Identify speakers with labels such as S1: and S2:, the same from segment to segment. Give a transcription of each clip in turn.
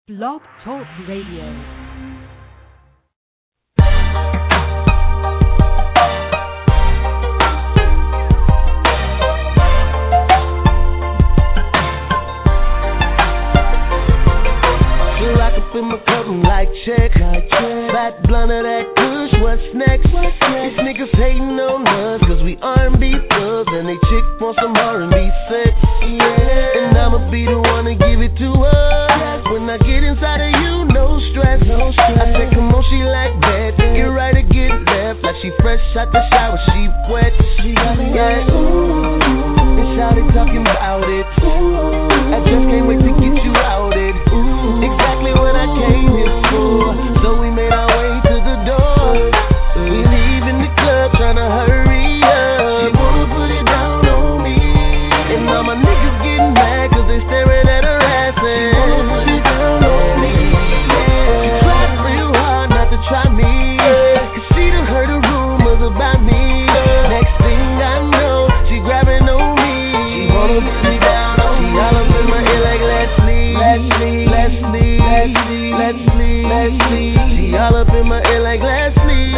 S1: Blog Talk Radio.
S2: In my cup, I'm like check. Fat blunt of that kush, what's next? These niggas hating on us, cause we R&B thugs, and they chick want some R&B sex. And I'ma be the one to give it to her. When I get inside of you, no stress. I said, come on, she like that. Get right or get left. Like she fresh out the shower, she wet. Yeah, ooh. And shawty talking about it. I just can't wait to get you outed. Exactly what I came here for. So we made our way to the door. We leaving the club tryna hurry up. She wanna put it down on me. And all my niggas getting mad cause they staring at her ass. She wanna put it down on me. She tried real hard not to try me. Cause she done heard the rumors about me. Next thing I know, she grabbing on me. She wanna put me down on me. She all up in my ear like Leslie. She all up in my ear like Leslie.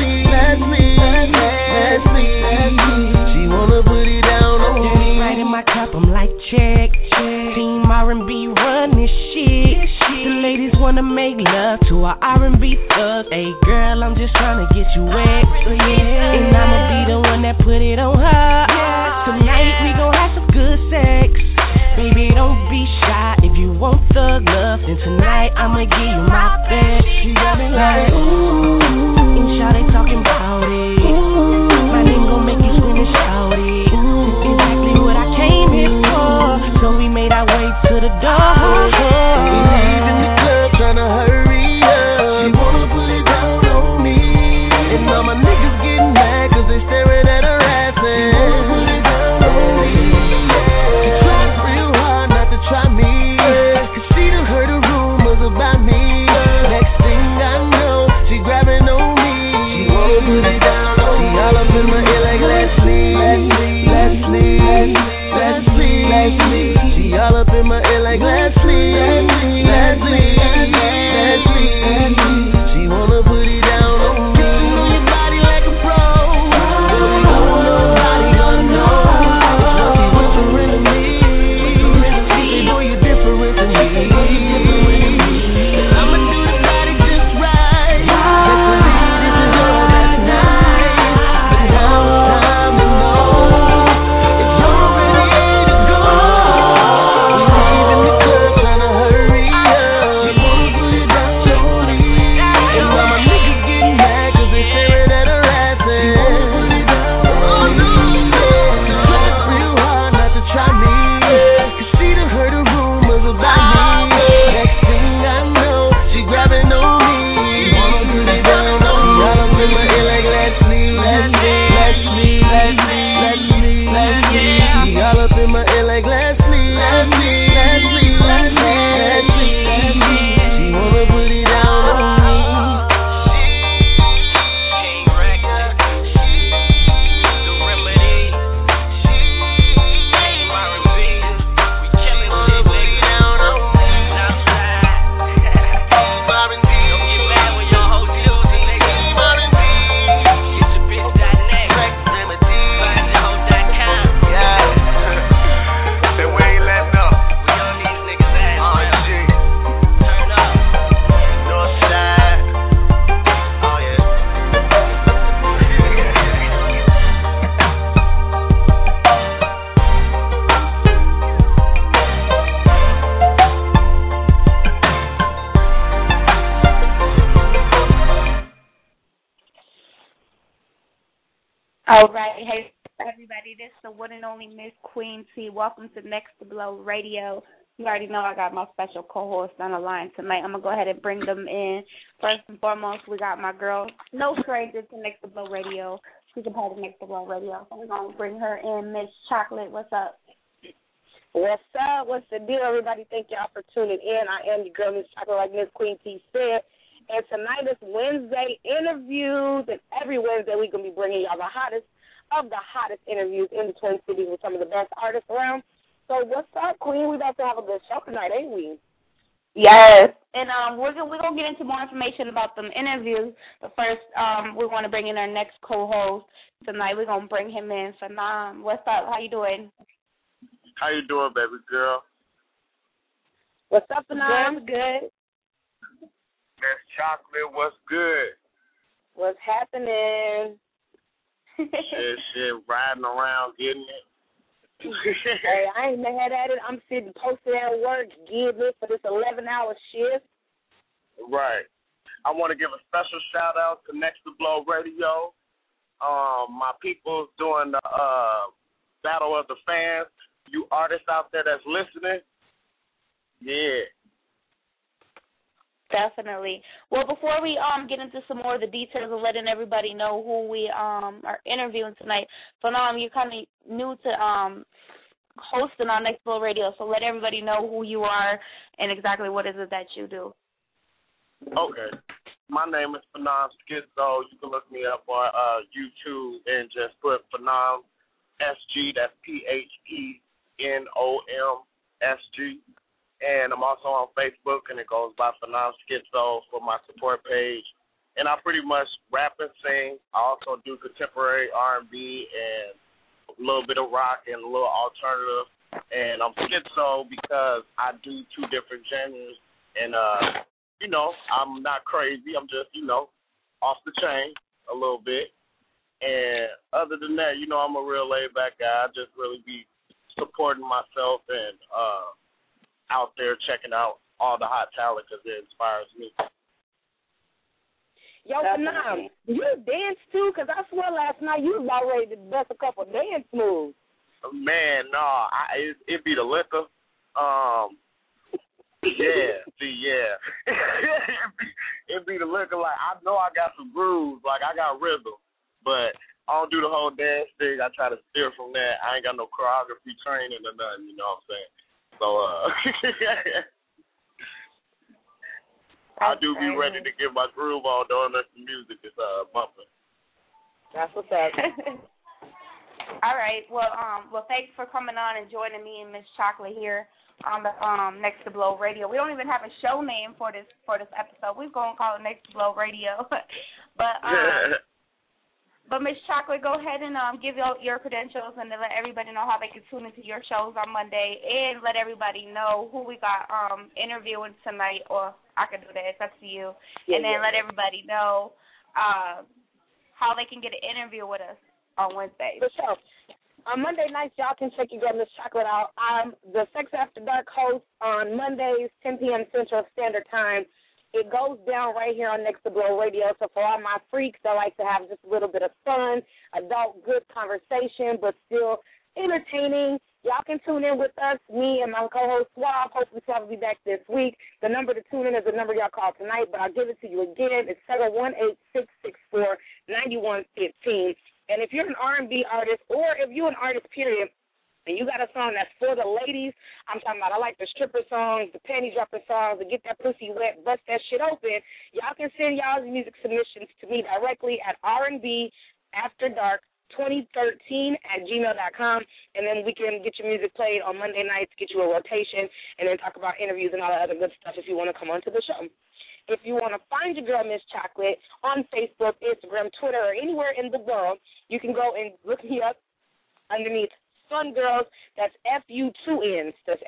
S2: She wanna put it down on me.
S3: Right in my cup, I'm like check. Team R&B run this shit. The ladies wanna make love to our R&B thugs. Hey girl, I'm just tryna get you wet. And I'ma be the one that put it on her. Tonight we gon' have some good sex. Baby, don't be shy. If you want thug love, then tonight I'ma give you my best.
S2: She got me like, ooh.
S3: And shawty talking about it. My name gon' make you scream and shout it. This is exactly what I came here for. So we made our way to the door.
S2: We leaving the club tryna hurry up. She wanna put it down on me. And all my niggas getting mad cause they staring at her ass. She wanna put it down on me. She tried real hard not to try me. Cause she done heard the rumors about me. Next thing I know, she grabbing on me. She wanna put it down on me. She all up in my ear like Leslie. She all up in my ear like Leslie. She wanna put it down on me. Move your body like a pro. Nobody gonna know. She whispering to me. Say, boy, you're different to me. I'ma do the body just right. Let's believe this is all that night. But now it's time to know if you're ready to go. We leaving the club tryna hurry up. She wanna put it down on me. And all my niggas getting mad cause they staring at her ass. She wanna put it down on me. She tried real hard not to try me. Cause she done heard the rumors about me. Next thing I know, she grabbing on me. She wanna put it down on me. All up in my ear like Leslie. She all up in my ear like Leslie. She wanna put it down on me.
S4: All right, hey everybody, this is the one and only Miss Queen T. Welcome to Next to Blow Radio. You already know I got my special co-host on the line tonight. I'm gonna go ahead and bring them in. First and foremost, we got my girl, no stranger to Next to Blow Radio. She's a part of Next to Blow Radio, so we're gonna bring her in. Miss Chocolate, what's up?
S5: What's up? What's the deal, everybody? Thank y'all for tuning in. I am your girl, Miss Chocolate, like Miss Queen T said. And tonight is Wednesday interviews, and every Wednesday we're going to be bringing y'all the hottest of the hottest interviews in the Twin Cities with some of the best artists around. So what's up, Queen? We about to have a good show tonight, ain't we?
S4: Yes, and we're gonna get into more information about them interviews. But first, we want to bring in our next co-host tonight. We're gonna bring him in. Phenom, what's up? How you doing?
S6: How you doing, baby girl?
S5: What's up, Phenom?
S4: Good.
S6: Miss Chocolate, what's good?
S5: What's happening?
S6: Shit, riding around getting it.
S5: Hey, I ain't mad at it. I'm sitting posted at work, getting it for this 11-hour shift.
S6: Right. I want to give a special shout out to Next to Blow Radio. My people doing the Battle of the Fans. You artists out there that's listening, yeah.
S4: Definitely. Well, before we get into some more of the details of letting everybody know who we are interviewing tonight, Phenom, you're kind of new to hosting on Next Blow Radio, so let everybody know who you are and exactly what is it that you do.
S6: Okay. My name is Phenom Schizo. You can look me up on YouTube and just put Phenom SG. That's PHENOM SG. And I'm also on Facebook, and it goes by Phenom Schizo for my support page. And I pretty much rap and sing. I also do contemporary R&B and a little bit of rock and a little alternative. And I'm schizo because I do two different genres. And, I'm not crazy. I'm just, off the chain a little bit. And other than that, I'm a real laid-back guy. I just really be supporting myself and out there checking out all the hot talent because it inspires me.
S5: Yo, Phenom, you dance too? Because I swear last night you was about ready to bust a couple dance moves.
S6: Man, no, it be the liquor. Yeah. It be the liquor. Like, I know I got some grooves. Like, I got rhythm. But I don't do the whole dance thing. I try to steer from that. I ain't got no choreography training or nothing, you know what I'm saying? So, I do be ready to get my groove on, though, unless the music is bumping.
S5: That's what's up.
S4: All right. Well, thanks for coming on and joining me and Miss Chocolate here on the Next to Blow Radio. We don't even have a show name for this episode. We're going to call it Next to Blow Radio. But Miss Chocolate, go ahead and give your credentials and then let everybody know how they can tune into your shows on Monday, and let everybody know who we got interviewing tonight. Or I can do that. It's up to you. And then let everybody know how they can get an interview with us on Wednesday.
S5: For sure. On Monday nights, y'all can check your girl Miss Chocolate out. I'm the Sex After Dark host on Mondays, 10 p.m. Central Standard Time. It goes down right here on Next to Blow Radio. So for all my freaks that like to have just a little bit of fun, adult, good conversation, but still entertaining, y'all can tune in with us, me and my co-host Suave. Hopefully Suave will be back this week. The number to tune in is the number y'all called tonight, but I'll give it to you again. It's 718-664-9115. And if you're an R&B artist, or if you're an artist, period, and you got a song that's for the ladies, I'm talking about I like the stripper songs, the panty dropper songs, the get that pussy wet, bust that shit open, y'all can send y'all's music submissions to me directly at rnbafterdark2013@gmail.com, and then we can get your music played on Monday nights, get you a rotation, and then talk about interviews and all that other good stuff if you want to come onto the show. If you want to find your girl, Miss Chocolate, on Facebook, Instagram, Twitter, or anywhere in the world, you can go and look me up underneath Fun Girls. That's F-U-2-Ns. That's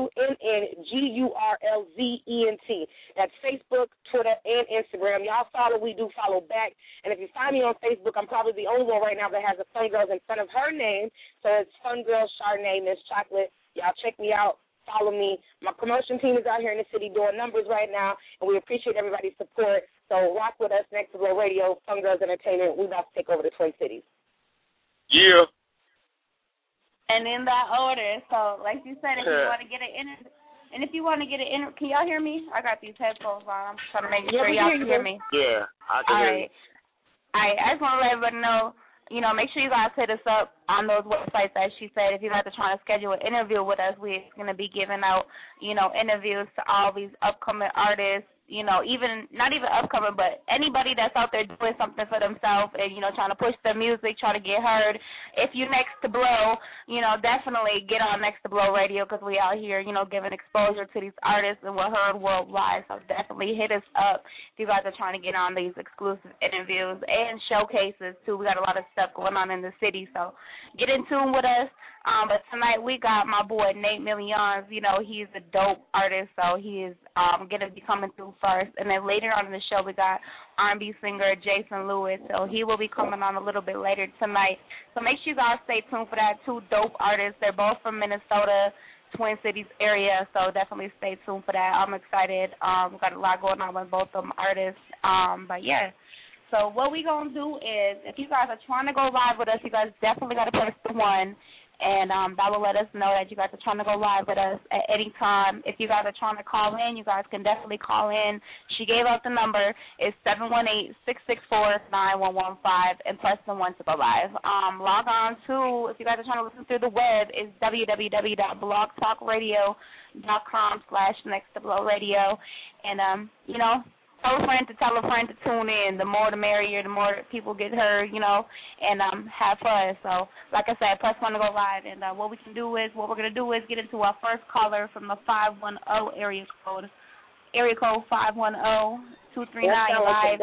S5: F-U-N-N-G-U-R-L-Z-E-N-T. That's Facebook, Twitter, and Instagram. Y'all follow, we do follow back. And if you find me on Facebook, I'm probably the only one right now that has a Fun Girls in front of her name. So it's Fun Girls Chardonnay, Miss Chocolate. Y'all check me out. Follow me. My promotion team is out here in the city doing numbers right now, and we appreciate everybody's support. So rock with us, Next to Blow Radio, Fun Girls Entertainment. We're about to take over the Twin Cities.
S6: Yeah.
S4: And in that order, so like you said, if you want to get can y'all hear me? I got these headphones on. I'm trying to make sure y'all can hear me.
S6: Yeah, I can hear you.
S4: All right, I just want to let everybody know, make sure you guys hit us up on those websites, as she said. If you guys are trying to schedule an interview with us, we're going to be giving out, interviews to all these upcoming artists, even not even upcoming, but anybody that's out there doing something for themselves and, trying to push their music, trying to get heard. If you Next to Blow, definitely get on Next to Blow Radio because we out here, giving exposure to these artists and we're heard worldwide. So definitely hit us up if you guys are trying to get on these exclusive interviews and showcases, too. We got a lot of stuff going on in the city, so get in tune with us. But tonight we got my boy Nate Millions. He's a dope artist, so he is going to be coming through first. And then later on in the show we got R&B singer Jason Lewis, so he will be coming on a little bit later tonight. So make sure you guys stay tuned for that. Two dope artists. They're both from Minnesota, Twin Cities area, so definitely stay tuned for that. I'm excited. We've got a lot going on with both of them artists. But, yeah. So what we going to do is, if you guys are trying to go live with us, you guys definitely got to press the 1. And that will let us know that you guys are trying to go live with us at any time. If you guys are trying to call in, you guys can definitely call in. She gave out the number. It's 718-664-9115 and press the 1 to go live. Log on to, if you guys are trying to listen through the web, is www.blogtalkradio.com/nexttoblowradio. And, tell a friend to tune in. The more the merrier, the more people get heard, and have fun. So, like I said, press 1 to go live. And what we're going to do is get into our first caller from the 510 area code. Area code 510-239 live.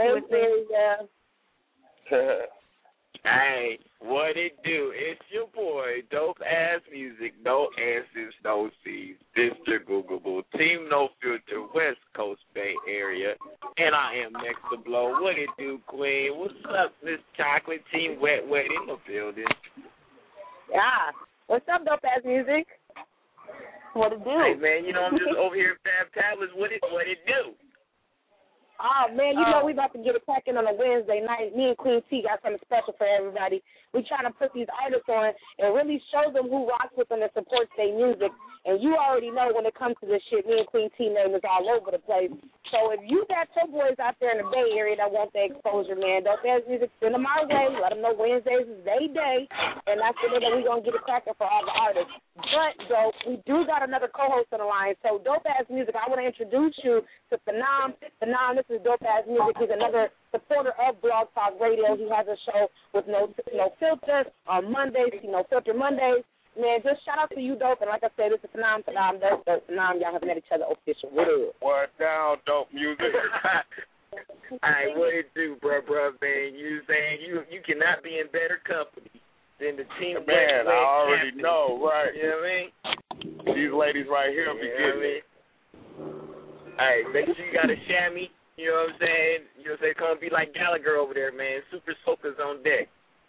S7: Hey, what it do? It's your boy, Dope Ass Music, no answers, no C's, Mr. Googleable, Team No Filter, West Coast Bay Area, and I am Next to Blow. What it do, Queen? What's up, Miss Chocolate? Team Wet in the building.
S5: Yeah. What's up, Dope Ass Music? What it do?
S7: Hey, man, I'm just over here at Fab Tablets. What it do?
S5: Oh, man, we about to get it cracking on a Wednesday night. Me and Queen T got something special for everybody. We trying to put these artists on and really show them who rocks with them and supports their music. And you already know when it comes to this shit, me and Queen T name is all over the place. So if you got your boys out there in the Bay Area that want their exposure, man, Dope Ass Music, send them our way. Let them know Wednesdays is their day. And that's the day that we're going to get it cracking for all the artists. But, though, we do got another co-host on the line. So Dope Ass Music, I want to introduce you to Phenom. Phenom, this is Dope Ass Music. He's another supporter of Blog Talk Radio. He has a show with No Filter on Mondays, No Filter Mondays. Man, just shout out to you, Dope. And like I said, this is Phenom, Dope. Phenom, y'all have met each other official. What is it?
S6: What down, Dope Music?
S7: All right, what it do, bruh, man? You saying you cannot be in better company than the Team
S6: Man, I already know, right?
S7: You know what I mean?
S6: These ladies right here be getting it.
S7: All right, make sure you got a chamois. You know what I'm saying? Come be like Gallagher over there, man. Super soakers on deck.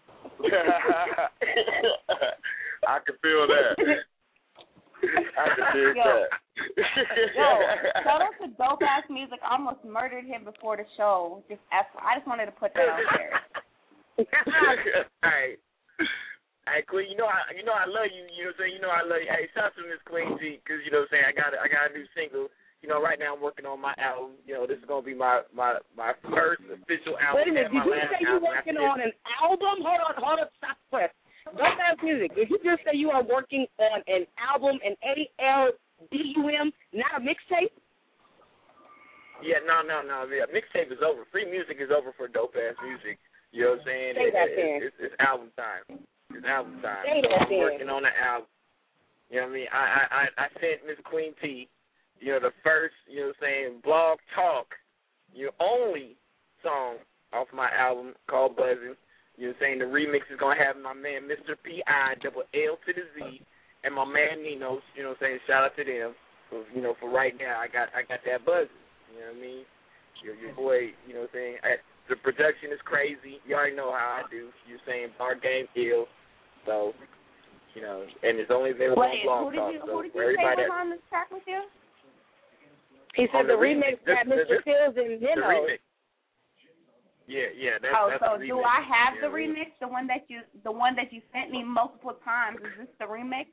S6: I can feel that. I can feel that.
S4: Shout out to Dope Ass Music. I almost murdered him before the show. I just wanted to put that out there.
S7: All right. Hey, Queen, you know I love you. You know what I'm saying? I love you. Hey, shout out to Miss Queen G, because you know what I'm saying. I got a new single. Right now I'm working on my album. This is gonna be my first official album.
S5: Wait a minute, did you say you're working on an album? Hold on, stop press. Dope Ass Music, did you just say you are working on an album, an ALBUM, not a mixtape?
S7: Yeah, no. Yeah, mixtape is over. Free music is over for Dope Ass Music. You know what I'm saying? It's album time. It's album time. I'm working on the album. You know what I mean? I sent Miss Queen T, the first, Blog Talk, only song off my album called Buzzin'. You know what I'm saying? The remix is going to have my man Mr. P.I. double L to the Z and my man Nino. You know what I'm saying? Shout out to them. So, for right now, I got that Buzzin'. You know what I mean? Your boy, you know what I'm saying? The production is crazy. You already know how I do. You're saying Bar Game ill. So, and it's only available on Blog Talk.
S4: Who did you say was on this track with you?
S5: He said the remix got Mr. Fields and Nino.
S7: The remix. Yeah. That's
S4: so
S7: the remix.
S4: Do I have the remix? The one that you sent me multiple times. Is this the remix?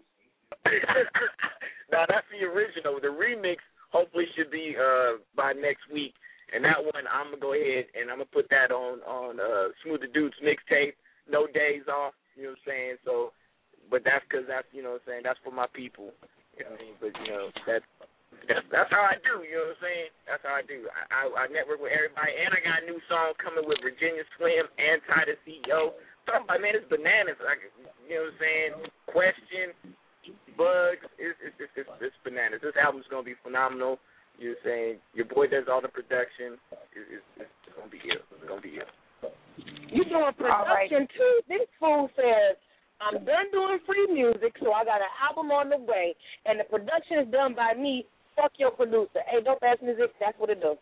S7: No, that's the original. The remix hopefully should be by next week. And that one, I'm gonna go ahead and I'm gonna put that on Smooth the Dudes mixtape. No days off. You know what I'm saying? So, but that's because that's what I'm saying. That's for my people. You know what I mean? But that's how I do. You know what I'm saying? That's how I do. I network with everybody, and I got a new song coming with Virginia Slim and Ty the CEO. Talking about, man, it's bananas. Like, you know what I'm saying? Question, bugs, it's bananas. This album's gonna be phenomenal. You're saying your boy does all the production. It's gonna be ill. It's gonna be ill.
S5: You doing production too? This fool says, I'm done doing free music, so I got an album on the way, and the production is done by me. Fuck your producer. Hey, Dope Ass Music, that's what it does.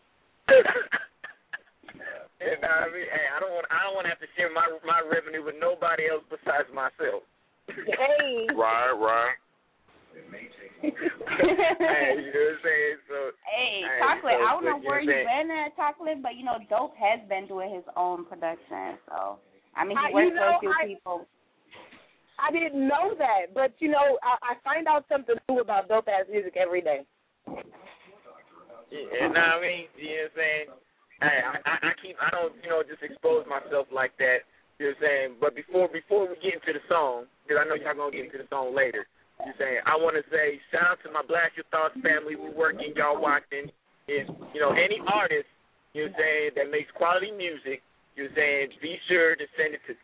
S7: And I mean, hey, I don't want to have to share my revenue with nobody else besides myself.
S5: Hey.
S6: Right.
S7: Hey, you know what I'm saying? So,
S4: hey, Chocolate, I don't know where you've been at, Chocolate, but, you know, Dope has been doing his own production. So, I mean, he works with a few people.
S5: I didn't know that, but, you know, I find out something new about Dope Ass Music every day.
S7: Yeah, I mean, you know what I'm saying? Hey, I don't, you know, just expose myself like that. You know what I'm saying? But before we get into the song, because I know y'all going to get into the song later, you're saying, I want to say shout out to my Blast Your Thoughts family. We working, y'all watching. Is, you know, any artist, you know what I'm saying, that makes quality music, you're saying, be sure to send it to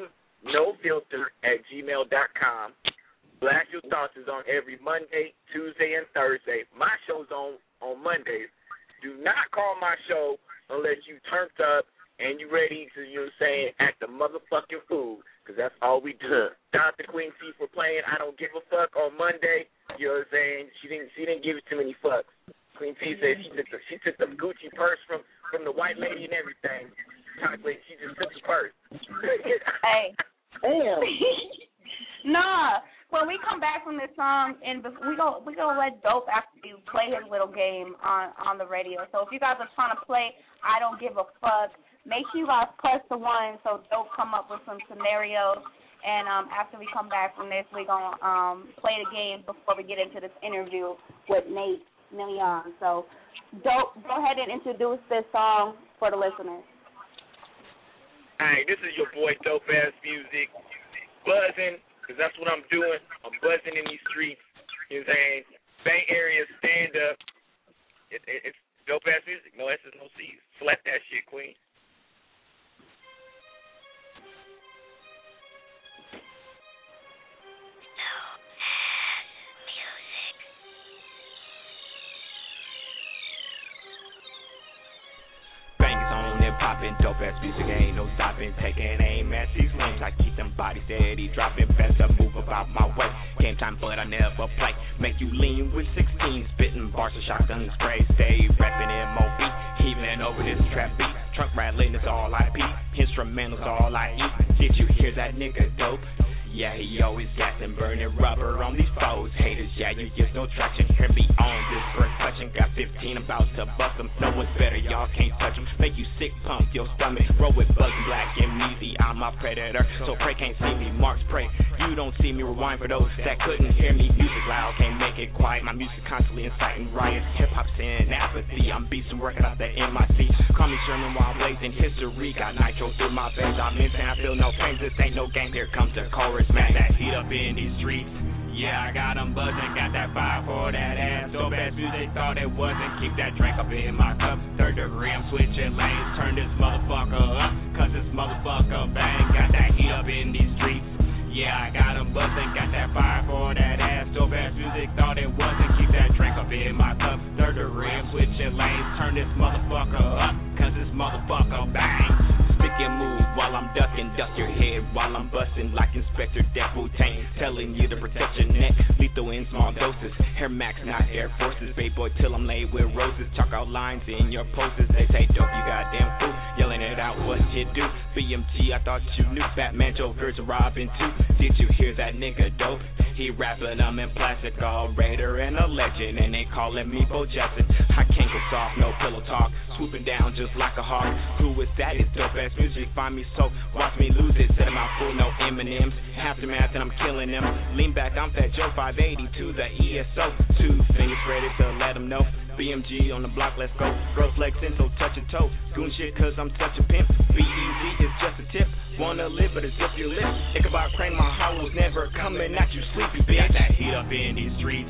S7: teamnofilter@gmail.com. Blast Your Thoughts is on every Monday, Tuesday, and Thursday. My show's on Mondays. Do not call my show unless you turned up and you ready to, you know what I'm saying, act the motherfucking fool, because that's all we do. Shout out to Queen T for playing I Don't Give a Fuck on Monday. You know what I'm saying? She didn't give it too many fucks. Queen T said she took the Gucci purse from the white lady and everything. Chocolate, she just took the purse.
S4: Hey.
S5: Damn.
S4: Nah. When we come back from this song, and we gonna let Dope actually play his little game on the radio. So if you guys are trying to play I Don't Give a Fuck, make sure you guys press the 1 so Dope come up with some scenarios. And after we come back from this, we're gonna play the game before we get into this interview with Nate Million. So Dope, go ahead and introduce this song for the listeners.
S7: Hey, this is your boy Dope Ass Music, buzzing. Because that's what I'm doing. I'm buzzing in these streets. You know what I'm saying? Bay Area, stand up. It's dope-ass music. No S's, no C's. Slap that shit, Queen.
S8: Poppin', dope ass music, ain't no stopping. Taking aim at these lanes, I keep them bodies steady, dropping faster, move about my way. Game time, but I never play. Make you lean with 16, spitting bars of shotgun spray. Stay rapping MOB, heaving over this trap beat. Trunk rattling is all I beat, instrumentals all I eat. Did you hear that nigga Dope? Yeah, he always gassing, burning rubber on these foes. Haters, yeah, you get no traction. Hear me on this percussion. Got 15 about to bust them. No one's better, y'all can't touch them. Make you sick, pump your stomach. Roll with Bug Black and Measy. I'm a predator, so pray can't see me. Marks pray. You don't see me, rewind for those that couldn't hear me. Music loud, can't make it quiet. My music constantly inciting riots. Hip hop's in apathy. I'm beastin' working out the MIC. Call me Sherman while blazing history. Got nitro through my veins. I'm in I feel no pain. This ain't no game. Here comes the chorus. Smack that heat up in these streets. Yeah, I got them buzzing, got that fire for that ass. Dope ass music, thought it wasn't. Keep that drink up in my cup. Third degree, I'm switching lanes. Turn this motherfucker up, cause this motherfucker bang. Got that heat up in these streets. Yeah, I got them buzzing, got that fire for that ass. Dope ass music, thought it wasn't. Keep that drink up in my cup. Third degree, I'm switching lanes. Turn this motherfucker up, cause this motherfucker bang. Stick and move while I'm ducking, dust your head while I'm busting like Inspector Death Wu-Tang, telling you to protect your neck. Lethal in small doses, Air Max, not Air Forces. Bay boy till I'm laid with roses, chalk out lines in your posters. They say dope, you goddamn fool, yelling it out, what you do? BMG, I thought you knew. Batman, Joe, Virgil, Robin too. Did you hear that nigga Dope? He rapping, I'm in plastic, all Raider and a legend, and they calling me Bo Jackson. I can't go soft, no pillow talk, swooping down just like a hawk. Who is that? It's dope ass music, find me so, watch me lose it. Set him out full, no M&M's, aftermath and I'm killing them. Lean back, I'm Fat Joe, 580 to the ESO. 2 fingers ready to let them know. BMG on the block, let's go. Gross legs in, so touch a toe. Goon shit, cause I'm such a pimp. B-E-Z is just a tip. Wanna live, but it's just your lips. Ichabod Crane, my heart was never coming at you, sleepy bitch. Got that heat up in these streets.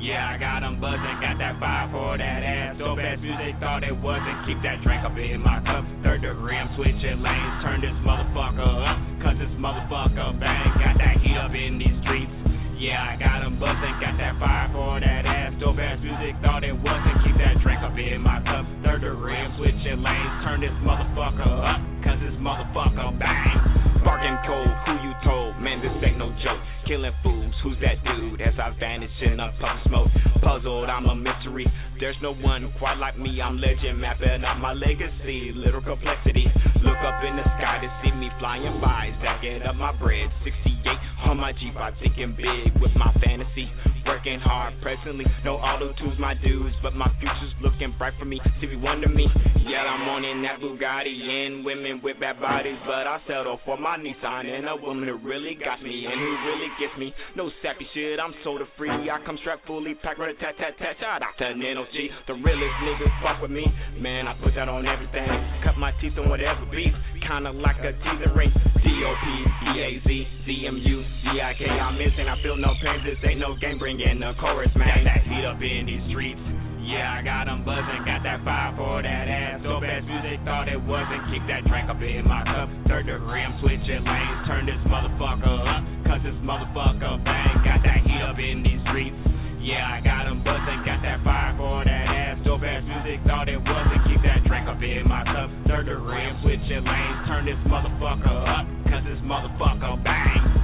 S8: Yeah, I got them buzzing, got that fire for that ass. Dope ass music, thought it wasn't. Keep that drink up in my cup. Third degree, I'm switching lanes. Turn this motherfucker up, cause this motherfucker bang. Got that heat up in these streets. Yeah, I got them buzzing, got that fire for that ass. Dope ass music, thought it wasn't. Keep that drink up in my cup. Third degree, I'm switching lanes. Turn this motherfucker up, cause this motherfucker bang. Sparking cold, who you told? Man, this ain't no joke. Killing fools, who's that dude? As I vanish in a puff of smoke. Puzzled, I'm a mystery. There's no one quite like me. I'm legend, mapping out my legacy. Little complexity. Look up in the sky to see me flying by. Stacking up my bread. 68 on my Jeep. I'm thinking big with my fantasy. Working hard presently. No auto-tunes, my dudes. But my future's looking bright for me. See, wonder me. Yeah, I'm on in that Bugatti. And women with bad bodies. But I settle for my Nissan. And a woman who really got me. And who really gets me. No sappy shit. I'm soda free. I come strapped fully packed. Rat-tat-tat-tat. Shout out to Nino G. The realest niggas fuck with me. Man, I put that on everything. Cut my teeth on whatever beef. Kinda like a teaser ring. D.O.P. D.A.Z. D.M.U. D.I.K. I'm missing. I feel no pain. This ain't no game. Bringing the chorus, man. That heat up in these streets. Yeah, I got them buzzing. Got that fire for that ass. Dope ass music, thought it wasn't. Keep that drink up in my cup. Third degree, I'm switching lanes. Turn this motherfucker up. Cause this motherfucker bang. Got that heat up in these streets. Yeah, I got them buzzing. Got that fire for that ass. Dope ass music, thought it wasn't. Keep that drink up in my cup. Third degree, I'm switching lanes. Turn this motherfucker up. Cause this motherfucker bang.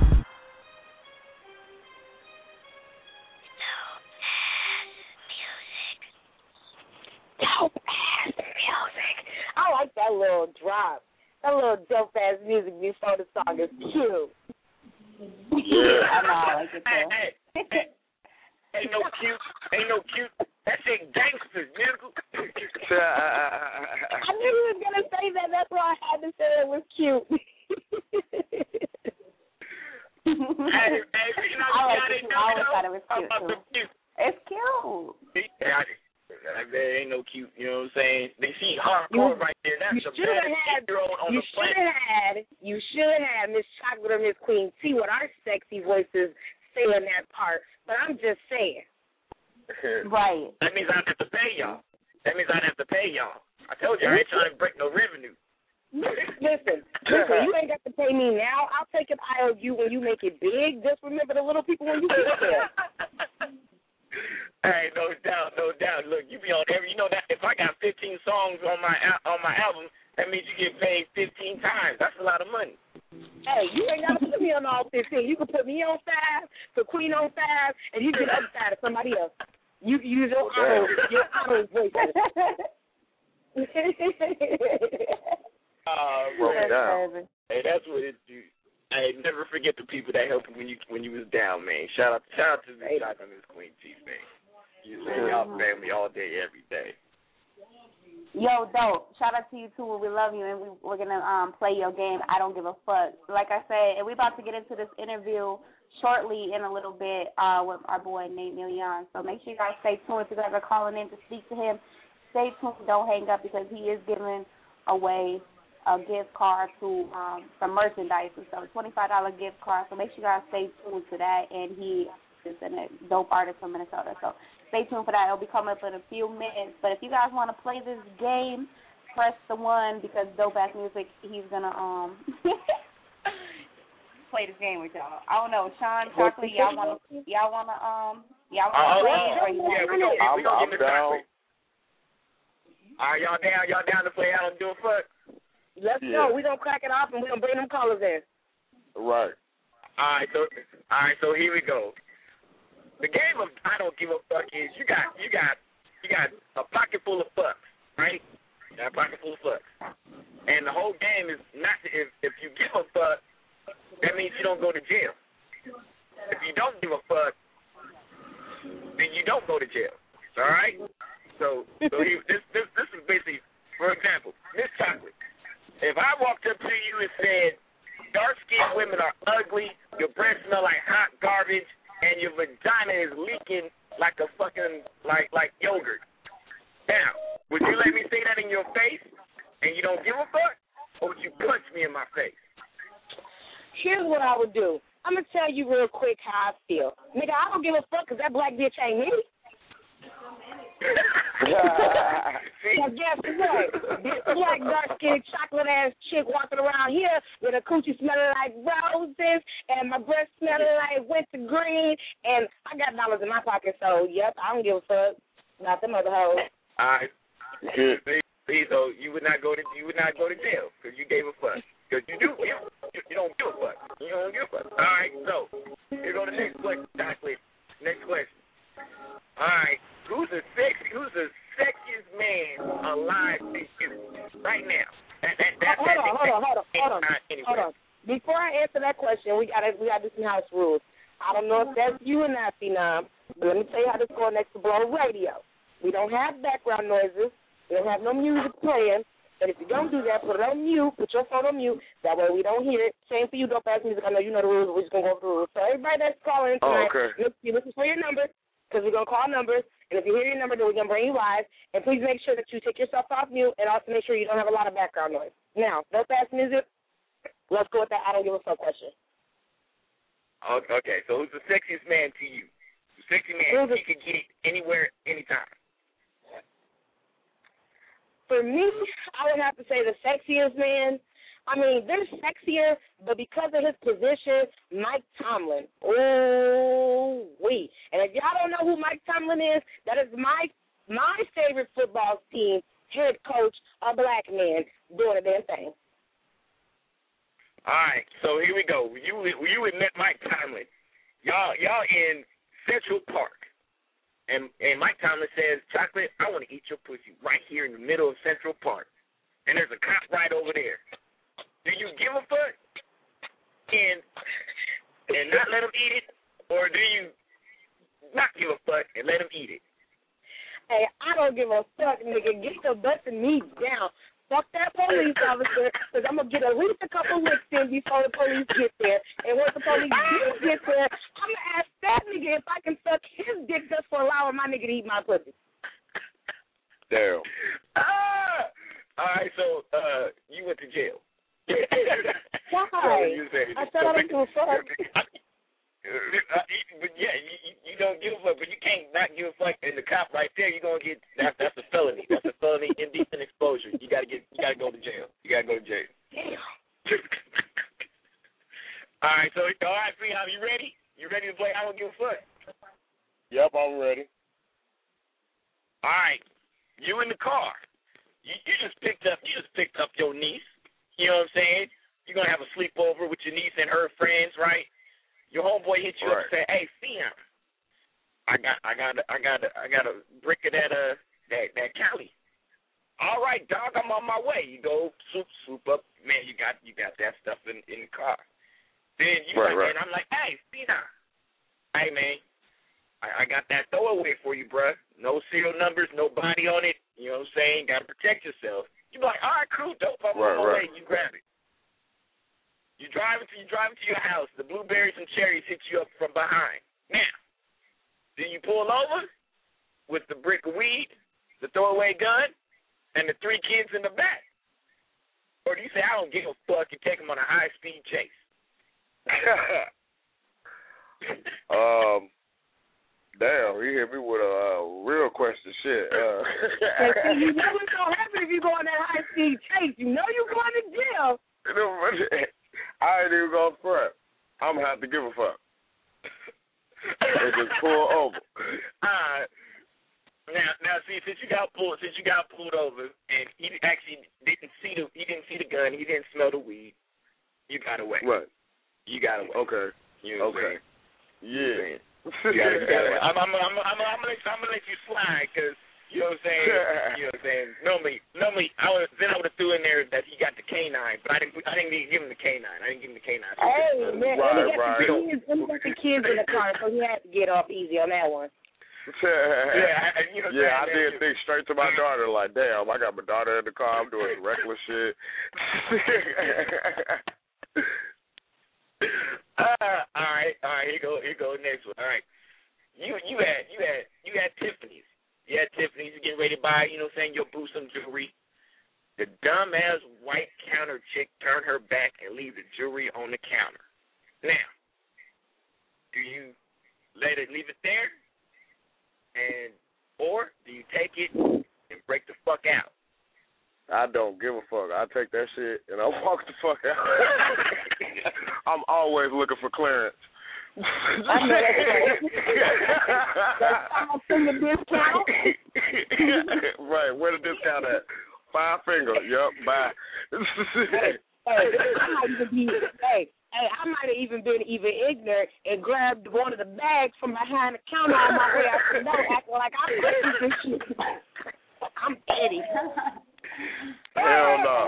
S5: Dope ass music. I like that little drop. That little dope ass music before the song is cute.
S4: Yeah, I know, I like it too.
S7: Ain't no cute. That shit gangsters, nigga.
S5: I knew he was gonna say that. That's why I had to say it was cute.
S7: Hey, you know,
S4: I always thought it was cute too. It's cute.
S7: There ain't no cute, you know what I'm saying? They see hardcore right there. That's the best girl on the planet.
S5: You should have Miss Chocolate or Miss Queen T with our sexy voices saying that part. But I'm just saying.
S4: Right.
S7: That means I'd have to pay y'all. I told you I ain't trying to break no revenue.
S5: Listen, you ain't got to pay me now. I'll take an IOU when you make it big. Just remember the little people when you get there.
S7: Hey, no doubt. Look, you be on every. You know that if I got 15 songs on my album, that means you get paid 15 times. That's a lot of money.
S5: Hey, you ain't got to put me on all 15. You can put me on 5, put Queen on 5, and you get other side of somebody else. You use your auto voice.
S7: Hey, that's what it do. Hey, never forget the people that helped you when you was down, man. Shout out to Miss Chocolate and Miss Queen T, man. You say y'all family all day, every day.
S4: Yo, dope. Shout out to you too. We love you, and we're gonna play your game. I don't give a fuck. Like I said, and we're about to get into this interview shortly in a little bit with our boy Nate Million. So make sure you guys stay tuned. If you guys are calling in to speak to him, stay tuned. Don't hang up because he is giving away a gift card to some merchandise. So a $25 gift card. So make sure you guys stay tuned to that. And he is a dope artist from Minnesota. So stay tuned for that. It'll be coming up in a few minutes. But if you guys want to play this game, press the 1 because dope ass music. He's gonna play this game with y'all. I don't know, Sean, Chocolate. Y'all wanna play it? Or
S7: we're gonna get down. All right, y'all down to play? I don't do a fuck.
S5: Let's go. We're going to crack it off, and we're going to bring them callers in.
S6: Right.
S7: All right, so here we go. The game of I don't give a fuck is you got a pocket full of fucks, right? You got a pocket full of fucks. And the whole game is not if you give a fuck, that means you don't go to jail. If you don't give a fuck, then you don't go to jail. All right? So this is basically, for example, Miss Chocolate. If I walked up to you and said, dark-skinned women are ugly, your breath smell like hot garbage, and your vagina is leaking like a fucking, like yogurt. Now, would you let me say that in your face and you don't give a fuck? Or would you punch me in my face?
S5: Here's what I would do. I'm going to tell you real quick how I feel. Nigga, I don't give a fuck because that black bitch ain't me. Because guess what? This black, dark-skinned, chocolate-ass chick walking around here with a coochie smelling like roses and my breath smelling like wintergreen, and I got dollars in my pocket, so, yep, I don't give a fuck about them other hoes.
S7: All right. See, so you would not go to jail because you gave a fuck. Because you don't give a fuck. You don't give a fuck. All right, so here go the next question, Chocolate. Next question. All right, who's the sexiest man alive right now? Hold on. Before I answer that question, we gotta do some house rules. I don't know if that's you or not, Phenom, but let me tell you how this goes next to Blow Radio. We don't have background noises. We don't have no music playing. And if you don't do that, put it on mute. Put your phone on mute. That way we don't hear it. Same for you, Dope Ass Music. I know you know the rules. We're just going to go over the rules. So everybody that's calling tonight, listen for your number because we're going to call numbers. And if you hear your number, then we're going to bring you live. And please make sure that you take yourself off mute and also make sure you don't have a lot of background noise. Now, Dope Ass Music, let's go with that I don't give a fuck question. Okay, so who's the sexiest man to you? The sexy man, he can get it anywhere, anytime.
S5: For me, I would have to say the sexiest man. I mean, they're sexier, but because of his position, Mike Tomlin. Ooh-wee. And if y'all don't know who Mike Tomlin is, that is my favorite football team head coach, a black man, doing a damn thing.
S7: All right, so here we go. You would met Mike Tomlin. Y'all in Central Park. And Mike Tomlin says, Chocolate, I want to eat your pussy right here in the middle of Central Park. And there's a cop right over there. Do you give a fuck and not let him eat it? Or do you not give a fuck and let him eat it?
S5: Hey, I don't give a fuck, nigga. Get your busting me down. Fuck that police officer, because I'm going to get at least a couple licks in before the police get there. And once the police get there, I'm going to ask that nigga if I can suck his dick just for allowing my nigga to eat my pussy.
S7: Damn. All right, so you went to jail.
S5: Why? I said I don't give a fuck.
S7: But yeah, you don't give a fuck, but you can't not give a fuck. And the cop right there, you're gonna get that's a felony. That's a felony, indecent exposure. You gotta go to jail. You gotta go to jail.
S5: Damn.
S7: All right, Freeham, you ready? You ready to play I don't give a fuck?
S6: Yep, I'm ready.
S7: All right, you in the car. You just picked up your niece. You know what I'm saying? You're gonna have a sleepover with your niece and her friends, right? Your homeboy hit you up and say, "Hey, Fiam, I got a brick of that Cali." All right, dog, I'm on my way. You go swoop up, man. You got that stuff in the car. Then you and I'm like, "Hey, Fiam, hey man, I got that throwaway for you, bruh. No serial numbers, no body on it. You know what I'm saying? Got to protect yourself." You be like, "All right, cool, dope. I'm on my way." You grab it. You drive to your house. The blueberries and cherries hit you up from behind. Now, do you pull over with the brick of weed, the throwaway gun, and the 3 kids in the back? Or do you say, I don't give a fuck, and take them on a high-speed chase?
S6: Damn, you hit me with a real question. Shit.
S5: You know what's going to happen if you go on that high-speed chase. You know you're going to jail.
S6: I ain't even going to front. I'm going to have to give a fuck. And just pull over.
S7: Now, see, since you got pulled over, and he actually didn't see the gun, he didn't smell the weed, you got away.
S6: Right.
S7: You got away.
S6: Okay.
S7: You know
S6: okay. Yeah.
S7: You got away. I'm gonna let you slide, because you know what I'm saying. You know what I'm saying. Normally, I would have threw in there that he got the canine, but I didn't give him the canine. I didn't give him the canine.
S5: Hey man, he got the kids in the car, so he had to get off easy on that one.
S6: I did think straight to my daughter, like, damn, I got my daughter in the car, I'm doing reckless shit.
S7: All right, here go next one. All right, you had Tiffany's. You had Tiffany's. You getting ready to buy, you know what I'm saying, your boo some jewelry. The dumbass white counter chick turned her back and leave the jewelry on the counter. Now, do you leave it there, or do you take it and break the fuck out?
S6: I don't give a fuck. I take that shit and I walk the fuck out. I'm always looking for clearance.
S5: I know that's right. From the discount.
S6: Right, where the discount at? 5 fingers. Yup, bye.
S5: I might have even been ignorant and grabbed one of the bags from behind the counter on my way out the door, acting like I purchased this shit. I'm petty.
S6: Hell no.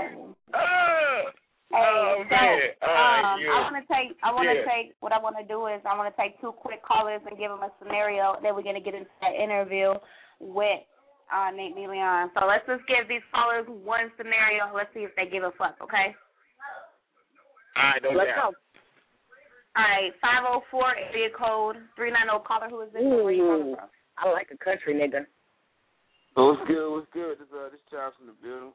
S4: I want to take what I want to do is I want to take 2 quick callers and give them a scenario. Then we're gonna get into that interview with Nate Leon. So let's just give these callers one scenario. Let's see if they give a fuck. Okay.
S7: All right, let's go.
S4: All right, 504 area code 390 caller. Who is this? Where you calling from?
S5: I like a country nigga.
S9: Oh, what's good? What's good? This Chops in the building.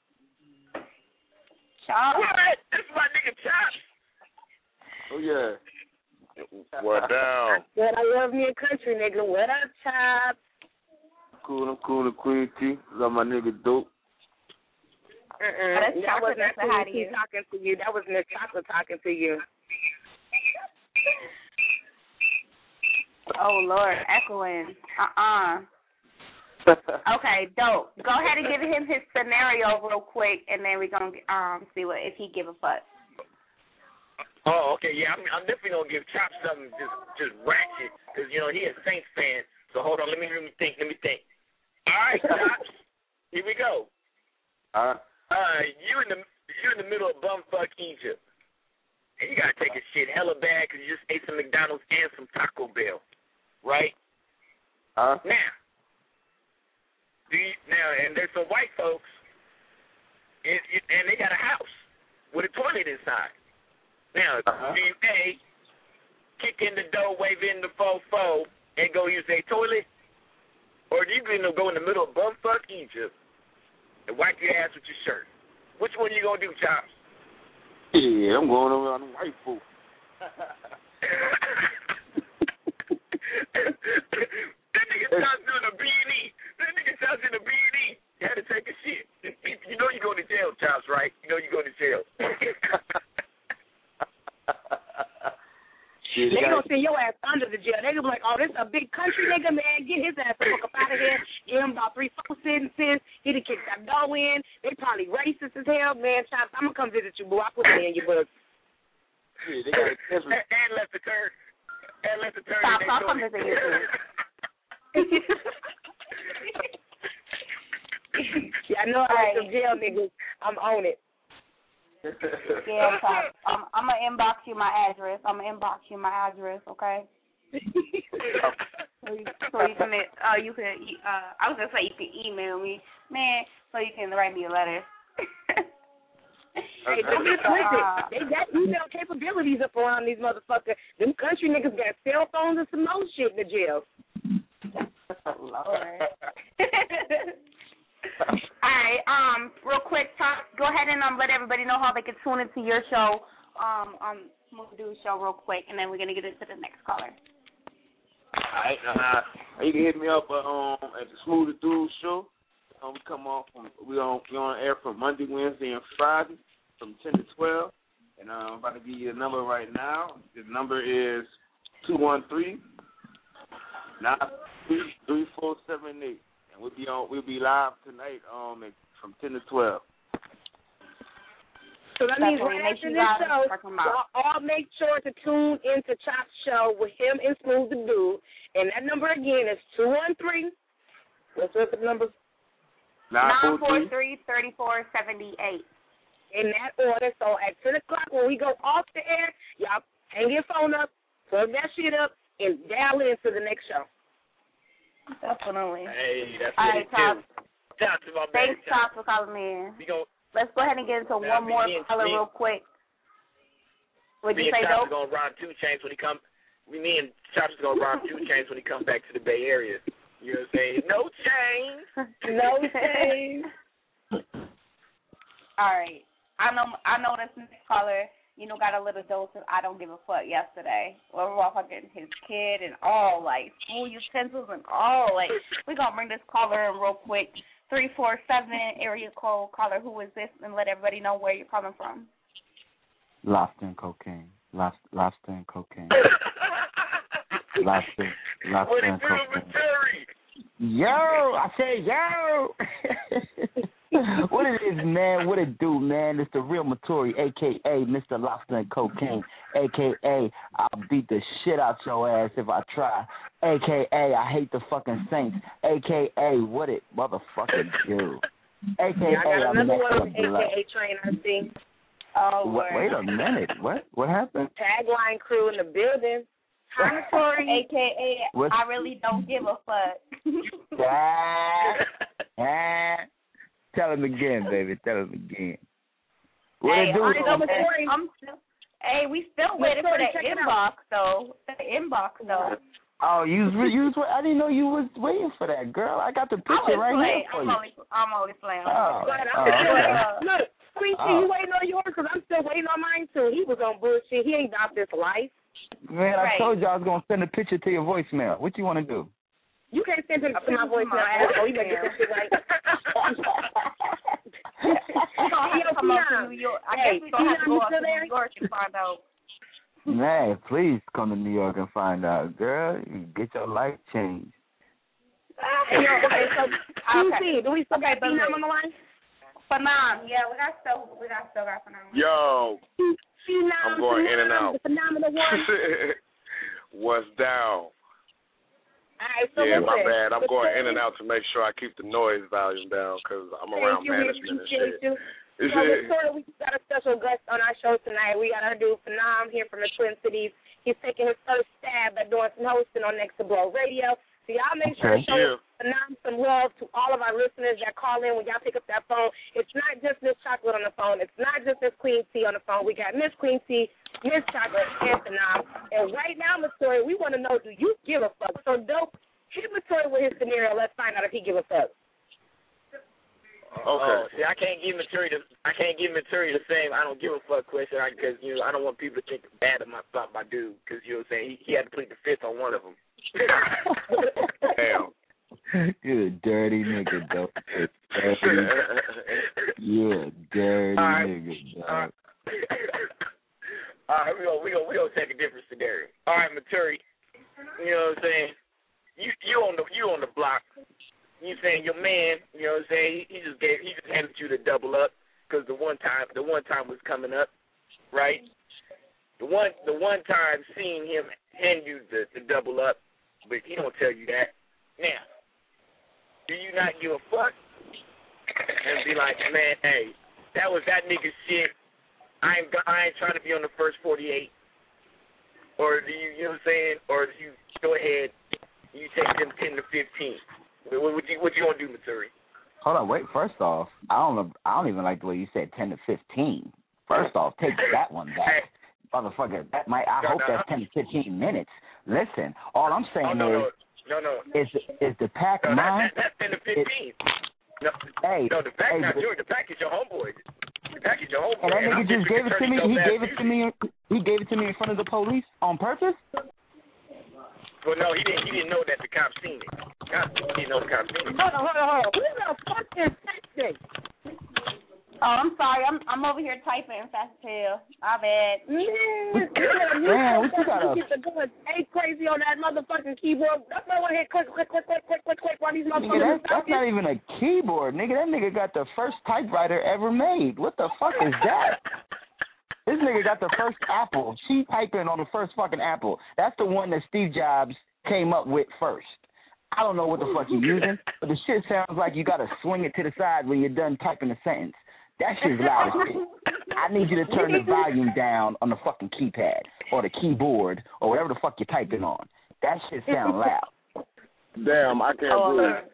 S4: Chops?
S7: What? This is my nigga Chops.
S9: Oh yeah.
S6: What down?
S5: Said I love me a country nigga. What up, Chops?
S9: I'm cool. The Queen T. Love my nigga Dope.
S5: That wasn't talking to you. That was Miss Chocolate talking to you.
S4: Oh Lord, echoing. Okay, Dope. Go ahead and give him his scenario real quick, and then we're gonna see if he give a fuck.
S7: Oh, okay, yeah, I'm definitely gonna give Chops something just ratchet, because he a Saints fan. So hold on, let me think. All right, Chops, here we go. You in the middle of bumfuck Egypt, and you gotta take a shit hella bad because you just ate some McDonald's and some Taco Bell, right? Now, and there's some white folks, and they got a house with a toilet inside. Now, do you A, kick in the door, wave in the fofo, and go use a toilet, or do you go in the middle of bumfuck Egypt and wipe your ass with your shirt? Which one you gonna do, Chops?
S9: Yeah, I'm going over on the white folk.
S7: That nigga Chops doing a B&E. In a B&E. You had to take a shit. You know you're going to jail, Chops, right? You know you're going to jail.
S5: They gonna send your ass under the jail. They gonna be like, oh, this is a big country nigga, man. Get his ass the fuck up out of here. Give him about 3 sentences. He done kicked that door in. They probably racist as hell, man. Chops, I'm gonna come visit you, boo. I put it in your book.
S9: Yeah, they got
S7: and left the turn.
S4: Stop, I'll come visit you too.
S5: Yeah, I know I like some jail niggas. I'm on it.
S4: Yeah, Chops. I'm gonna inbox you my address. Okay? so you can I was gonna say you can email me, man, so you can write me a letter.
S5: Hey, don't get twisted. They got email capabilities up around these motherfuckers. Them country niggas got cell phones and some more shit in the jail.
S4: Lord. All right, real quick, go ahead and let everybody know how they can tune into your show, Smooth Dude show real quick, and then we're gonna get into the next caller.
S9: All right, you can hit me up at the Smooth Dude show. We on air from Monday, Wednesday, and Friday from 10 to 12. And I'm about to give you the number right now. The number is 213-933-3478. And we'll be live tonight from 10 to 12.
S5: So that means right after this show, all make sure to tune into Chop's show with him and Smooth the Dude. And that number again is 213. What's the number?
S4: 943-3478.
S5: In that order. So at 10 o'clock when we go off the air, y'all hang your phone up, plug that shit up, and dial into the next show.
S4: Definitely.
S7: Hey, that's
S4: all right, Chops. Thanks,
S7: Chops,
S4: for calling me in. Let's go ahead and get into one more caller real quick. Would you say, Dope?
S7: Me and Chops are gonna rob 2 Chainz when he come. Me and Chops are gonna rob 2 Chainz when he comes back to the Bay Area. You know what I'm saying? No chains.
S5: No chains.
S4: All right. I know this next caller got a little dose of I don't give a fuck yesterday. Or motherfucking his kid and all, like, school utensils and all. Like, we're going to bring this caller in real quick. 347 area code. Caller, who is this? And let everybody know where you're coming from.
S10: Lobster and cocaine. Lobster and cocaine. Lobster and cocaine. Yo, I said yo. What it is, man? What it do, man? It's the real Matori, a.k.a. Mr. Lobster and Cocaine, a.k.a. I'll beat the shit out your ass if I try, a.k.a. I hate the fucking Saints, a.k.a. what it motherfucking do, a.k.a.
S5: I got another one,
S10: a.k.a.
S5: Trainer C.
S4: Oh,
S10: wait a minute. What happened?
S5: Tagline crew in the building. Hi, Matori.
S4: a.k.a. I really don't give a fuck.
S10: Tell him again, baby. Tell him again. What
S4: hey,
S10: it do?
S4: We still waiting for the inbox, though.
S10: Oh, you was. I didn't know you was waiting for that, girl. I got the picture right here for you.
S4: I'm always playing.
S5: Look, Queen C, you waiting on yours because I'm still waiting on mine, too. He was on bullshit. He ain't about this life.
S10: Man, I told you I was going to send a picture to your voicemail. What you want to do?
S5: You can't send it to my voicemail, asshole. You better get this shit right.
S4: Come up to New York. I guess we're going to have to go up to New York and find out.
S10: Man, please come to New York and find out, girl. You get your life changed.
S5: Okay, so QC, do we still got Phenom on the line?
S4: Phenom, yeah, we still got Phenom.
S11: Yo, I'm going in and out.
S5: The phenomenal one.
S11: What's down?
S5: All right, so
S11: yeah, my bad. I'm going in and out to make sure I keep the noise volume down because I'm around management and shit.
S5: So we got a special guest on our show tonight. We got our dude Phenom here from the Twin Cities. He's taking his first stab at doing some hosting on Next to Blow Radio. So y'all make sure to show Phenom some love to all of our listeners that call in when y'all pick up that phone. It's not just Miss Chocolate on the phone. It's not just Miss Queen T on the phone. We got Miss Queen T, Miss Chocolate, and Phenom. And right now, Matori, we want to know, do you give a fuck? So dope, hit Matori with his scenario. Let's find out if he give a fuck.
S11: Okay.
S7: See, I can't give Matori the same I don't give a fuck question because I don't want people to think bad about my dude because you know what I'm saying he had to plead the fifth on one of them.
S11: Damn.
S10: You're a dirty nigga, though. You're a dirty nigga, dog.
S7: All right, we gonna take a different scenario. All right, Matori, you know what I'm saying? You on the block. You saying your man, you know what I'm saying? He just handed you the double up because the one time was coming up, right? The one time seeing him hand you the double up, but he don't tell you that. Now, do you not give a fuck and be like, man, hey, that was that nigga's shit. I ain't trying to be on the first 48. Or do you know what I'm saying? Or do you go ahead, you take them 10 to 15. What you gonna do, Matori?
S10: Hold on, wait. First off, I don't even like the way you said 10 to 15. First off, take that one back, motherfucker. I hope that's 10 to 15 minutes. Listen, all I'm saying is the pack mine.
S7: That's 10 to 15. The pack not yours. The pack is your homeboy. The pack is your homeboy.
S10: And that nigga just gave it to me. He gave it to me in front of the police on purpose.
S7: Well, no, he didn't know that the cops seen it. He didn't know the cops seen it.
S5: Hold on. Who the fuck is texting?
S4: Oh, I'm sorry. I'm over here typing fast as hell. My bad.
S10: Man, what you got up?
S5: Ain't crazy on that motherfucking keyboard. That's why I want to hit click while these motherfuckers.
S10: That's not even a keyboard, nigga. That nigga got the first typewriter ever made. What the fuck is that? This nigga got the first Apple. She typing on the first fucking Apple. That's the one that Steve Jobs came up with first. I don't know what the fuck you're using, but the shit sounds like you got to swing it to the side when you're done typing the sentence. That shit's loud as shit. I need you to turn the volume down on the fucking keypad or the keyboard or whatever the fuck you're typing on. That shit sound loud.
S11: Damn, I can't breathe.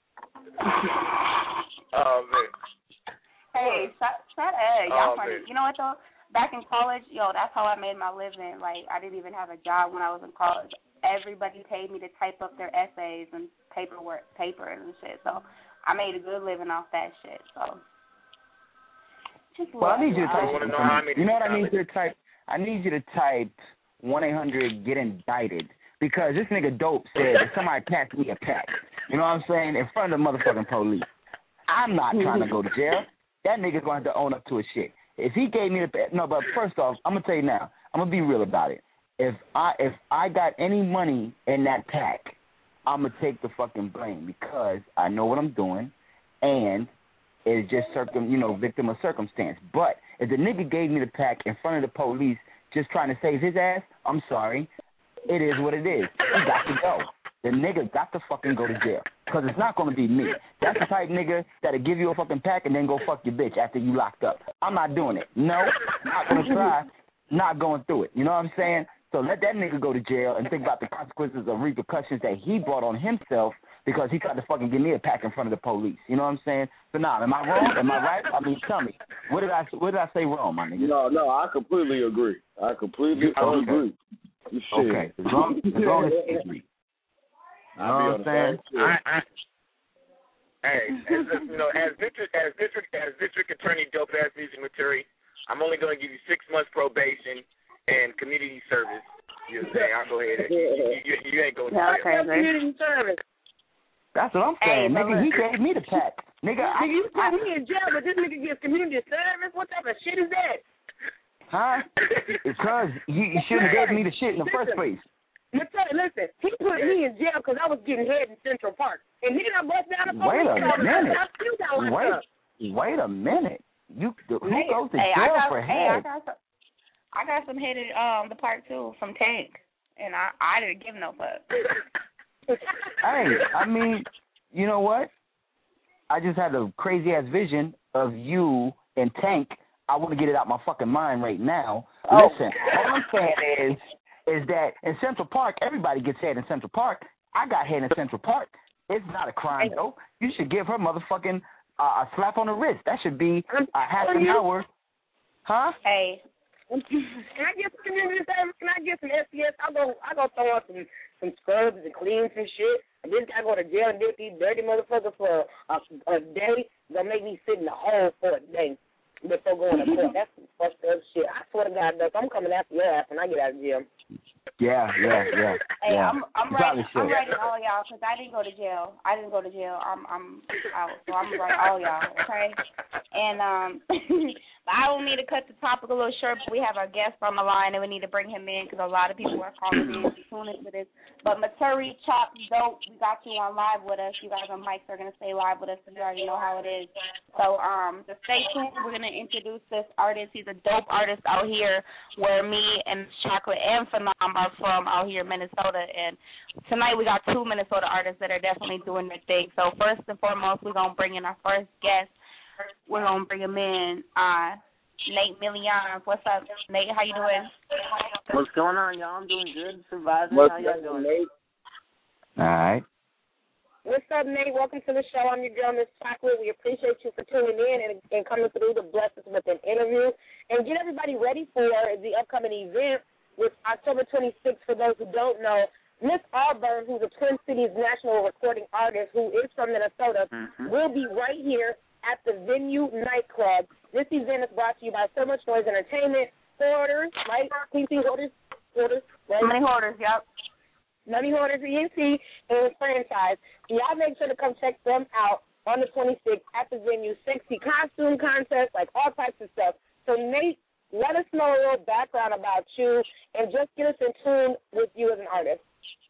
S7: Oh, man.
S4: Hey, shut up. Y'all funny. You know what, though? Back in college, that's how I made my living. Like, I didn't even have a job when I was in college. Everybody paid me to type up their essays and paper and shit. So I made a good living off that shit. So just
S10: Well, I need you to type.
S7: You know
S10: what I need you to type? I need you to type 1-800 get indicted, because this nigga Dope said if somebody passed me a pack, you know what I'm saying, in front of the motherfucking police. I'm not trying to go to jail. That nigga's going to have to own up to his shit. If he gave me but first off, I'm going to tell you now, I'm going to be real about it. If I got any money in that pack, I'm going to take the fucking blame, because I know what I'm doing, and it's just victim of circumstance. But if the nigga gave me the pack in front of the police just trying to save his ass, I'm sorry. It is what it is. He got to go. The nigga got to fucking go to jail, because it's not going to be me. That's the type nigga that'll give you a fucking pack and then go fuck your bitch after you locked up. I'm not doing it. No, not going to try, not going through it. You know what I'm saying? So let that nigga go to jail and think about the consequences of repercussions that he brought on himself because he tried to fucking give me a pack in front of the police. You know what I'm saying? So now, am I wrong? Am I right? I mean, tell me. What did I say wrong, my nigga?
S11: No, I completely agree. Agree. You should.
S10: Okay. As long as you agree. You know what I'm saying?
S7: As district attorney, Dope Ass Music Material, I'm only going to give you 6 months probation and community service. You know what I'm saying? I'll go ahead and you ain't going to jail.
S5: Community service.
S10: That's what I'm saying, nigga. He gave me the pack, nigga.
S5: You put me in jail, but this nigga gets community service. What type of shit is that?
S10: Huh? Because you shouldn't have gave me the shit in the first place.
S5: Listen, he put me in jail because I was getting head in Central Park, and then I bust down the police.
S10: Wait a minute. Who goes to jail for head?
S4: I got some head in the park too from Tank, and I didn't give no fuck.
S10: Hey, I mean, you know what? I just had a crazy ass vision of you and Tank. I want to get it out my fucking mind right now. Listen, all I'm saying is that in Central Park, everybody gets head in Central Park. I got head in Central Park. It's not a crime, though. You should give her motherfucking a slap on the wrist. That should be a half an hour. Huh?
S4: Hey.
S5: Can I get some community service? Can I get some SPS? I'll go throw on some scrubs and clean some shit. And this guy go to jail and get these dirty motherfuckers for a day. They'll make me sit in the hole for a day before going to court. That's some fucked up shit. I swear to God, I'm coming after your ass when I get out of jail.
S10: Yeah.
S4: Hey, I'm writing all y'all because I didn't go to jail. I'm out, so I'm writing all y'all, okay? And I don't need to cut the topic a little short, but we have our guest on the line, and we need to bring him in because a lot of people are calling in to tune into this. But Maturi, Chop, Dope, we got you on live with us. You guys on mics are going to stay live with us, because you already know how it is. So just stay tuned. We're going to introduce this artist. He's a dope artist out here where me and Chocolate and Phenom are from out here in Minnesota. And tonight we got 2 Minnesota artists that are definitely doing their thing. So first and foremost, we're going to bring in our first guest. We're going to bring him in, Nate Million. What's up, Nate? How you doing?
S12: What's going on, y'all? I'm doing good. Surviving. How y'all doing?
S10: Nate? All right.
S5: What's up, Nate? Welcome to the show. I'm your girl, Miss Chocolate. We appreciate you for tuning in and coming through to bless us with an interview and get everybody ready for the upcoming event with October 26th. For those who don't know, Miss Auburn, who's a Twin Cities national recording artist who is from Minnesota, will be right here at the Venue Nightclub. This event is brought to you by So Much Noise Entertainment, Hoarders, right? PC Hoarders, right?
S4: Money Hoarders, yep.
S5: Money Hoarders, ENT, and franchise. Y'all make sure to come check them out on the 26th at the Venue. 60 costume contests, like all types of stuff. So, Nate, let us know a little background about you and just get us in tune with you as an artist.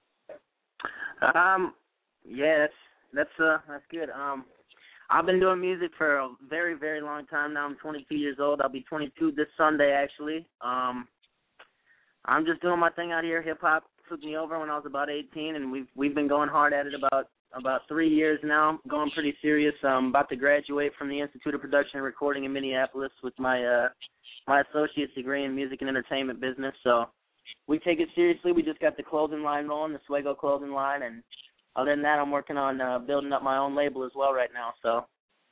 S12: Yeah, that's good. I've been doing music for a very, very long time now. I'm 22 years old. I'll be 22 this Sunday, actually. I'm just doing my thing out here. Hip-hop took me over when I was about 18, and we've been going hard at it about 3 years now, going pretty serious. I'm about to graduate from the Institute of Production and Recording in Minneapolis with my associate's degree in music and entertainment business. So we take it seriously. We just got the clothing line rolling, the Swego clothing line, and other than that, I'm working on building up my own label as well right now. So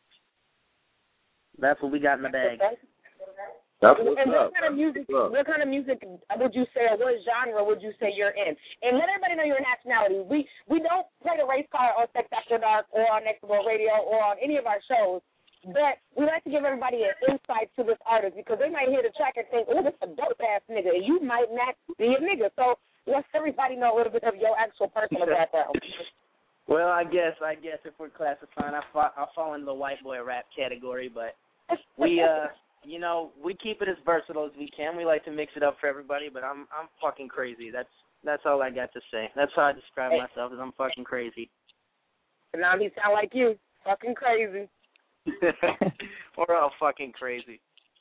S12: that's what we got in the bag.
S11: That's
S5: and what kind of music would you say, or what genre would you say you're in? And let everybody know your nationality. We don't play the race card on Sex After Dark or on Next Level Radio or on any of our shows. but we like to give everybody an insight to this artist because they might hear the track and think, oh, this is a dope-ass nigga, and you might not be a nigga. So let everybody know a little bit of your actual personal background.
S12: Well, I guess if we're classifying, I fall in the white boy rap category, but we, we keep it as versatile as we can. We like to mix it up for everybody, but I'm fucking crazy. That's all I got to say. That's how I describe myself, as I'm fucking crazy.
S5: Now he sound like you, fucking crazy.
S12: We're all fucking crazy.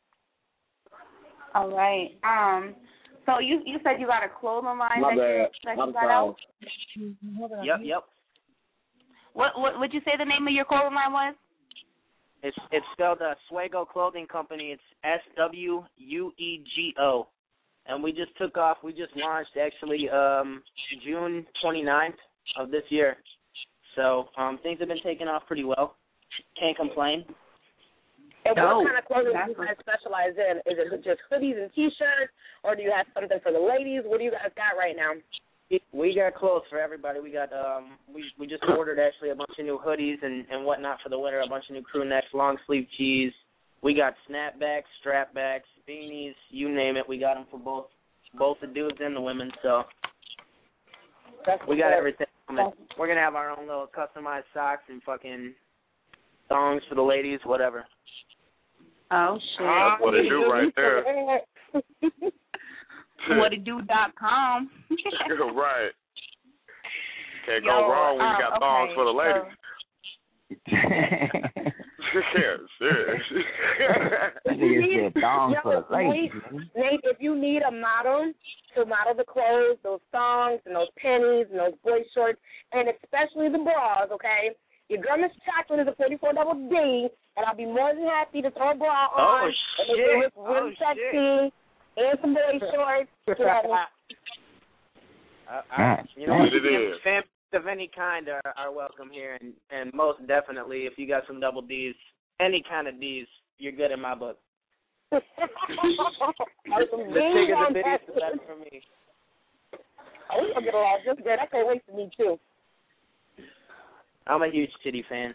S4: All right. So you said you got a clothing line that you got out?
S12: Yep.
S4: What you say the name of your clothing line was?
S12: It's spelled Swego Clothing Company. It's SWUEGO. And we just took off. We just launched, actually, June 29th of this year. So things have been taking off pretty well. Can't complain.
S5: And what kind of clothing do you guys specialize in? Is it just hoodies and T-shirts, or do you have something for the ladies? What do you guys got right now?
S12: We got clothes for everybody. We got we just ordered actually a bunch of new hoodies and whatnot for the winter. A bunch of new crew necks, long sleeve tees. We got snapbacks, strapbacks, beanies, you name it. We got them for both the dudes and the women. So we got everything. We're gonna have our own little customized socks and fucking thongs for the ladies, whatever.
S4: Oh shit!
S11: That's what it do right there.
S4: whatitdo.com.
S11: Right. Can't go wrong when you got thongs for the ladies.
S5: Nate, if you need a model to model the clothes, those thongs and those pennies and those boy shorts, and especially the bras, okay? Your girl Miss Chocolate is a 44 double D, and I'll be more than happy to throw a bra on.
S12: Oh, shit.
S5: And it really sexy. And some boy shorts.
S12: Fans of any kind are welcome here, and most definitely, if you got some double Ds, any kind of Ds, you're good in my book. The bigger the bitties, the better for me.
S5: Oh, we're going to get along just good. I can't wait to meet you.
S12: I'm a huge titty fan.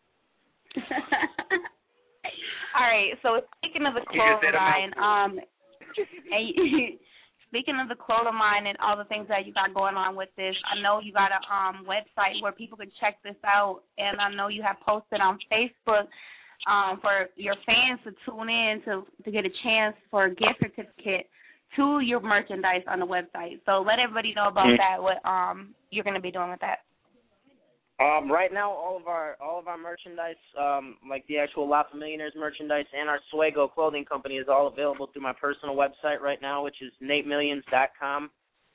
S4: All right, so speaking of the clothing line, speaking of the clothing line and all the things that you got going on with this, I know you got a website where people can check this out, and I know you have posted on Facebook for your fans to tune in to get a chance for a gift certificate to your merchandise on the website. So let everybody know about that, what you're going to be doing with that.
S12: Right now, all of our merchandise, like the actual La Millionaires merchandise and our Swego Clothing Company, is all available through my personal website right now, which is natemillions.com,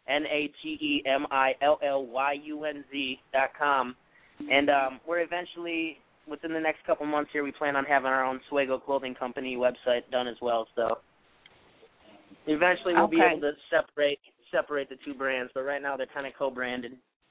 S12: NATEMILLYUNZ.com. And we're eventually, within the next couple months here, we plan on having our own Swego Clothing Company website done as well. So eventually we'll be able to separate the two brands, but right now they're kind of co-branded.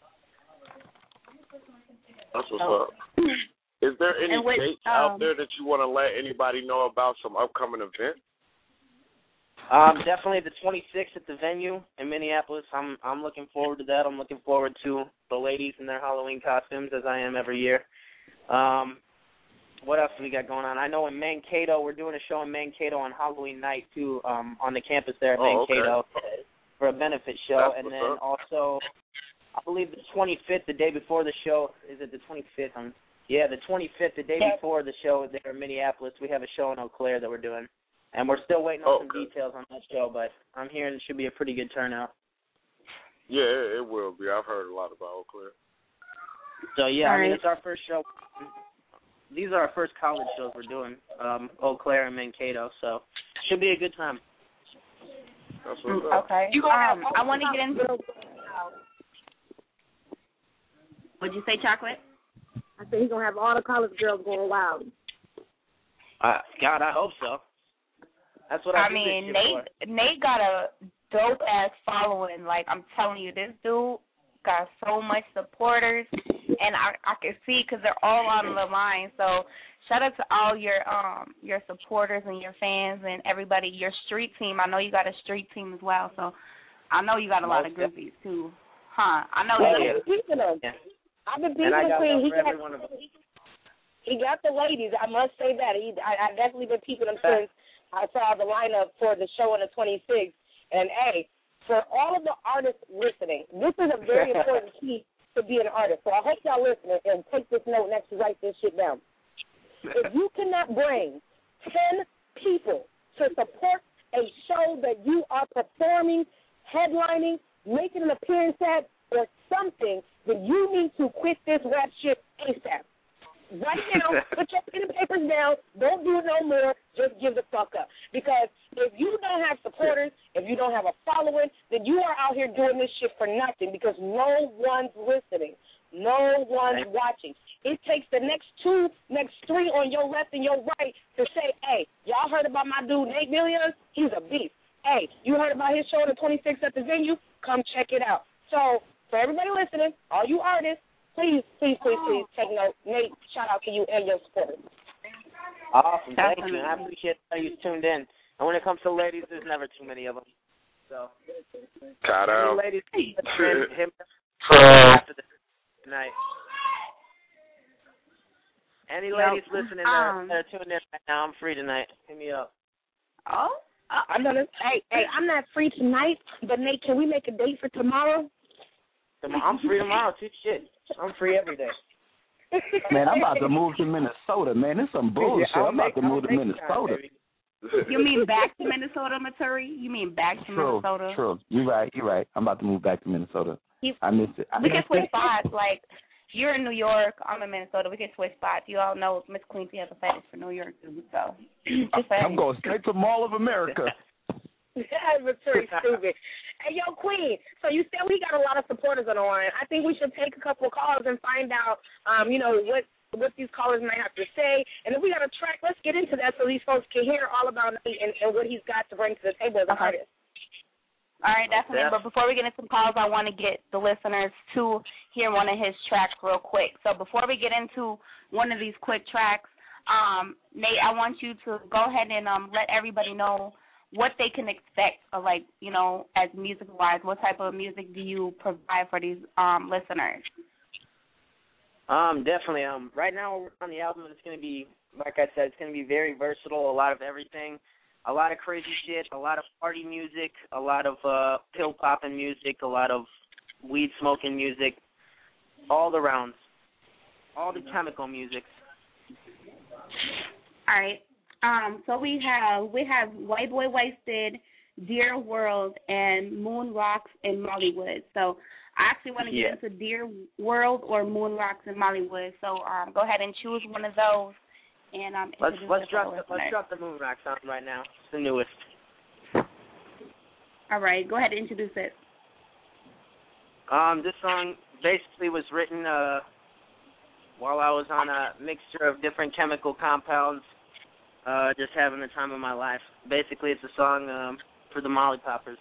S11: That's what's up. Is there any dates out there that you want to let anybody know about, some upcoming events?
S12: Definitely the 26th at the venue in Minneapolis. I'm looking forward to that. I'm looking forward to the ladies in their Halloween costumes, as I am every year. What else do we got going on? I know in Mankato, we're doing a show in Mankato on Halloween night, too, on the campus there at Mankato for a benefit show. And then also, I believe the 25th, the day before the show, is it the 25th? The 25th, the day before the show there in Minneapolis, we have a show in Eau Claire that we're doing. And we're still waiting on some details on that show, but I'm hearing it should be a pretty good turnout.
S11: Yeah, it will be. I've heard a lot about Eau Claire.
S12: So, yeah, I mean, it's our first show. These are our first college shows we're doing, Eau Claire and Mankato, so should be a good time.
S11: That's what's up.
S4: Okay. I want to get into... What'd you say, Chocolate?
S5: I said he's going to have all the college girls going wild.
S12: God, I hope so. That's what I
S4: mean, Nate got a dope-ass following. Like, I'm telling you, this dude got so much supporters, and I can see because they're all on the line. So shout out to all your supporters and your fans and everybody, your street team. I know you got a street team as well, so I know you got a lot of groupies, too. Huh? I know you do.
S5: I've been beating the queen. He got the ladies. I must say that. I definitely been peeping him since I saw the lineup for the show on the 26th. And, hey, for all of the artists listening, this is a very important key to be an artist. So I hope y'all listening and take this note next to write this shit down. If you cannot bring 10 people to support a show that you are performing, headlining, making an appearance at, or something, then you need to quit this rap shit ASAP. Right now, put your pen and papers down. Don't do it no more. Just give the fuck up. Because if you don't have supporters, if you don't have a following, then you are out here doing this shit for nothing because no one's listening. No one's watching. It takes the next three on your left and your right to say, hey, y'all heard about my dude Nate Millions? He's a beast. Hey, you heard about his show on the 26th at the venue? Come check it out. So, for everybody listening, all you artists, please take note. Nate, shout out to you and your supporters.
S12: Awesome. Thank you. I appreciate how you tuned in. And when it comes to ladies, there's never too many of them. So,
S11: shout out.
S12: Ladies, him after the night. Any ladies listening that are tuned in right now, I'm free tonight. Hit me up.
S5: I'm not free tonight, but Nate, can we make a date for tomorrow?
S12: I'm free tomorrow, too. Shit. I'm free every day.
S10: Man, I'm about to move to Minnesota, man. It's some bullshit. I'm about to move to Minnesota.
S4: You mean back to Minnesota, Maturi? You mean back to Minnesota?
S10: True. You're right. I'm about to move back to Minnesota. I miss it.
S4: We can switch spots. Like, you're in New York. I'm in Minnesota. We can switch spots. You all know Miss Quincy has a fetish for New York, too. So,
S10: I'm going straight to Mall of America.
S5: Maturi, stupid. Hey, yo, Queen, so you said we got a lot of supporters on the line. I think we should take a couple of calls and find out, what these callers might have to say. And if we got a track, let's get into that so these folks can hear all about Nate and what he's got to bring to the table as an artist.
S4: All right, definitely. Yeah. But before we get into some calls, I want to get the listeners to hear one of his tracks real quick. So before we get into one of these quick tracks, Nate, I want you to go ahead and let everybody know what they can expect, as music-wise. What type of music do you provide for these listeners?
S12: Definitely. Right now on the album, it's going to be, like I said, it's going to be very versatile, a lot of everything, a lot of crazy shit, a lot of party music, a lot of pill-popping music, a lot of weed-smoking music, all the rounds, all the chemical music.
S4: All right. So we have White Boy Wasted, Dear World, and Moon Rocks and Mollywood. So I actually want to get into Dear World or Moon Rocks and Mollywood. So go ahead and choose one of those. And
S12: let's drop the Moon Rocks on right now. It's the newest.
S4: All right, go ahead and introduce it.
S12: This song basically was written while I was on a mixture of different chemical compounds. Just having the time of my life. Basically, it's a song for the Molly Poppers,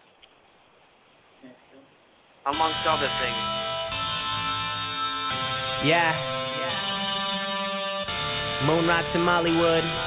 S12: amongst other things.
S3: Yeah. Moon Rocks and Mollywood.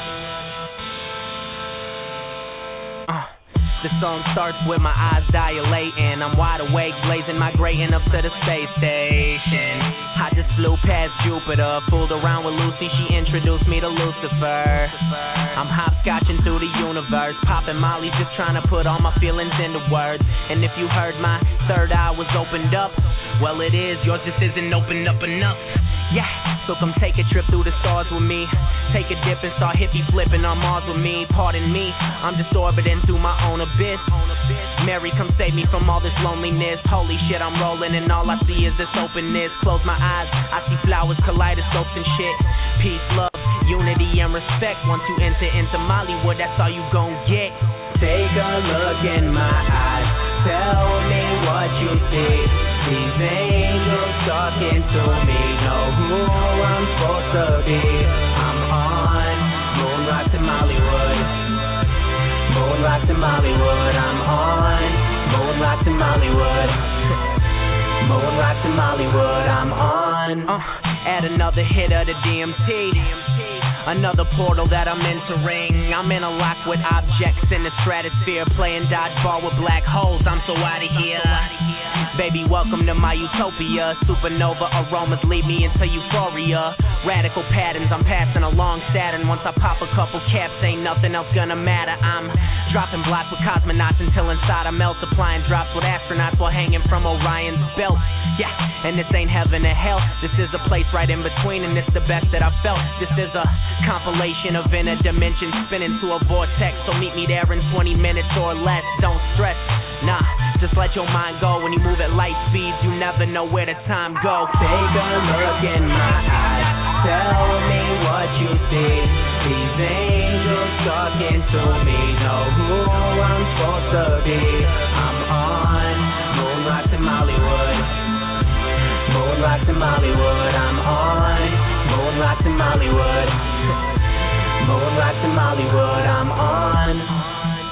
S3: The song starts with my eyes dilating. I'm wide awake, blazing, migrating up to the space station. I just flew past Jupiter, fooled around with Lucy, she introduced me to Lucifer. I'm hopscotching through the universe, popping mollies, just trying to put all my feelings into words. And if you heard my third eye was opened up, well it is, yours just isn't opened up enough. Yeah, so come take a trip through the stars with me. Take a dip and start hippie flipping on Mars with me. Pardon me, I'm just orbiting through my own abyss. Mary, come save me from all this loneliness. Holy shit, I'm rolling and all I see is this openness. Close my eyes, I see flowers, kaleidoscopes and shit. Peace, love, unity and respect. Once you enter into Mollywood, that's all you gon' get. Take a look in my eyes, tell me what you see. These angels talking to me, know who I'm supposed to be. I'm on Moon Rocks and Mollywood. Moon Rocks and Mollywood. I'm on Moon Rocks and Mollywood. Moon Rocks and Mollywood. I'm on. Add another hit of the DMT.
S8: Another portal that I'm entering. I'm in a lock with objects in the stratosphere, playing dodgeball with black holes. I'm so out of here. Baby, welcome to my utopia. Supernova aromas lead me into euphoria. Radical patterns, I'm passing along Saturn. Once I pop a couple caps, ain't nothing else gonna matter. I'm dropping blocks with cosmonauts until inside I melt. Supplying drops with astronauts while hanging from Orion's belt. Yeah, and this ain't heaven or hell. This is a place right in between, and it's the best that I felt. This is a compilation of inner dimensions spinning to a vortex. So meet me there in 20 minutes or less. Don't stress, nah, just let your mind go. When you move at light speeds, you never know where the time goes.
S3: Take a look in my eyes, tell me what you see. These angels talking to me, know who I'm supposed to be. I'm on Moonrocks in Mollywood. Moonrocks in Mollywood, I'm on Moonrocks in Mollywood. Moonrocks in Mollywood, I'm on.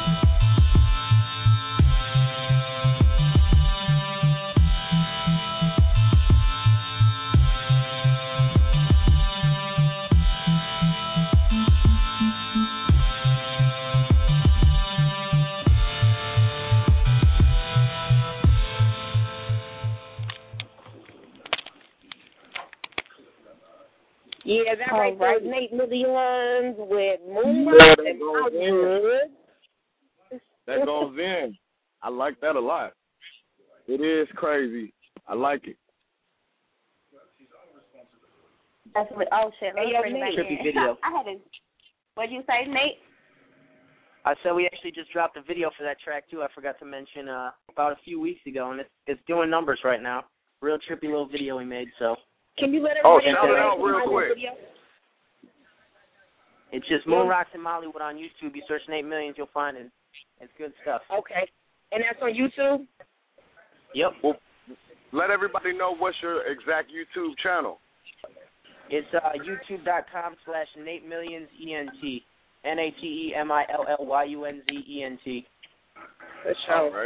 S5: Yeah, that right there is Nate Millions with Moonrocks and Hollywood.
S11: That goes in. I like that a lot. It is crazy. I like it.
S4: That's what, oh shit, let's bring that
S12: trippy
S4: in.
S12: video.
S4: I had to, what'd you say, Nate?
S12: I said we actually just dropped a video for that track too. I forgot to mention about a few weeks ago, and it's doing numbers right now. Real trippy little video we made, so.
S5: Can you let everybody
S11: shout it out real quick.
S12: It's just Moonrocks in Mollywood on YouTube. You search Nate Millions, you'll find it. It's good stuff.
S5: Okay. And that's on YouTube?
S12: Yep.
S11: Well, let everybody know what's your exact YouTube channel.
S12: It's youtube.com/Nate Millions ENT. NATEMILLYUNZENT.
S11: All right.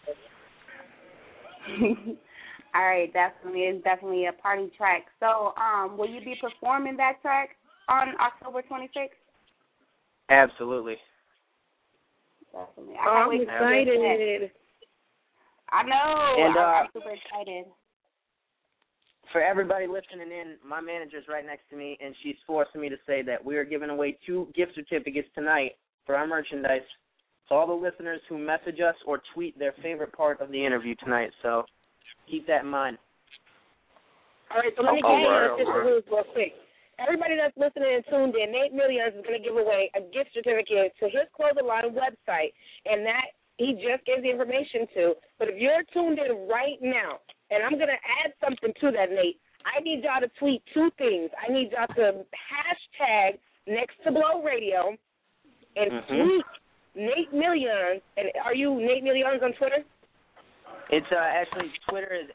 S4: All right, definitely. It's definitely a party track. So, will you be performing that track on October 26th?
S12: Absolutely.
S4: Definitely.
S5: I'm excited.
S4: I know.
S12: And,
S4: I'm super excited.
S12: For everybody listening in, my manager's right next to me, and she's forcing me to say that we are giving away 2 gift certificates tonight for our merchandise to all the listeners who message us or tweet their favorite part of the interview tonight. So keep that in mind.
S5: All right, so let me give you the official rules real quick. Everybody that's listening and tuned in, Nate Millions is going to give away a gift certificate to his clothing line website, and that he just gave the information to. But if you're tuned in right now, and I'm going to add something to that, Nate, I need y'all to tweet 2 things. I need y'all to hashtag Next to Blow Radio and tweet Nate Millions. And are you Nate Millions on Twitter?
S12: It's actually, Twitter is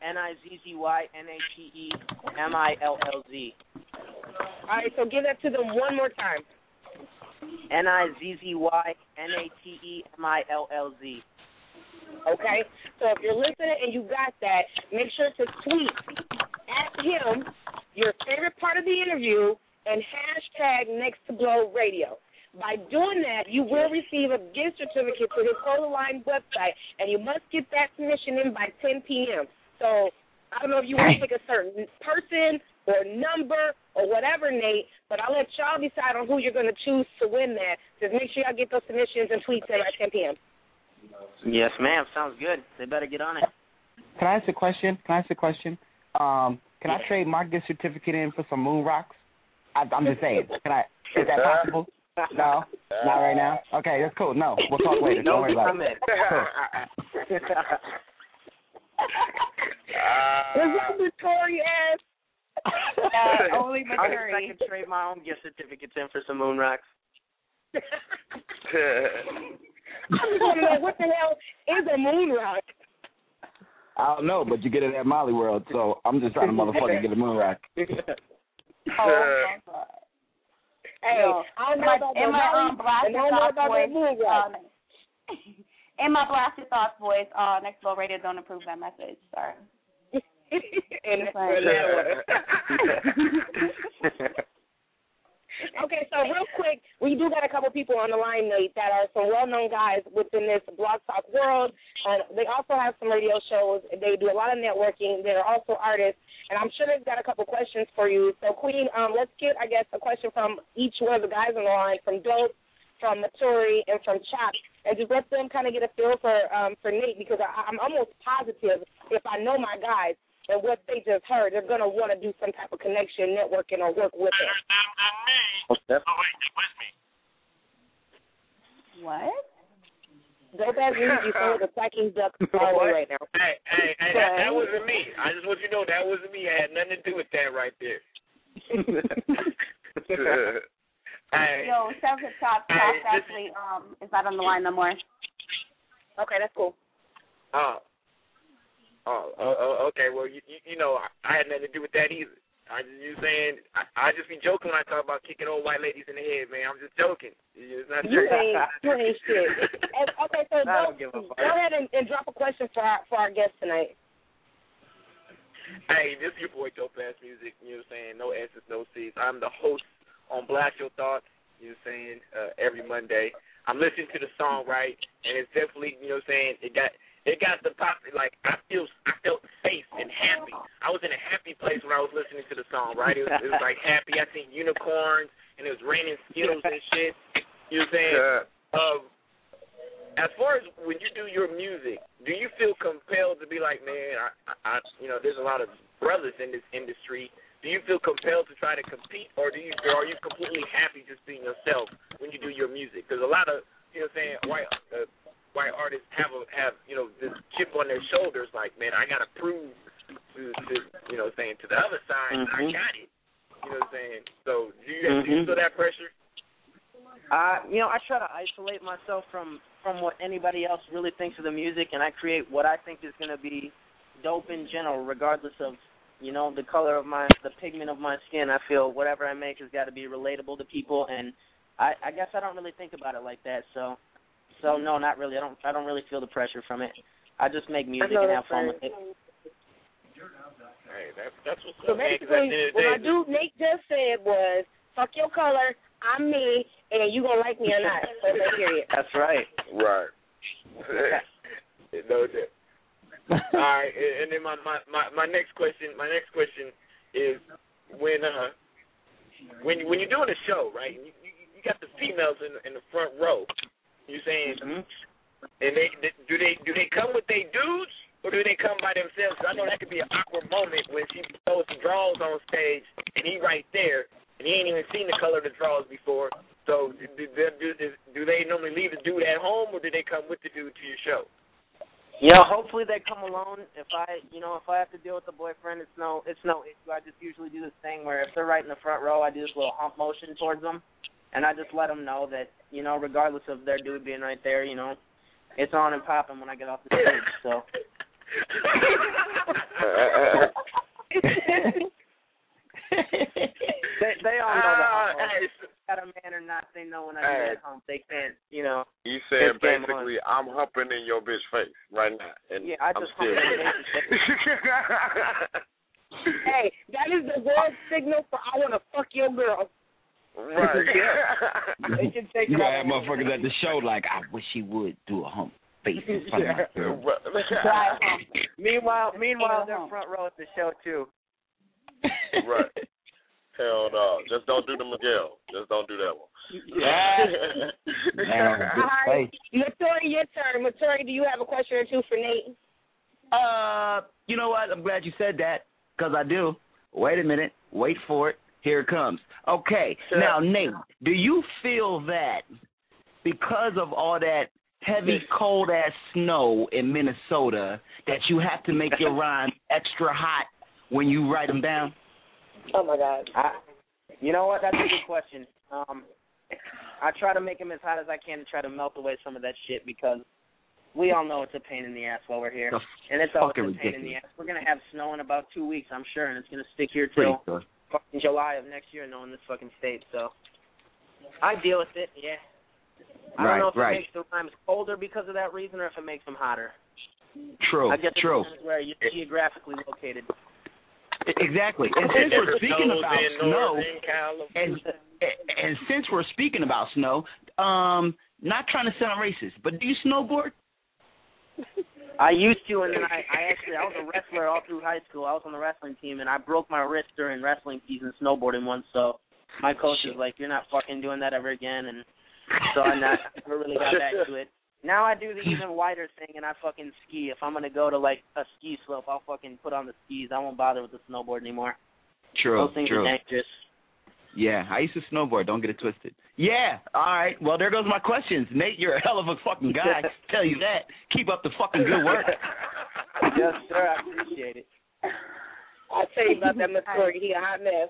S12: NIZZYNATEMILLZ.
S5: All right, so give that to them one more time.
S12: NIZZYNATEMILLZ.
S5: Okay? So if you're listening and you got that, make sure to tweet at him your favorite part of the interview and hashtag Next to Blow Radio. By doing that, you will receive a gift certificate to his Cola Line website, and you must get that submission in by 10 p.m. So I don't know if you want to pick a certain person or number or whatever, Nate, but I'll let y'all decide on who you're going to choose to win that. Just make sure y'all get those submissions and tweets in by 10 p.m.
S12: Yes, ma'am. Sounds good. They better get on it.
S10: Can I ask a question? Can I trade my gift certificate in for some Moonrocks? I'm just saying. Is that possible? No? Not right now? Okay, that's cool. No, we'll talk later. Don't worry about it. Cool.
S5: Was that victorious?
S4: Only
S12: I can trade my own gift certificates in for some Moonrocks.
S5: I just want to know what the hell is a Moonrock?
S10: I don't know, but you get it at Molly World, so I'm just trying to motherfucking get a Moonrock.
S5: Hey,
S4: no.
S5: I don't know about that Moonrock.
S4: In my blasted thoughts voice, Next Level Radio don't approve that message. Sorry.
S5: Okay, so real quick, we do got a couple people on the line, Nate, that are some well-known guys within this Blog Talk world. They also have some radio shows. They do a lot of networking. They're also artists. And I'm sure they've got a couple questions for you. So, Queen, let's get, I guess, a question from each one of the guys on the line, from Dope, from Maturi, and from Chop, and just let them kind of get a feel for Nate, because I'm almost positive if I know my guys and what they just heard, they're going to want to do some type of connection, networking, or work with them.
S4: What?
S5: Dope ass music, you sound like a quacking duck all right now.
S7: Hey, that wasn't me. I just want you to know that wasn't me. I had nothing to do with that right there. Hey,
S4: yo, Chop actually is not on the line no more.
S5: Okay, that's cool.
S7: Okay. Well, you know, I had nothing to do with that either. I just be joking when I talk about kicking old white ladies in the head, man. I'm just joking. It's not true.
S5: You ain't shit. Okay, so go ahead and drop a question for our guest tonight.
S7: Hey, this is your boy Dope Ass Music. You know what I'm saying? No S's, no C's. I'm the host on Blast Your Thoughts. You know what I'm saying? Every Monday. I'm listening to the song, right? And it's definitely, you know what I'm saying? It got the pop, like, I felt safe and happy. I was in a happy place when I was listening to the song, right? It was like happy. I seen unicorns, and it was raining Skittles and shit. You know what I'm saying? As far as when you do your music, do you feel compelled to be like, man, I you know, there's a lot of brothers in this industry. Do you feel compelled to try to compete, or are you completely happy just being yourself when you do your music? Because a lot of, you know what I'm saying, white artists have you know, this chip on their shoulders, like, man, I gotta prove to you know what I'm saying, to the other side, I got it. You know what I'm saying? So do you feel that pressure?
S12: You know, I try to isolate myself from what anybody else really thinks of the music, and I create what I think is gonna be dope in general, regardless of, you know, the color of the pigment of my skin. I feel whatever I make has got to be relatable to people, and I guess I don't really think about it like that. So no, not really. I don't really feel the pressure from it. I just make music and have fun with it.
S7: Hey, that's what's
S5: so basically, what my dude Nate just said was, fuck your color, I'm me, and you gonna like me or not. So period.
S12: That's right.
S11: Right.
S7: No doubt. All right, and then my next question is when you're doing a show, right? You got the females in the front row. You saying, and do they come with their dudes, or do they come by themselves? I know that could be an awkward moment when she throws some draws on stage and he right there and he ain't even seen the color of the draws before. So do they normally leave the dude at home, or do they come with the dude to your show?
S12: You know, hopefully they come alone. If I have to deal with the boyfriend, it's no issue. I just usually do this thing where if they're right in the front row, I do this little hump motion towards them, and I just let them know that, you know, regardless of their dude being right there, you know, it's on and popping when I get off the stage. So. They all know the hump. Got a man or not, they know when I do that hump. They can't, you know.
S11: You said basically, I'm humping in your bitch face right now. And
S12: yeah, I just hump in your face.
S5: Hey, that is the world signal for I want to fuck your girl.
S11: Right.
S12: They can take
S10: you gotta have motherfuckers at the show like, I wish he would do a hump face in front of my girl.
S12: Meanwhile, they're front row at the show too.
S11: Right. Hell no. Just don't do the Miguel. Just don't do that one.
S5: All right. Maturi, your turn. Maturi, do you have a question or two for Nate?
S10: You know what? I'm glad you said that, because I do. Wait a minute. Wait for it. Here it comes. Okay. Sure. Now, Nate, do you feel that because of all that heavy, cold-ass snow in Minnesota that you have to make your rhymes extra hot when you write them down?
S5: Oh, my God.
S12: You know what? That's a good question. I try to make them as hot as I can to try to melt away some of that shit, because we all know it's a pain in the ass while we're here. And it's always a pain in the ass. We're going to have snow in about 2 weeks, I'm sure, and it's going to stick here till fucking July of next year, knowing this fucking state. So I deal with it, yeah. I don't know if it makes the rhymes colder because of that reason, or if it makes them hotter.
S10: True,
S12: I guess it's where you're geographically located.
S10: Exactly. And since we're speaking about snow, and since we're speaking about snow, not trying to sound racist, but do you snowboard?
S12: I used to, and then I was a wrestler all through high school. I was on the wrestling team, and I broke my wrist during wrestling season snowboarding once, so my coach is like, you're not fucking doing that ever again, and so I never really got back to it. Now I do the even wider thing, and I fucking ski. If I'm going to go to, like, a ski slope, I'll fucking put on the skis. I won't bother with the snowboard anymore.
S10: True,
S12: Those things
S10: true.
S12: are dangerous.
S10: Yeah, I used to snowboard. Don't get it twisted. Yeah, all right. Well, there goes my questions. Nate, you're a hell of a fucking guy. Tell you that. Keep up the fucking good work.
S12: Yes, sir. I appreciate it.
S5: I'll tell you about that, Miss Corey. He a hot mess.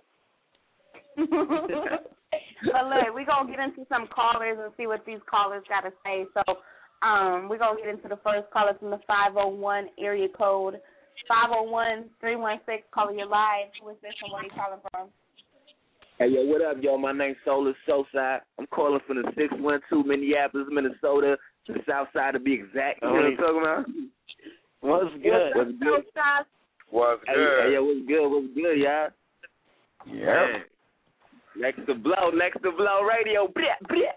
S4: But look, we're going to get into some callers and see what these callers got to say. So we're going to get into the first caller from the 501 area code. 501-316, calling you live. Who is this and where are you calling from?
S9: Hey, yo, what up, yo? My name's Solar Sosa. I'm calling from the 612 Minneapolis, Minnesota, to the south side to be exact. You know what I'm talking about?
S12: What's good?
S9: What's good?
S11: What's good?
S9: Hey, yo, what's good? What's good, y'all?
S10: Yeah.
S9: Next to blow radio. Blah, blah.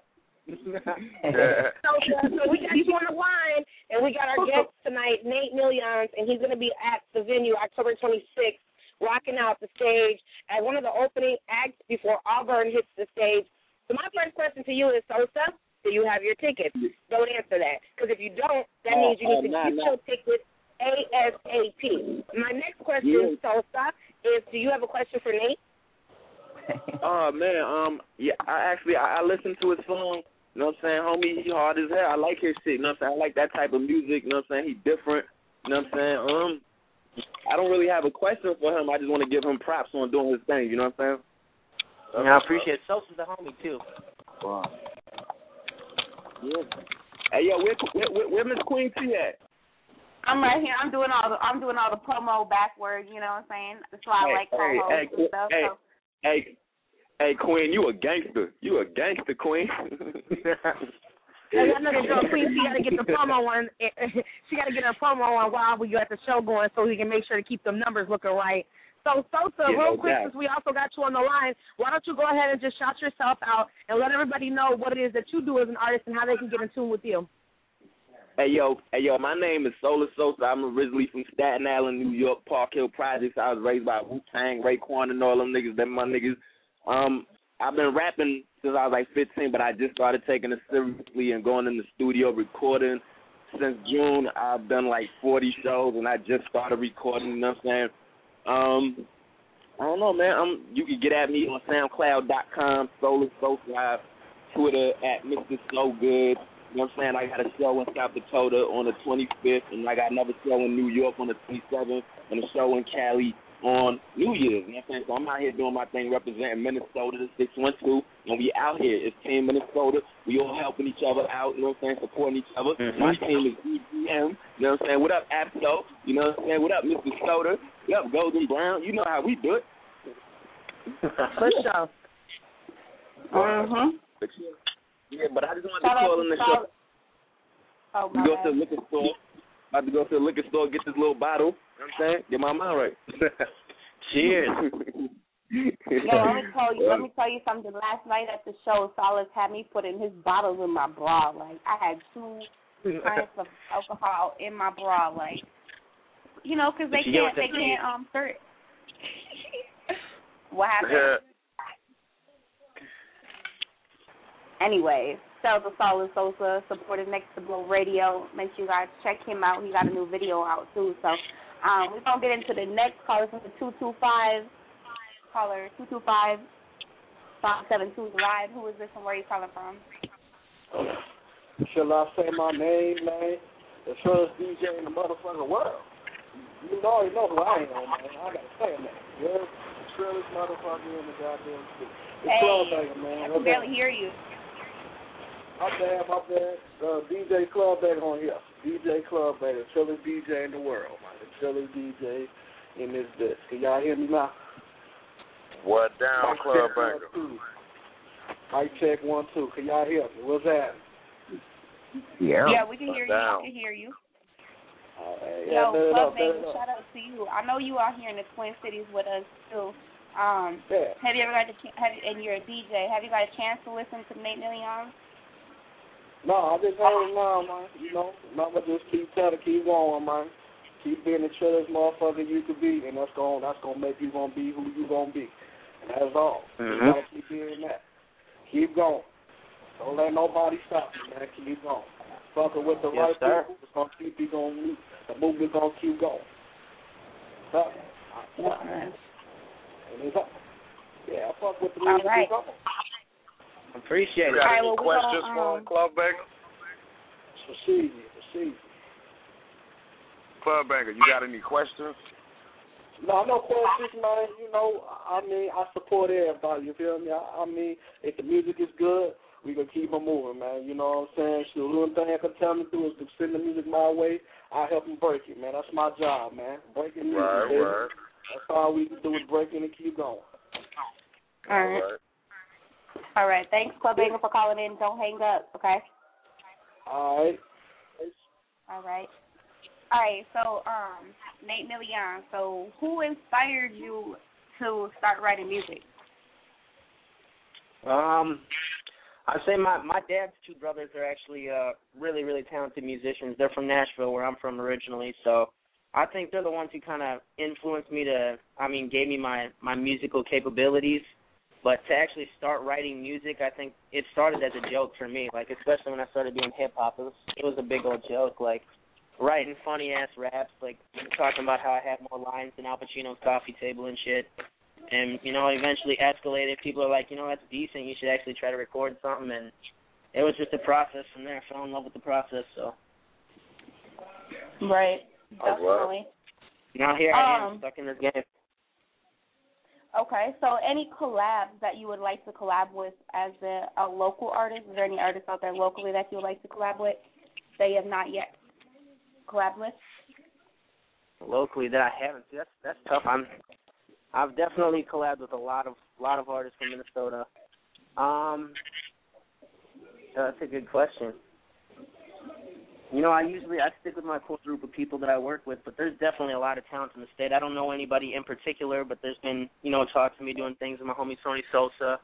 S5: So we got you on the line, and we got our guest tonight, Nate Millions, and he's going to be at the venue October 26th, rocking out the stage as one of the opening acts before Auburn hits the stage. So my first question to you is, Sosa, do you have your tickets? Don't answer that, because if you don't, that means you need to get your tickets ASAP. My next question, Sosa, is do you have a question for Nate?
S9: Oh, man, yeah, I listened to his song, you know what I'm saying, homie, he hard as hell. I like his shit, you know what I'm saying, I like that type of music, you know what I'm saying, he different, you know what I'm saying, I don't really have a question for him, I just want to give him props on doing his thing, you know what I'm saying?
S12: Yeah, I appreciate it. Sosa's the homie, too.
S9: Wow. Yeah. Hey, yo, where Miss Queen T at?
S4: I'm right here. I'm doing all the promo backward, you know what I'm saying? That's why I like co-hosts and stuff.
S9: Hey, Queen, you a gangster. You a gangster, Queen.
S5: Hey, I know the girl Queen. She got to get the promo on. She got to get her promo on while we got the show going, so we can make sure to keep the numbers looking right. So, Sosa, real quick, since we also got you on the line, why don't you go ahead and just shout yourself out and let everybody know what it is that you do as an artist and how they can get in tune with you.
S9: Hey, yo, my name is Solar Sosa. I'm originally from Staten Island, New York, Park Hill Projects. I was raised by Wu-Tang, Raekwon, and all them niggas. Them my niggas. I've been rapping since I was like 15, but I just started taking it seriously and going in the studio recording. Since June, I've done like 40 shows, and I just started recording, you know what I'm saying? I don't know, man. You can get at me on SoundCloud.com, Solar Sosa, Twitter at Mr. So Good. You know what I'm saying? I got a show in South Dakota on the 25th, and I got another show in New York on the 27th, and a show in Cali on New Year's. You know what I'm saying? So I'm out here doing my thing, representing Minnesota, the 612, and we out here. It's Team Minnesota. We all helping each other out, you know what I'm saying, supporting each other. Mm-hmm. My team is EGM, you know what I'm saying? What up, Apso? You know what I'm saying? What up, Mr. Soda? What up, Golden Brown? You know how we do it.
S5: For sure.
S4: Mm-hmm.
S9: Yeah, but I just wanted to call in the show.
S4: Oh, my
S9: go to the liquor store. About to go to the liquor store, get this little bottle. You know what I'm saying? Get my mind right.
S12: Cheers.
S4: Let me tell you something. Last night at the show, Solace had me putting his bottles in my bra. Like, I had 2 pints of alcohol in my bra. Like, you know, because they can't stir it. What happened? Anyway, shout out to Solar Sosa, supported Next to Blow Radio. Make sure you guys check him out. He got a new video out, too. So we're going to get into the next caller from the 225. Caller 225-572 live. Who is this and where are you calling from?
S13: Shall I say my name, man? The shortest DJ in the motherfucking world. You already know who I am, man. I got to say that. You're the trillest motherfucker in the goddamn city. It's Clubbanger, man.
S4: I can barely hear you.
S13: My bad. DJ Clubbanger on here. DJ Clubbanger, chillest DJ in the world, man. The chillest DJ in this bitch. Can y'all hear me now?
S11: What down, Clubbanger?
S13: Mic check 1 2. Can y'all hear me? What's that?
S4: Yeah, we can hear you. I can hear you. Yo, Clubbanger, shout out to you. I know you out here in the Twin Cities with us too. Have you ever got and you're a DJ, have you got a chance to listen to Nate Million?
S13: No, I just heard him now, man. You know, nothing but just keep going, man. Keep being the trillest motherfucker you could be, and that's gonna make you gonna be who you gonna be. And that's all. You gotta keep doing that. Keep going. Don't let nobody stop you, man. Keep going. Fucking with the right people, it's gonna keep you going. The movement gonna keep going. Yeah, I fuck with the music.
S4: Right.
S12: Appreciate it.
S11: You got any questions for Club Banger?
S13: Proceed.
S11: Club Banger, you got any questions?
S13: No questions, man. You know, I mean, I support everybody. You feel me? I mean, if the music is good, we can keep on moving, man. You know what I'm saying? So the only thing I can tell them to do is to send the music my way. I help them break it, man. That's my job, man. Breaking music, baby.
S11: Right.
S13: That's all we can do is break it and keep going.
S4: All right. Thanks, Club Banger, for calling in. Don't hang up, okay?
S13: All right.
S4: So, Nate Million, so who inspired you to start writing music?
S12: I'd say my dad's two brothers are actually really, really talented musicians. They're from Nashville, where I'm from originally, so I think they're the ones who kind of influenced me gave me my musical capabilities. But to actually start writing music, I think it started as a joke for me, like, especially when I started doing hip-hop. It was a big old joke, like, writing funny-ass raps, like, talking about how I had more lines than Al Pacino's coffee table and shit. And, you know, eventually escalated. People are like, you know, that's decent. You should actually try to record something. And it was just a process from there. I fell in love with the process, so.
S4: Right. Definitely.
S12: Now here I am, stuck in this game.
S4: Okay, so any collabs that you would like to collab with as a local artist? Is there any artists out there locally that you would like to collab with that you have not yet collabed with?
S12: Locally that I haven't. See, that's tough. I've definitely collabed with a lot of artists from Minnesota. That's a good question. You know, I stick with my core group of people that I work with, but there's definitely a lot of talent in the state. I don't know anybody in particular, but there's been, you know, talks of me doing things with my homie Tony Sosa,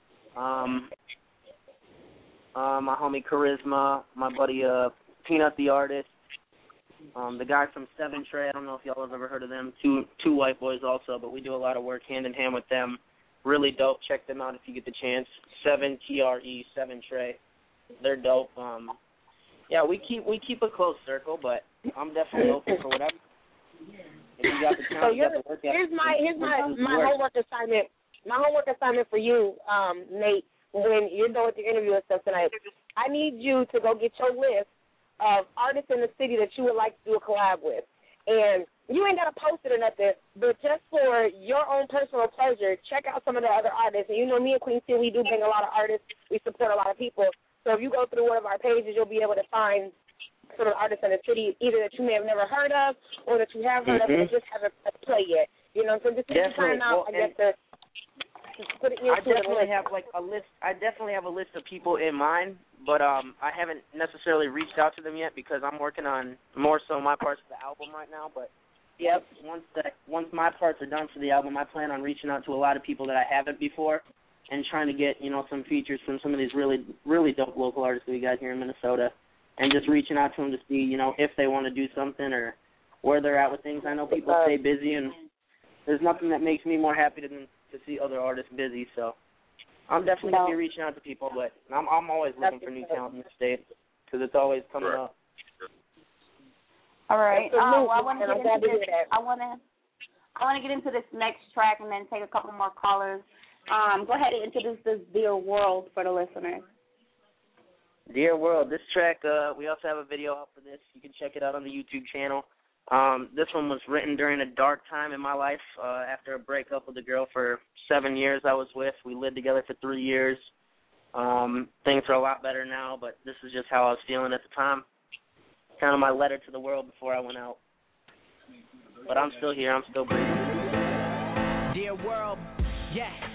S12: my homie Charisma, my buddy Peanut the Artist, the guy from Seven Trey. I don't know if y'all have ever heard of them. Two white boys also, but we do a lot of work hand in hand with them. Really dope. Check them out if you get the chance. 7TRE, 7 Trey. They're dope. Yeah, we keep a close circle, but I'm definitely open for whatever. If you got the talent, you got the work.
S5: Here's my homework assignment. My homework assignment for you, Nate, when you're done with your interview and stuff tonight, I need you to go get your list of artists in the city that you would like to do a collab with. And you ain't got to post it or nothing, but just for your own personal pleasure, check out some of the other artists. And you know, me and Queen C, we do bring a lot of artists. We support a lot of people. So if you go through one of our pages, you'll be able to find some of the artists in the city, either that you may have never heard of or that you have heard of and just haven't played yet. You know, so just find out, I guess, to put it in your
S12: I definitely have a list. I definitely have a list of people in mind, but I haven't necessarily reached out to them yet because I'm working on more so my parts of the album right now. But once my parts are done for the album, I plan on reaching out to a lot of people that I haven't before and trying to get, you know, some features from some of these really, really dope local artists that we got here in Minnesota, and just reaching out to them to see, you know, if they want to do something or where they're at with things. I know people stay busy, and there's nothing that makes me more happy than to see other artists busy. So I'm definitely going to be reaching out to people, but I'm always looking for new talent in the state because it's always coming up.
S4: All right. Well, I want to get into this next track and then take a couple more callers. Go ahead and introduce this Dear World for the listeners.
S12: Dear World, this track, we also have a video out for this. You can check it out on the YouTube channel. This one was written during a dark time in my life after a breakup with a girl for 7 years I was with. We lived together for 3 years. Things are a lot better now, but this is just how I was feeling at the time. Kind of my letter to the world before I went out. But I'm still here. I'm still breathing.
S14: Dear World, yeah.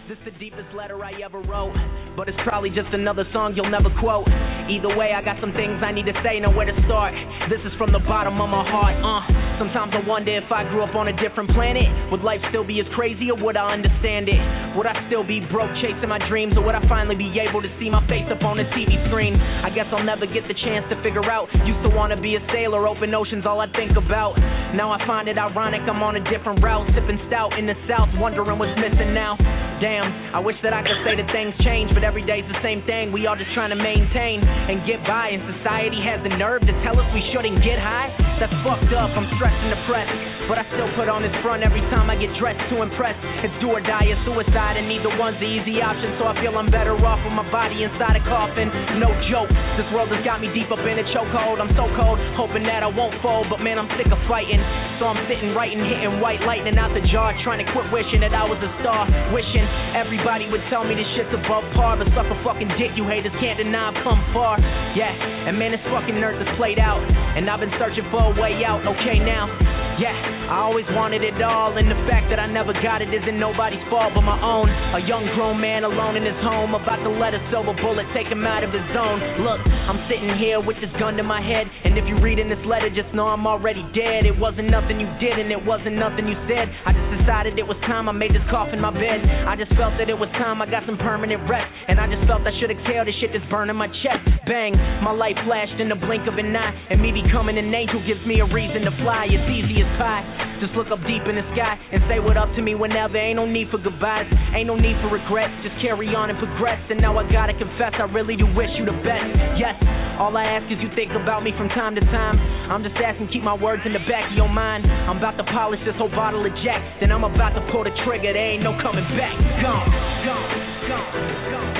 S14: This the deepest letter I ever wrote, but it's probably just another song you'll never quote. Either way, I got some things I need to say, know where to start. This is from the bottom of my heart. Sometimes I wonder if I grew up on a different planet, would life still be as crazy or would I understand it? Would I still be broke chasing my dreams, or would I finally be able to see my face up on the TV screen? I guess I'll never get the chance to figure out. Used to want to be a sailor, open oceans, all I think about. Now I find it ironic I'm on a different route, sipping stout in the south, wondering what's missing now. Damn, I wish that I could say that things change, but every day's the same thing. We all just trying to maintain and get by, and society has the nerve to tell us we shouldn't get high. That's fucked up, I'm stressed and depressed, but I still put on this front every time I get dressed to impress. It's do or die or suicide, and neither one's the easy option, so I feel I'm better off with my body inside a coffin. No joke, this world has got me deep up in a chokehold. I'm so cold, hoping that I won't fold, but man, I'm sick of fighting. So I'm sitting writing, hitting white lightning out the jar, trying to quit wishing that I was a star, wishing everybody would tell me this shit's above par, but suck a fucking dick, you haters can't deny I've come far. Yeah, and man, this fucking nerd is played out, and I've been searching for a way out. Okay now, yeah, I always wanted it all, and the fact that I never got it isn't nobody's fault but my own. A young grown man alone in his home, about to let a silver bullet take him out of his zone. Look, I'm sitting here with this gun to my head, and if you're reading this letter, just know I'm already dead. It wasn't nothing you did, and it wasn't nothing you said. I just decided it was time I made this coffin my bed. I just felt that it was time I got some permanent rest, and I just felt I should exhale this shit that's burning my chest. Bang, my life flashed in the blink of an eye, and me becoming an angel gives me a reason to fly. It's easy as pie. Just look up deep in the sky and say what up to me whenever. Ain't no need for goodbyes, ain't no need for regrets. Just carry on and progress. And now I gotta confess, I really do wish you the best. Yes, all I ask is you think about me from time to time. I'm just asking, keep my words in the back of your mind. I'm about to polish this whole bottle of Jack, then I'm about to pull the trigger. There ain't no coming back. Gone, gone, gone, gone.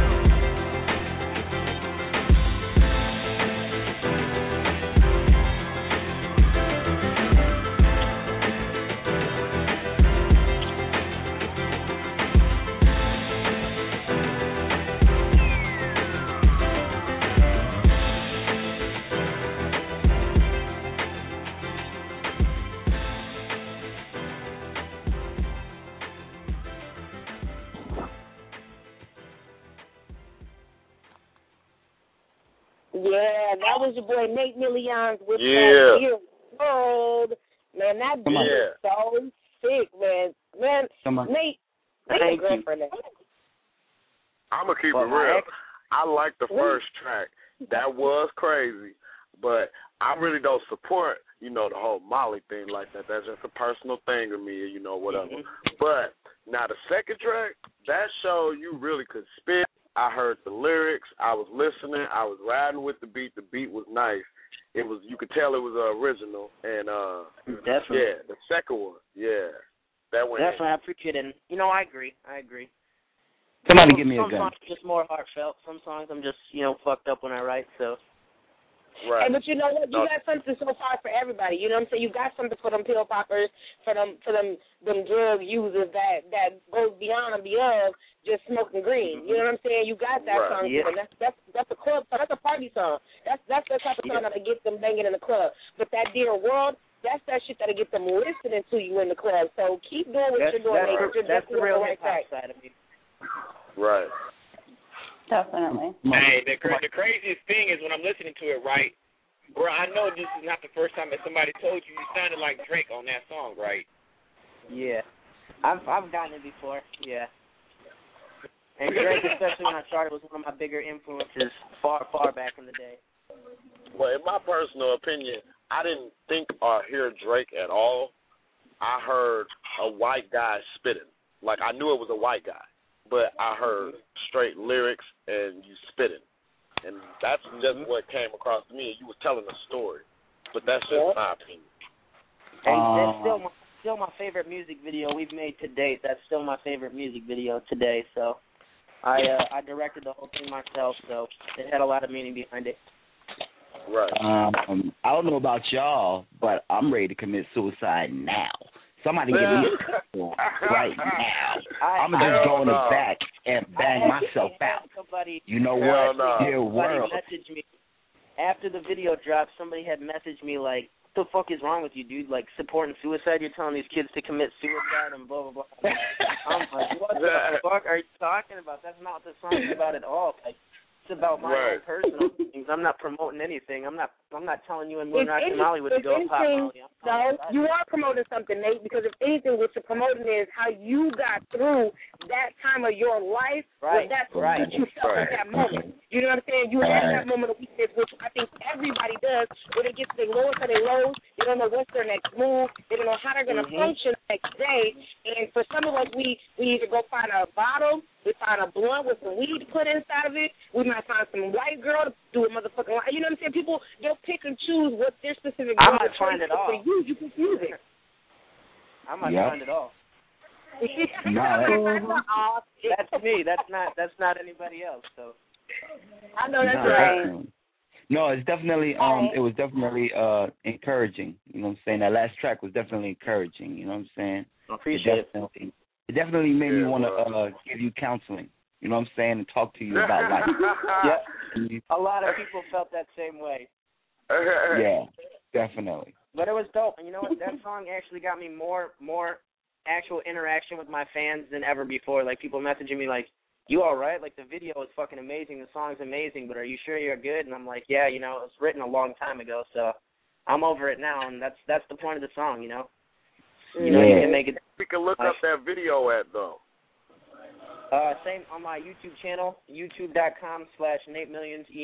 S5: Yeah, that was your boy Nate Millions with that Dear World. Man, that beat is so sick, man. Nate,
S10: thank you.
S11: I'm going to keep it real. I like the first track. That was crazy, but I really don't support, the whole Molly thing like that. That's just a personal thing to me, whatever. Mm-hmm. But now the second track, that showed you really could spit. I heard the lyrics. I was listening. I was riding with the beat. The beat was nice. It was. You could tell it was original. And
S12: definitely.
S11: Yeah, the second one. Yeah, that went.
S12: Definitely, I appreciate it. I agree.
S10: Somebody give me a gun.
S12: Some songs are just more heartfelt. Some songs I'm just fucked up when I write. So.
S11: Right.
S5: But you know what? You got something so far for everybody. You know what I'm saying? You got something for them pill poppers, for them drug users that goes beyond and beyond just smoking green. You know what I'm saying? You got that song. Yeah. That's a club song. That's a party song. That's the type of song that'll get them banging in the club. But that Dear World, that's that shit that'll get them listening to you in the club. So keep doing what you're doing.
S12: That's the real hip hop side of me.
S11: Right.
S4: Definitely.
S7: Hey, the craziest thing is when I'm listening to it, right, bro, I know this is not the first time that somebody told you sounded like Drake on that song, right?
S12: Yeah. I've gotten it before, yeah. And Drake, especially when I started, was one of my bigger influences far back in the day.
S11: Well, in my personal opinion, I didn't think or hear Drake at all. I heard a white guy spitting. Like, I knew it was a white guy. But I heard straight lyrics and you spitting. And that's just what came across to me. You was telling a story. But that's just my opinion.
S12: And that's still my favorite music video we've made to date. That's still my favorite music video today. So I directed the whole thing myself, so it had a lot of meaning behind it.
S11: Right.
S10: I don't know about y'all, but I'm ready to commit suicide now. Somebody give me a couple right now. I'm just going to back and bang myself out. You know what? Dear World.
S12: Messaged me after the video dropped. Somebody had messaged me like, the fuck is wrong with you, dude? Like, supporting suicide? You're telling these kids to commit suicide and blah, blah, blah. I'm like, what the fuck are you talking about? That's not what the song's about at all. Like, it's about my own personal things. I'm not promoting anything. I'm not telling you in Moon Rock and Mollywood to go pop Molly.
S5: No, you are promoting something, Nate, because if anything, what you're promoting is how you got through that time of your life.
S12: Right.
S5: That's what you felt at that moment. You know what I'm saying? You had that moment of weakness, which I think everybody does, when they get to their lowest of their lows. They don't know what's their next move. They don't know how they're going to function the next day. And for some of us, we either go find a bottle, we find a blunt with some weed to put inside of it. We might find some white girl to do a motherfucking line. You know what I'm saying? People, they'll pick and choose what their specific
S12: I might find it all.
S5: For you can use it.
S12: I might find it all. That's me. That's not anybody else. So
S5: I know that's right.
S10: No, it's definitely it was definitely encouraging. You know what I'm saying? That last track was definitely encouraging. You know what I'm saying?
S12: I appreciate it.
S10: It definitely made me want to give you counseling. You know what I'm saying? And talk to you about life.
S12: A lot of people felt that same way.
S10: Yeah, definitely.
S12: But it was dope. And you know what? That song actually got me more actual interaction with my fans than ever before. Like, people messaging me like, you all right? Like, the video is fucking amazing. The song's amazing, but are you sure you're good? And I'm like, yeah, you know, it was written a long time ago, so I'm over it now, and that's the point of the song, you know? You know, you can make it.
S11: We can look up that video at, though.
S12: Same on my YouTube channel, youtube.com/NateMillions,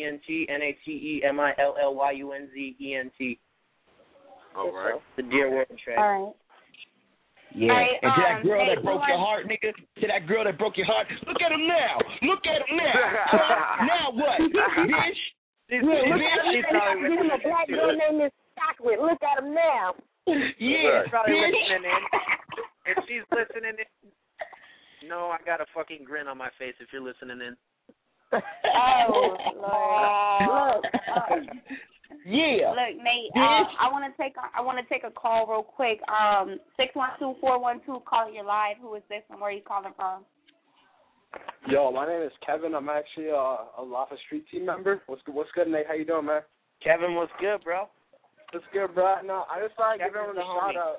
S12: NateMillionsEnt.
S11: All right.
S12: The Dear World track.
S4: All right.
S10: Yeah.
S4: Right,
S10: and to that girl that broke your heart, nigga, to that girl that broke your heart, look at him now. Look at him now. Now what? Bitch.
S5: Look at him. A black girl named Miss Chocolate. Look at him now.
S12: Yeah, probably listening in. If she's listening in, no, I got a fucking grin on my face if you're listening in.
S4: Oh, Lord. Look.
S10: Yeah.
S4: Look, Nate. I want to take a call real quick. 612-412, calling you live. Who is this and where are you calling from?
S13: Yo, my name is Kevin. I'm actually a Laffa Street Team member. What's good, Nate? How you doing, man?
S12: Kevin, what's good, bro?
S13: What's good, bro? No, I just thought I'd give everyone a
S12: homie.
S13: shout out.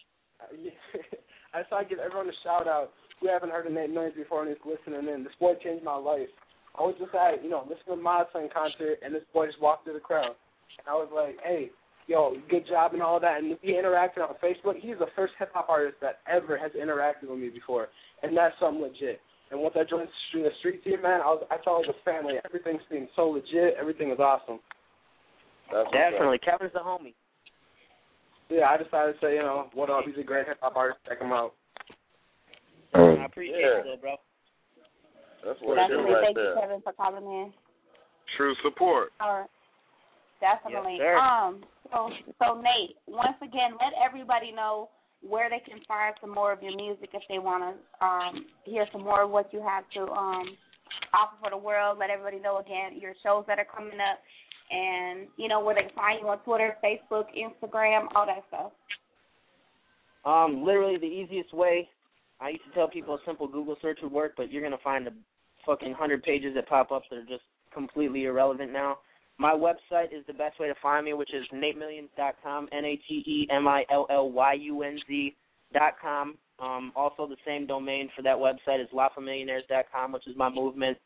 S13: I just thought I'd give everyone a shout out who haven't heard of Nate Millions before and is listening in. This boy changed my life. I was just at, listening to my son concert, and this boy just walked through the crowd. And I was like, hey, yo, good job and all that. And we interacted on Facebook. He's the first hip-hop artist that ever has interacted with me before. And that's something legit. And once I joined the street team, man, I felt like a family. Everything seemed so legit. Everything was awesome.
S12: Definitely. Kevin's the homie.
S13: Yeah, I decided to say, what up? He's a great hip-hop artist. Check him out.
S12: I appreciate it, bro.
S11: That's what it is right
S4: Thank
S11: there.
S4: you, Kevin, for calling in.
S11: True support.
S4: All right. Definitely.
S12: Yes,
S4: So Nate, once again, let everybody know where they can find some more of your music if they want to hear some more of what you have to offer for the world. Let everybody know again your shows that are coming up, and where they can find you on Twitter, Facebook, Instagram, all that stuff.
S12: Literally the easiest way. I used to tell people a simple Google search would work, but you're gonna find a fucking 100 pages that pop up that are just completely irrelevant now. My website is the best way to find me, which is NateMillions.com, NateMillions.com. Also, the same domain for that website is LaffaMillionaires.com, which is my movement,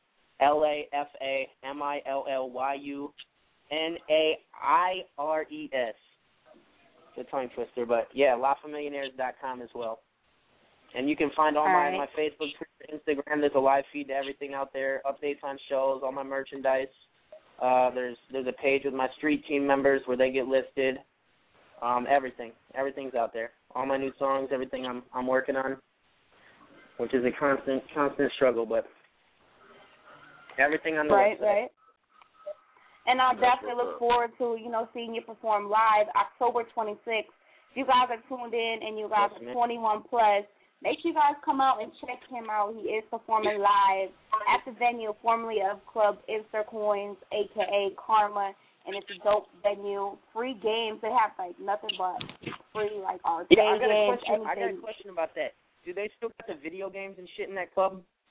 S12: LaFaMillioniaires. It's a tongue twister, but yeah, LaffaMillionaires.com as well. And you can find all my Facebook, Twitter, Instagram. There's a live feed to everything out there, updates on shows, all my merchandise. There's a page with my street team members where they get listed. Everything's out there. All my new songs, everything I'm working on, which is a constant struggle, but everything on the website.
S4: Right. And I'll definitely look forward to seeing you perform live October 26th. If you guys are tuned in and you guys are 21 plus, make sure you guys come out and check him out. He is performing live at the venue formerly of Club Insert Coins, a.k.a. Karma, and it's a dope venue. Free games. They have, nothing but free, arcade games.
S12: I got a question about that. Do they still got the video games and shit in that club?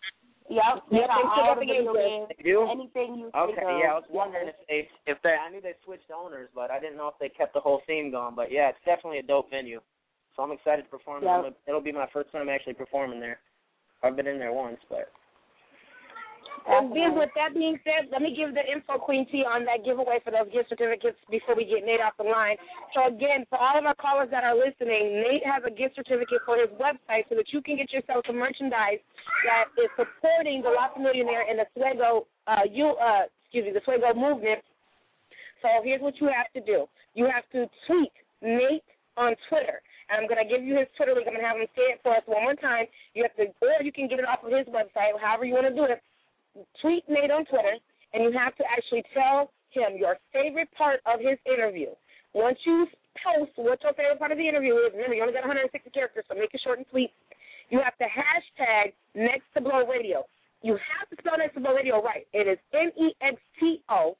S4: Yep. They got all the video
S12: games. They do?
S4: Anything you
S12: Okay,
S4: think of.
S12: yeah, I was wondering if they, I knew they switched owners, but I didn't know if they kept the whole theme going. But yeah, it's definitely a dope venue. So I'm excited to perform there. It'll be my first time actually performing there. I've been in there once, but.
S5: And then with that being said, let me give the info, Queen T, on that giveaway for those gift certificates before we get Nate off the line. So again, for all of our callers that are listening, Nate has a gift certificate for his website so that you can get yourself some merchandise that is supporting the Lost Millionaire and the Swego, the Swego movement. So here's what you have to do. You have to tweet Nate on Twitter. And I'm going to give you his Twitter link. I'm going to have him say it for us one more time. You have to, or you can get it off of his website, however you want to do it. Tweet Nate on Twitter, and you have to actually tell him your favorite part of his interview. Once you post what your favorite part of the interview is, remember, you only got 160 characters, so make it short and sweet. You have to hashtag Next to Blow Radio. You have to spell Next to Blow Radio right. It is NEXTO,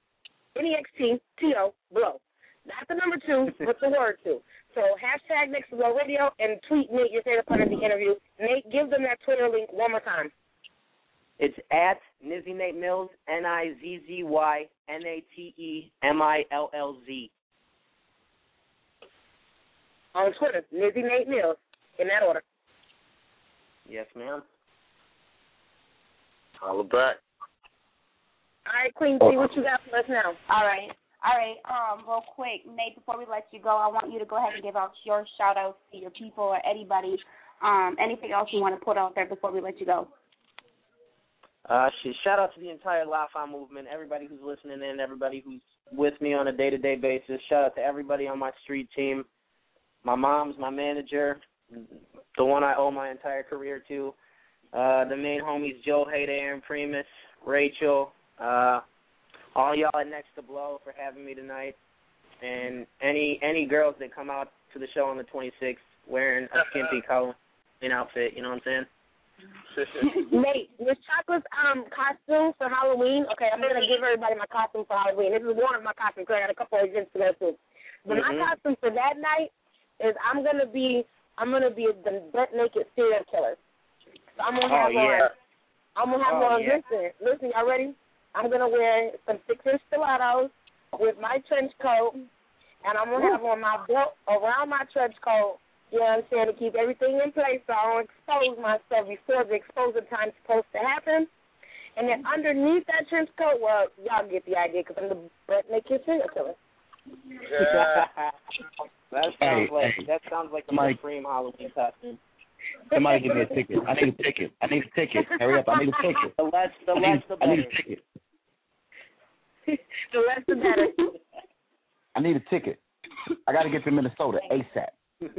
S5: Blow. Not the number 2, but the word 2. So hashtag Next to Blow Radio and tweet Nate your favorite part of the interview. Nate, give them that Twitter link one more time.
S12: It's at Nizzy Nate Mills, NIZZYNATEMILLZ.
S5: On Twitter, Nizzy Nate Mills, in that order.
S12: Yes, ma'am.
S11: Holla back.
S5: All right, Queen T, what you got for us now?
S4: All right. Real quick, Nate, before we let you go, I want you to go ahead and give out your shout-outs to your people or anybody, anything else you want to put out there before we let you go.
S12: Shout out to the entire La-Fa movement, everybody who's listening in, everybody who's with me on a day-to-day basis. Shout out to everybody on my street team. My mom's my manager, the one I owe my entire career to. The main homies, Joe, Hayda, Aaron Primus, Rachel, all y'all at Next to Blow for having me tonight. And any girls that come out to the show on the 26th wearing a skimpy Halloween outfit, you know what I'm saying?
S5: Nate, Miss Chocolate's costume for Halloween. Okay, I'm gonna give everybody my costume for Halloween. This is one of my costumes because I got a couple of events to go to. But my costume for that night is I'm gonna be the butt naked serial killer. So I'm gonna have on. Listen, y'all ready? I'm gonna wear some 6-inch stilettos with my trench coat, and I'm gonna have on my belt around my trench coat. You know what I'm saying, to keep everything in place so I don't expose myself before the exposure time's supposed to happen. And then underneath that trench coat, well, y'all get the idea because I'm the butt naked serial killer.
S12: That sounds like a supreme Halloween costume.
S10: Somebody give me a ticket. I need a ticket. Hurry up, I need a ticket.
S12: The less the better.
S10: I need a ticket.
S5: The less the better.
S10: I need a ticket. I got to get to Minnesota ASAP.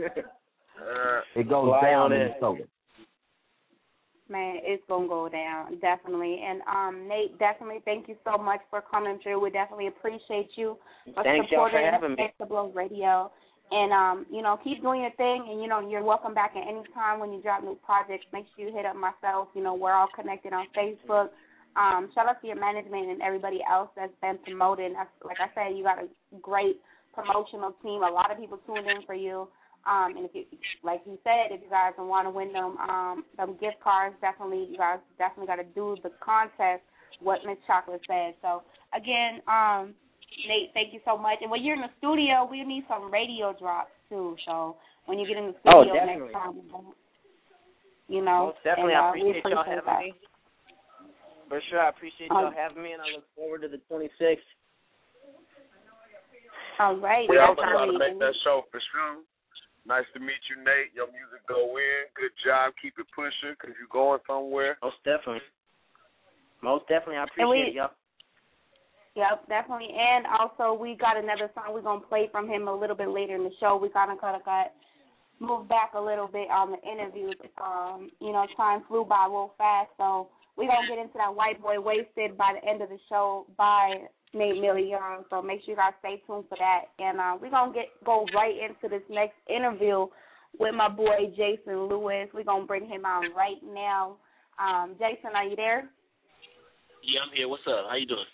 S10: It goes down in Minnesota.
S4: Man, it's going to go down, definitely. And, Nate, definitely thank you so much for coming through. We definitely appreciate you for supporting Next to Blow Radio. And, keep doing your thing. And, you're welcome back at any time when you drop new projects. Make sure you hit up myself. We're all connected on Facebook. Shout out to your management and everybody else that's been promoting. Like I said, you got a great promotional team. A lot of people tuned in for you. And if you, like you said, if you guys want to win them gift cards, you guys definitely got to do the contest, what Miss Chocolate said. So, again, Nate, thank you so much. And when you're in the studio, we need some radio drops, too. So, when you get in the studio next time,
S12: Most definitely, I appreciate y'all having me. For sure, I appreciate y'all having me, and I look forward to the 26th.
S4: All right.
S11: We also got to make that show for sure. Nice to meet you, Nate. Your music go in. Good job. Keep it pushing because you're going somewhere.
S12: Most definitely. I appreciate it, y'all.
S4: Yep, definitely. And also, we got another song we're going to play from him a little bit later in the show. We kind of got moved back a little bit on the interviews. Time flew by real fast. So we're going to get into that White Boy Wasted by the end of the show by Nate Millie Young, so make sure you guys stay tuned for that. And we're going to go right into this next interview with my boy Jason Lewis. We're going to bring him on right now. Jason, are you there?
S15: Yeah, I'm here. What's up? How you doing?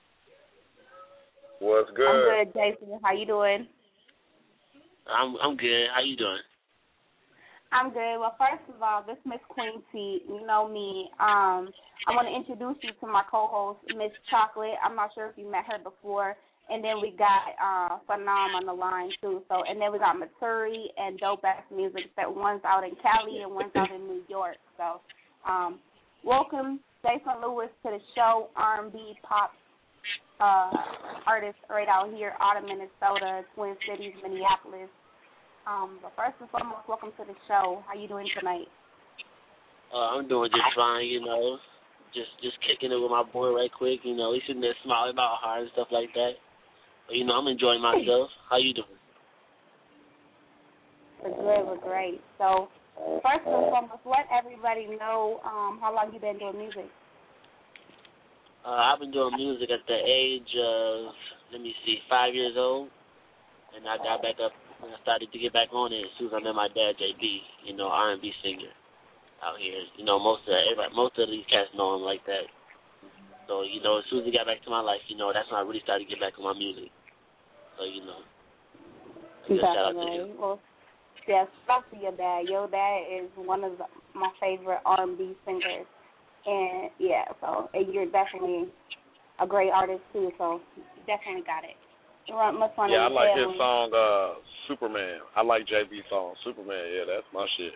S11: What's good?
S4: I'm good, Jason. How you doing?
S15: I'm good. How you doing?
S4: I'm good. Well, first of all, this Miss Queen T, you know me. I want to introduce you to my co-host, Miss Chocolate. I'm not sure if you met her before. And then we got Phenom on the line, too. So, and then we got Maturi and Dope Ass Music. That one's out in Cali and one's out in New York. So, welcome, Jason Lewis, to the show, R&B pop artist right out here out of Minnesota, Twin Cities, Minneapolis. But first and foremost, welcome to the show. How you doing tonight?
S15: I'm doing just fine, you know. Just kicking it with my boy right quick, you know. He's sitting there smiling about hard and stuff like that. But, you know, I'm enjoying myself. How you doing?
S4: We're great. So, first and foremost, let everybody know how long you been doing music.
S15: I've been doing music at the age of, 5 years old. And I got back up and I started to get back on it as soon as I met my dad, JB, you know, R&B singer out here. You know, most of these cats know him like that. So, you know, as soon as he got back to my life, you know, that's when I really started to get back on my music. So, you know, shout out to him.
S4: Well, yeah, shout out to your dad. Your dad is one of my favorite R&B singers. And, yeah, so you're definitely a great artist, too, so you definitely got it.
S11: Yeah, I like his song, Superman. I like JB's song, Superman. Yeah, that's my shit.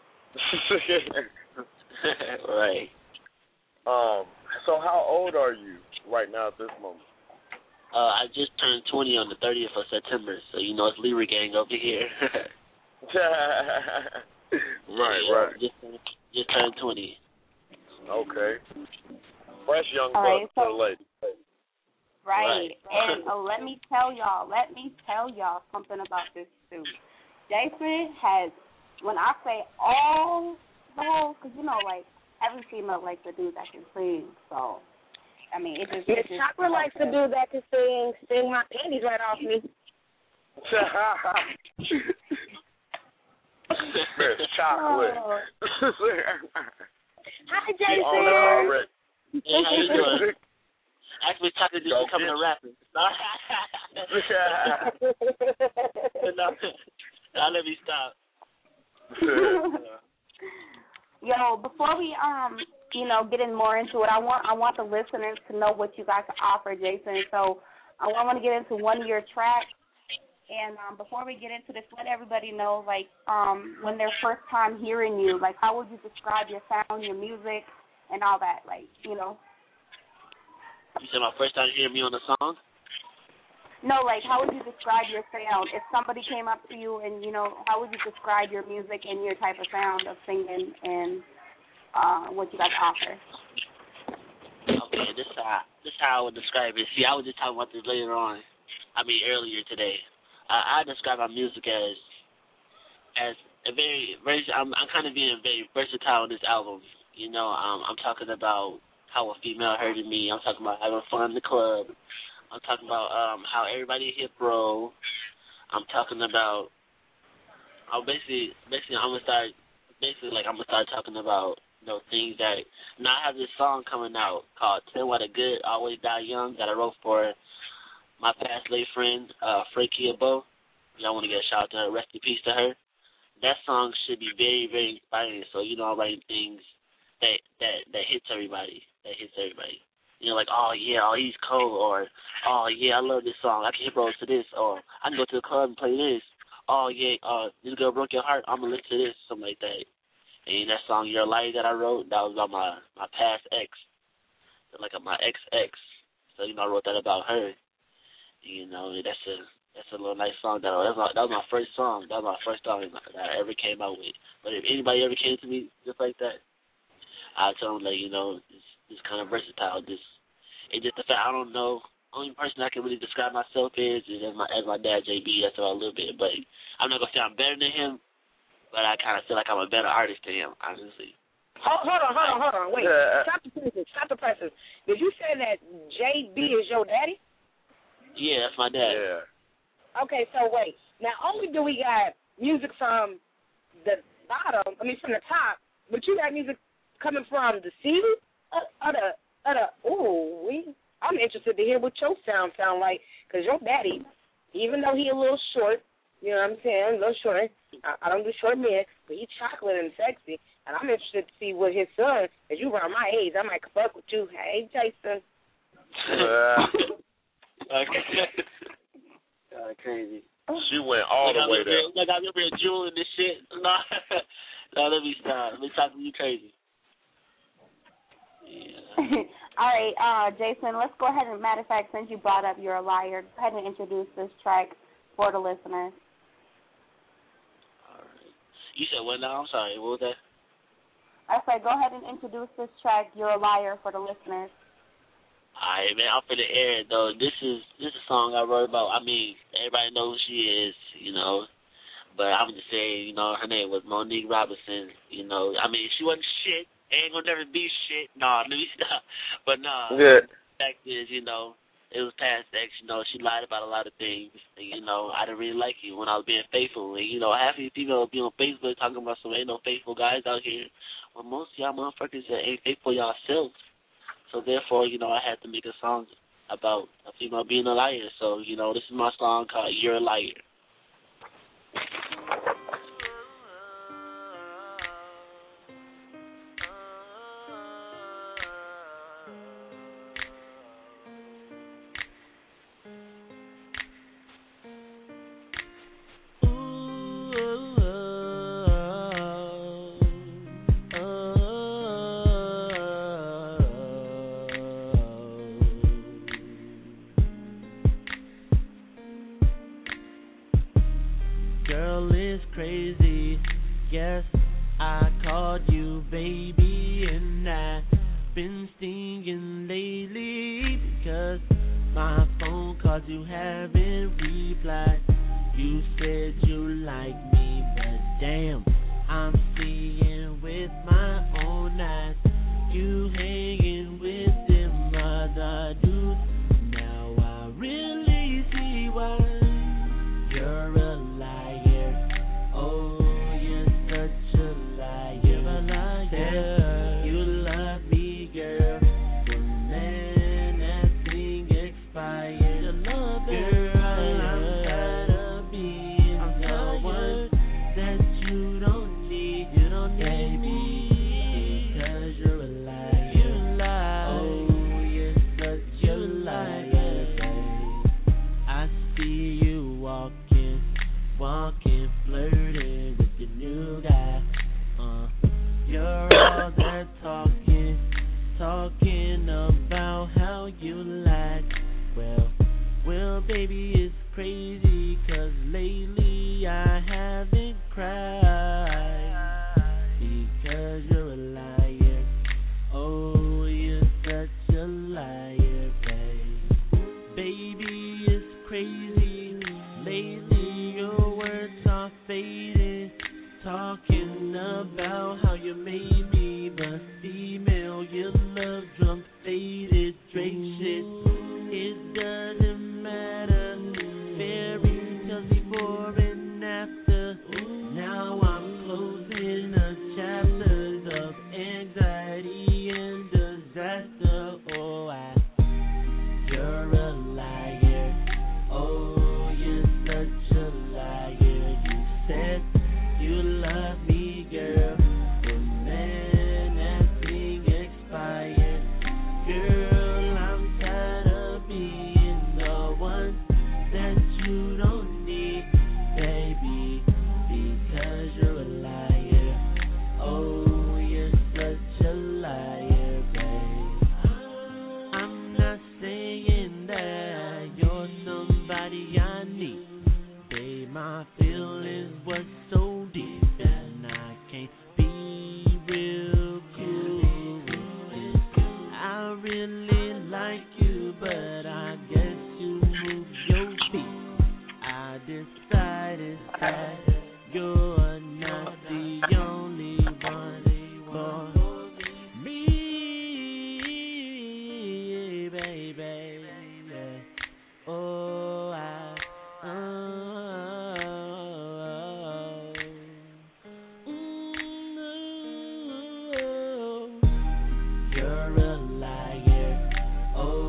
S15: Right.
S11: So how old are you right now at this moment?
S15: I just turned 20 on the 30th of September, so you know it's Lyric Gang over here.
S11: Right.
S15: Just turned 20.
S11: Okay. Fresh young buck
S4: right,
S11: for the lady.
S4: Right. And let me tell y'all something about this too. Jason has, when I say all the whole, because you know, like every female likes a dude that can sing. So, I mean, it just.
S5: Miss Chocolate likes a dude that can sing my panties right off me.
S11: Miss Chocolate.
S5: Hi, Jason.
S15: Hey, how you doing? Actually, Chocolate just becoming a rapper. Now let me stop.
S4: Yo, before we getting more into it, I want the listeners to know what you guys offer, Jason. So I want to get into one of your tracks. And before we get into this, let everybody know, like, when their first time hearing you, like, how would you describe your sound, your music, and all that, like, you know?
S15: You said my first time hearing me on the song?
S4: No, like, how would you describe your sound? If somebody came up to you and, you know, how would you describe your music and your type of sound of singing and what you guys offer?
S15: Okay, this is how I would describe it. See, I was just talking about this earlier today. I describe my music as a very I'm kind of being very versatile on this album. You know, I'm talking about how a female hurted me. I'm talking about having fun in the club. I'm talking about how everybody hip roll. I'm talking about I'm gonna start talking about, you know, things that. Now I have this song coming out called "Tell What a Good Always Die Young" that I wrote for my past late friend Freaky Abo. I want to get a shout out to her. Rest in peace to her. That song should be very, very inspiring. So, you know, I'm writing things that hits everybody. You know, like, oh, yeah, oh, he's cold, or, oh, yeah, I love this song. I can hip roll to this, or I can go to the club and play this. Oh, yeah, this girl broke your heart. I'm going to listen to this, something like that. And that song, Your Light, that I wrote, that was about my past ex, like my ex. So, you know, I wrote that about her. You know, that's a little nice song. That was my first song. That was my first song that I ever came out with. But if anybody ever came to me just like that, I'll tell them, like, you know, it's kind of versatile. It's just the fact I don't know. Only person I can really describe myself is as my dad, JB. That's about a little bit. But I'm not going to say I'm better than him, but I kind of feel like I'm a better artist than him, honestly.
S5: Hold on. Wait. Stop the presses. Did you say that JB is your daddy?
S15: Yeah, that's my dad.
S11: Yeah.
S5: Okay, so wait. Not only do we got music from the bottom, from the top, but you got music coming from the C? I'm interested to hear what your sound like, because your daddy, even though he a little short, You know what I'm saying? No short. I don't do short men, but he's chocolate and sexy. And I'm interested to see what his son, as you around my age, I might fuck with you. Hey, Jason.
S15: Crazy.
S11: She went all the way there.
S15: Like I remember Jewel and this shit. No, let me stop. Let me talk to you crazy. Yeah.
S4: All right, Jason, let's go ahead and, matter of fact, since you brought up You're a Liar, go ahead and introduce this track for the listeners.
S15: All right. You said what now? I'm sorry. What was that?
S4: I said go ahead and introduce this track, You're a Liar, for the listeners.
S15: All right, man, off of the air, though, this is a song I wrote about. I mean, everybody knows who she is, you know, but I'm just saying, you know, her name was Monique Robinson, you know. I mean, she wasn't shit. Ain't gonna never be shit. Nah, let me stop. But nah,
S11: yeah.
S15: The fact is, you know, it was past X, you know, she lied about a lot of things. And, you know, I didn't really like you when I was being faithful. And, you know, half of you people be on Facebook talking about some ain't no faithful guys out here. Well, most of y'all motherfuckers that ain't faithful yourselves. So, therefore, you know, I had to make a song about a female being a liar. So, you know, this is my song called You're a Liar.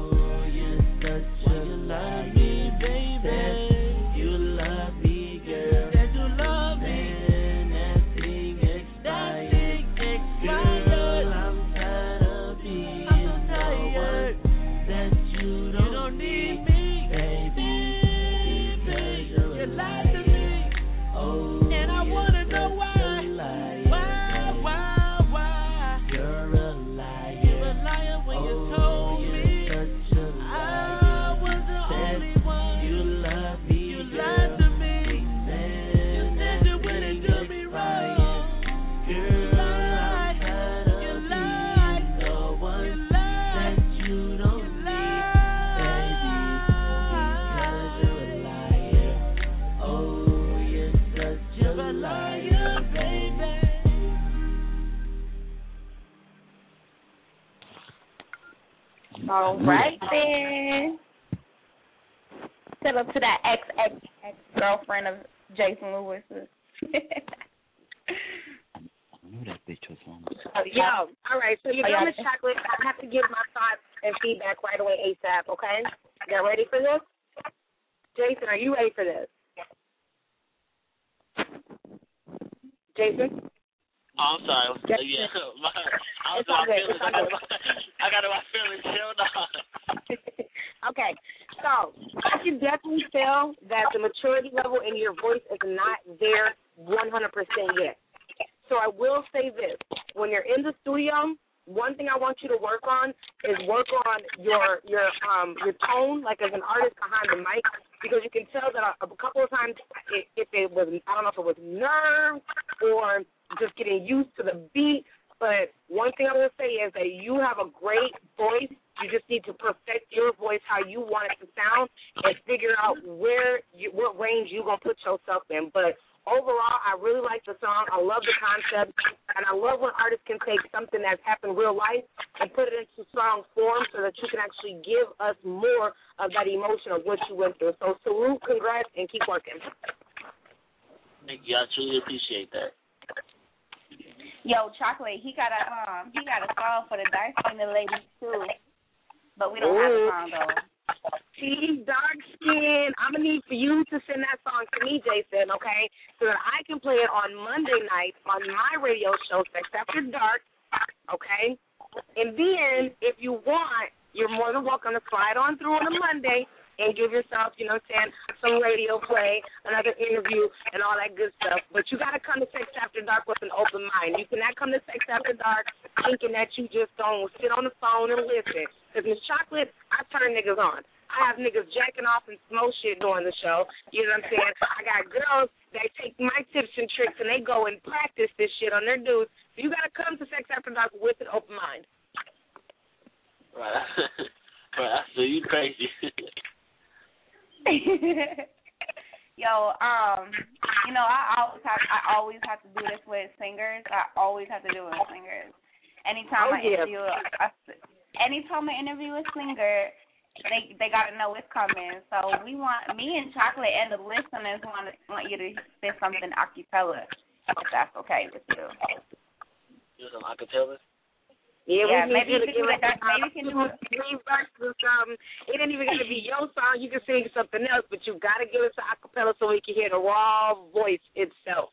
S2: You love me, girl.
S4: All right, then. Tell up to that ex-girlfriend of Jason Lewis's.
S10: I knew that bitch was on.
S5: Yo, all right, so you're doing the chocolate. I have to give my thoughts and feedback right away ASAP, okay? Y'all ready for this? Jason, are you ready for this? Jason?
S15: Oh, I'm sorry. Yeah, I was my feelings. I got my feelings. Hell no.
S5: Okay, so I can definitely tell that the maturity level in your voice is not there 100% yet. So I will say this: when you're in the studio, one thing I want you to work on is work on your tone, like as an artist behind the mic, because you can tell that a couple of times if it was, I don't know if it was nerves or just getting used to the beat. But one thing I will say is that you have a great voice. You just need to perfect your voice how you want it to sound and figure out what range you're going to put yourself in. But overall, I really like the song. I love the concept. And I love when artists can take something that's happened in real life and put it into song form so that you can actually give us more of that emotion of what you went through. So salute, congrats, and keep working.
S15: Thank you. I truly appreciate that.
S4: Yo, Chocolate, he got a song for the dark-skinned ladies too, but we don't have a song though.
S5: See, dark skin. I'm gonna need for you to send that song to me, Jason, okay, so that I can play it on Monday night on my radio show, Sex After Dark, okay. And then, if you want, you're more than welcome to slide on through on a Monday and give yourself, you know what I'm saying, some radio play, another interview, and all that good stuff. But you got to come to Sex After Dark with an open mind. You cannot come to Sex After Dark thinking that you just don't sit on the phone and listen. Because Miss Chocolate, I turn niggas on. I have niggas jacking off and smoke shit during the show. You know what I'm saying? I got girls that take my tips and tricks and they go and practice this shit on their dudes. So you got to come to Sex After Dark with an open mind.
S15: Right. Right. So you crazy.
S4: Yo, you know, I always have to do this with singers. I always have to do it with singers. Anytime I interview a singer, they gotta know it's coming. So me and Chocolate and the listeners want you to spit something a cappella, if that's okay with you.
S15: Do some a cappella?
S5: Yeah,
S4: maybe you can do it. Maybe you can do it.
S5: 3 verses or something. It ain't even got to be your song. You can sing something else, but you got to give us an acapella so we can hear the raw voice itself.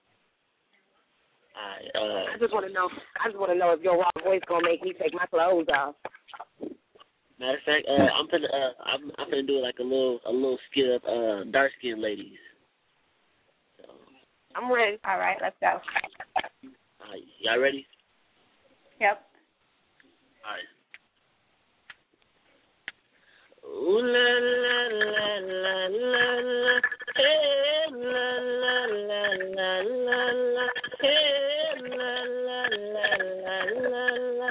S5: I just want to know. If your raw voice gonna make me take my clothes off.
S15: Matter of fact, I'm gonna do like a little skit of dark skinned ladies. So.
S5: I'm ready.
S4: All right, let's go.
S15: Y'all ready?
S4: Yep.
S15: All right. Ooh la la la la la la, hey la la la la la la, hey la la la la la la,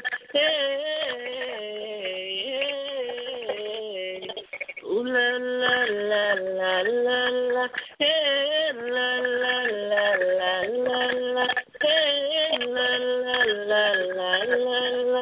S15: hey. Ooh la la la la la la, hey la la la la la la, hey la la la la la la.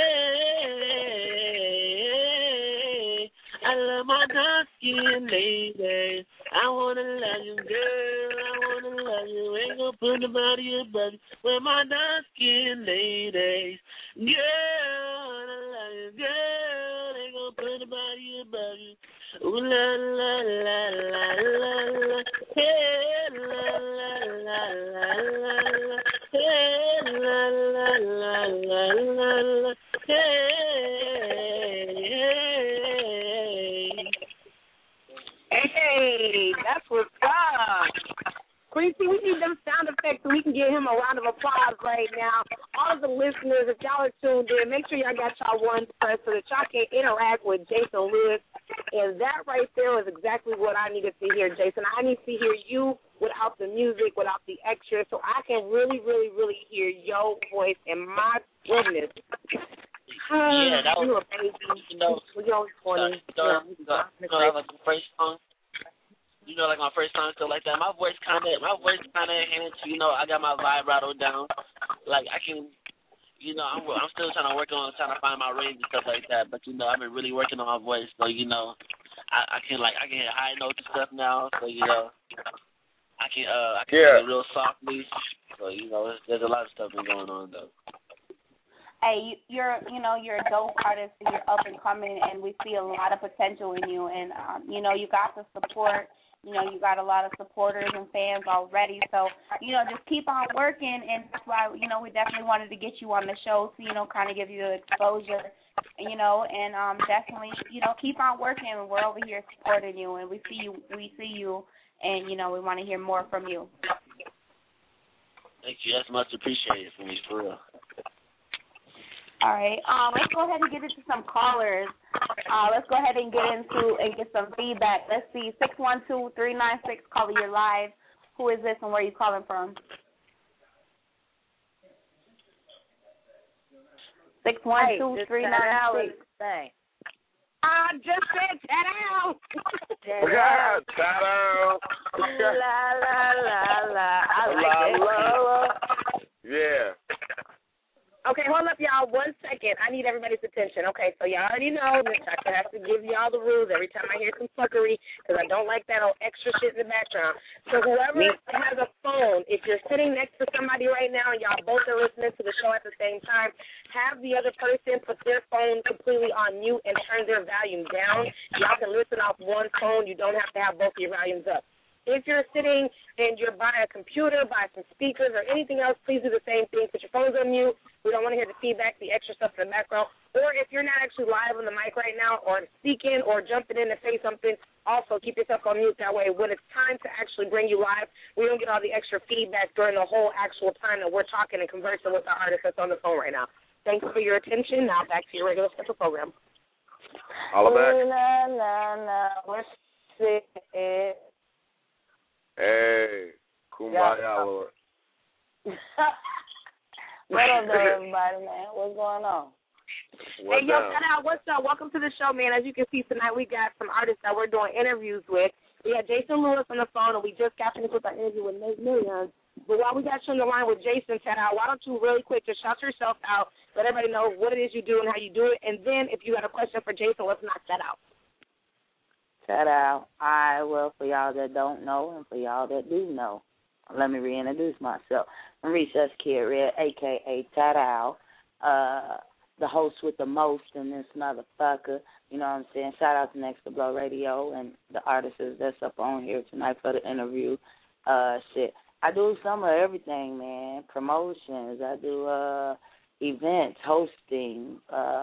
S15: Hey, I love my dark-skinned ladies. I wanna love you, girl. I wanna love you. Ain't gonna put nobody above you. We're my dark-skinned ladies. Girl, I wanna love you, girl. Ain't gonna put nobody above you. Ooh la la la la la la. Hey la la la la la la. Hey la la la la la la.
S5: Hey, that's what's up. Quincy, we need them sound effects so we can give him a round of applause right now. All of the listeners, if y'all are tuned in, make sure y'all got y'all one press so that y'all can interact with Jason Lewis. And that right there was exactly what I needed to hear, Jason. I need to hear you without the music, without the extras, so I can really, really, really hear your voice. And my goodness.
S15: Yeah, that was,
S5: you a baby. We're only 20.
S15: Like the first song. You know, like my first song, stuff like that. My voice kind of enhanced. You know, I got my vibrato down. Like I can, I'm still trying to find my range and stuff like that. But I've been really working on my voice, so I can hit high notes and stuff now. So I can sing it real softly. So there's a lot of stuff been going on though.
S4: Hey, you're a dope artist and you're up and coming, and we see a lot of potential in you. And you got the support. You got a lot of supporters and fans already. So just keep on working, and that's why we definitely wanted to get you on the show to kind of give you the exposure. And definitely keep on working. We're over here supporting you, and we see you, and we want to hear more from you.
S15: Thank you. That's much appreciated for me, for real.
S4: All right. Let's go ahead and get into some callers. Let's go ahead and get some feedback. Let's see. 612-396, caller, you're live. Who is this and where are you calling from? 612-396. I just said ta-da!
S11: Ta-da!
S5: La. I like it.
S11: Yeah.
S5: Okay, hold up, y'all. 1 second. I need everybody's attention. Okay, so y'all already know that I have to give y'all the rules every time I hear some fuckery because I don't like that old extra shit in the background. So whoever has a phone, if you're sitting next to somebody right now and y'all both are listening to the show at the same time, have the other person put their phone completely on mute and turn their volume down. Y'all can listen off one phone. You don't have to have both your volumes up. If you're sitting and you're by a computer, by some speakers or anything else, please do the same thing. Put your phones on mute. We don't want to hear the feedback, the extra stuff in the background. Or if you're not actually live on the mic right now or speaking or jumping in to say something, also keep yourself on mute. That way when it's time to actually bring you live, we don't get all the extra feedback during the whole actual time that we're talking and conversing with the artist that's on the phone right now. Thanks for your attention. Now back to your regular special program.
S11: All back.
S5: What's it?
S11: Hey, kumbaya, Lord.
S5: What up, everybody, man? What's going on? Hey, yo, shout out. What's up? Welcome to the show, man. As you can see tonight, we got some artists that we're doing interviews with. We had Jason Lewis on the phone, and we just got finished with our interview with Nate Millions. But while we got you on the line with Jason, shout out, why don't you really quick just shout yourself out, let everybody know what it is you do and how you do it, and then if you got a question for Jason, let's knock that out.
S16: Shout out. Well, for y'all that don't know and for y'all that do know, let me reintroduce myself. I'm Recess Kid Red, a.k.a. Shout the host with the most in this motherfucker. You know what I'm saying? Shout out to Next to Blow Radio and the artists that's up on here tonight for the interview. Shit. I do some of everything, man. Promotions. I do events, hosting,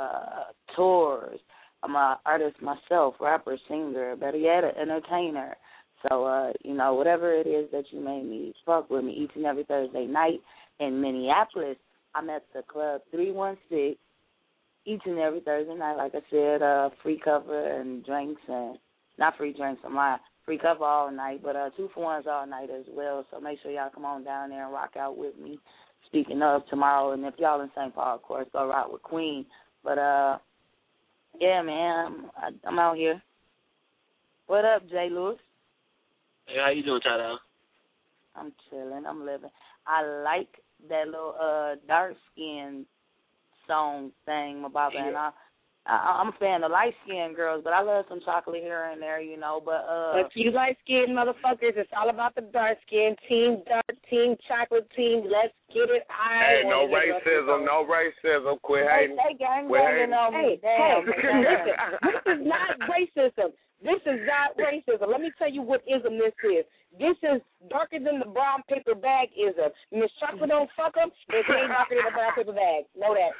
S16: tours. I'm an artist myself, rapper, singer, better yet, an entertainer. So, whatever it is that you may need, fuck with me each and every Thursday night in Minneapolis. I'm at the Club 316 each and every Thursday night. Like I said, free cover and drinks, and not free drinks, I'm lying. Free cover all night, but 2-for-1s all night as well. So make sure y'all come on down there and rock out with me. Speaking of tomorrow, and if y'all in St. Paul, of course, go rock with Queen. But, yeah, man, I'm out here. What up, Jay Lewis?
S15: Hey, how you doing, Tada?
S16: I'm chilling. I'm living. I like that little dark-skinned song thing, Mababa, and I'm a fan of light-skinned girls, but I love some chocolate here and there, but...
S5: If you light-skinned motherfuckers, it's all about the dark-skin. Team dark, team chocolate, team let's get it.
S11: Hey, no racism. Quit hating.
S5: Hey, gang-banging on me. Damn. This is not racism. This is not racism. Let me tell you what ism this is. This is darker than the brown paper bag ism. Miss Chocolate don't fuck them, they ain't darker than the brown paper bag. Know that.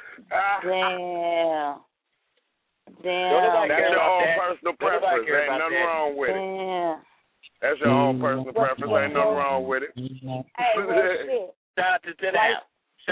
S16: Damn.
S11: That's your own personal preference. Ain't nothing wrong with it. That's your own personal preference. Ain't nothing wrong with it.
S5: Hey, well, shit.
S15: Shout out to that.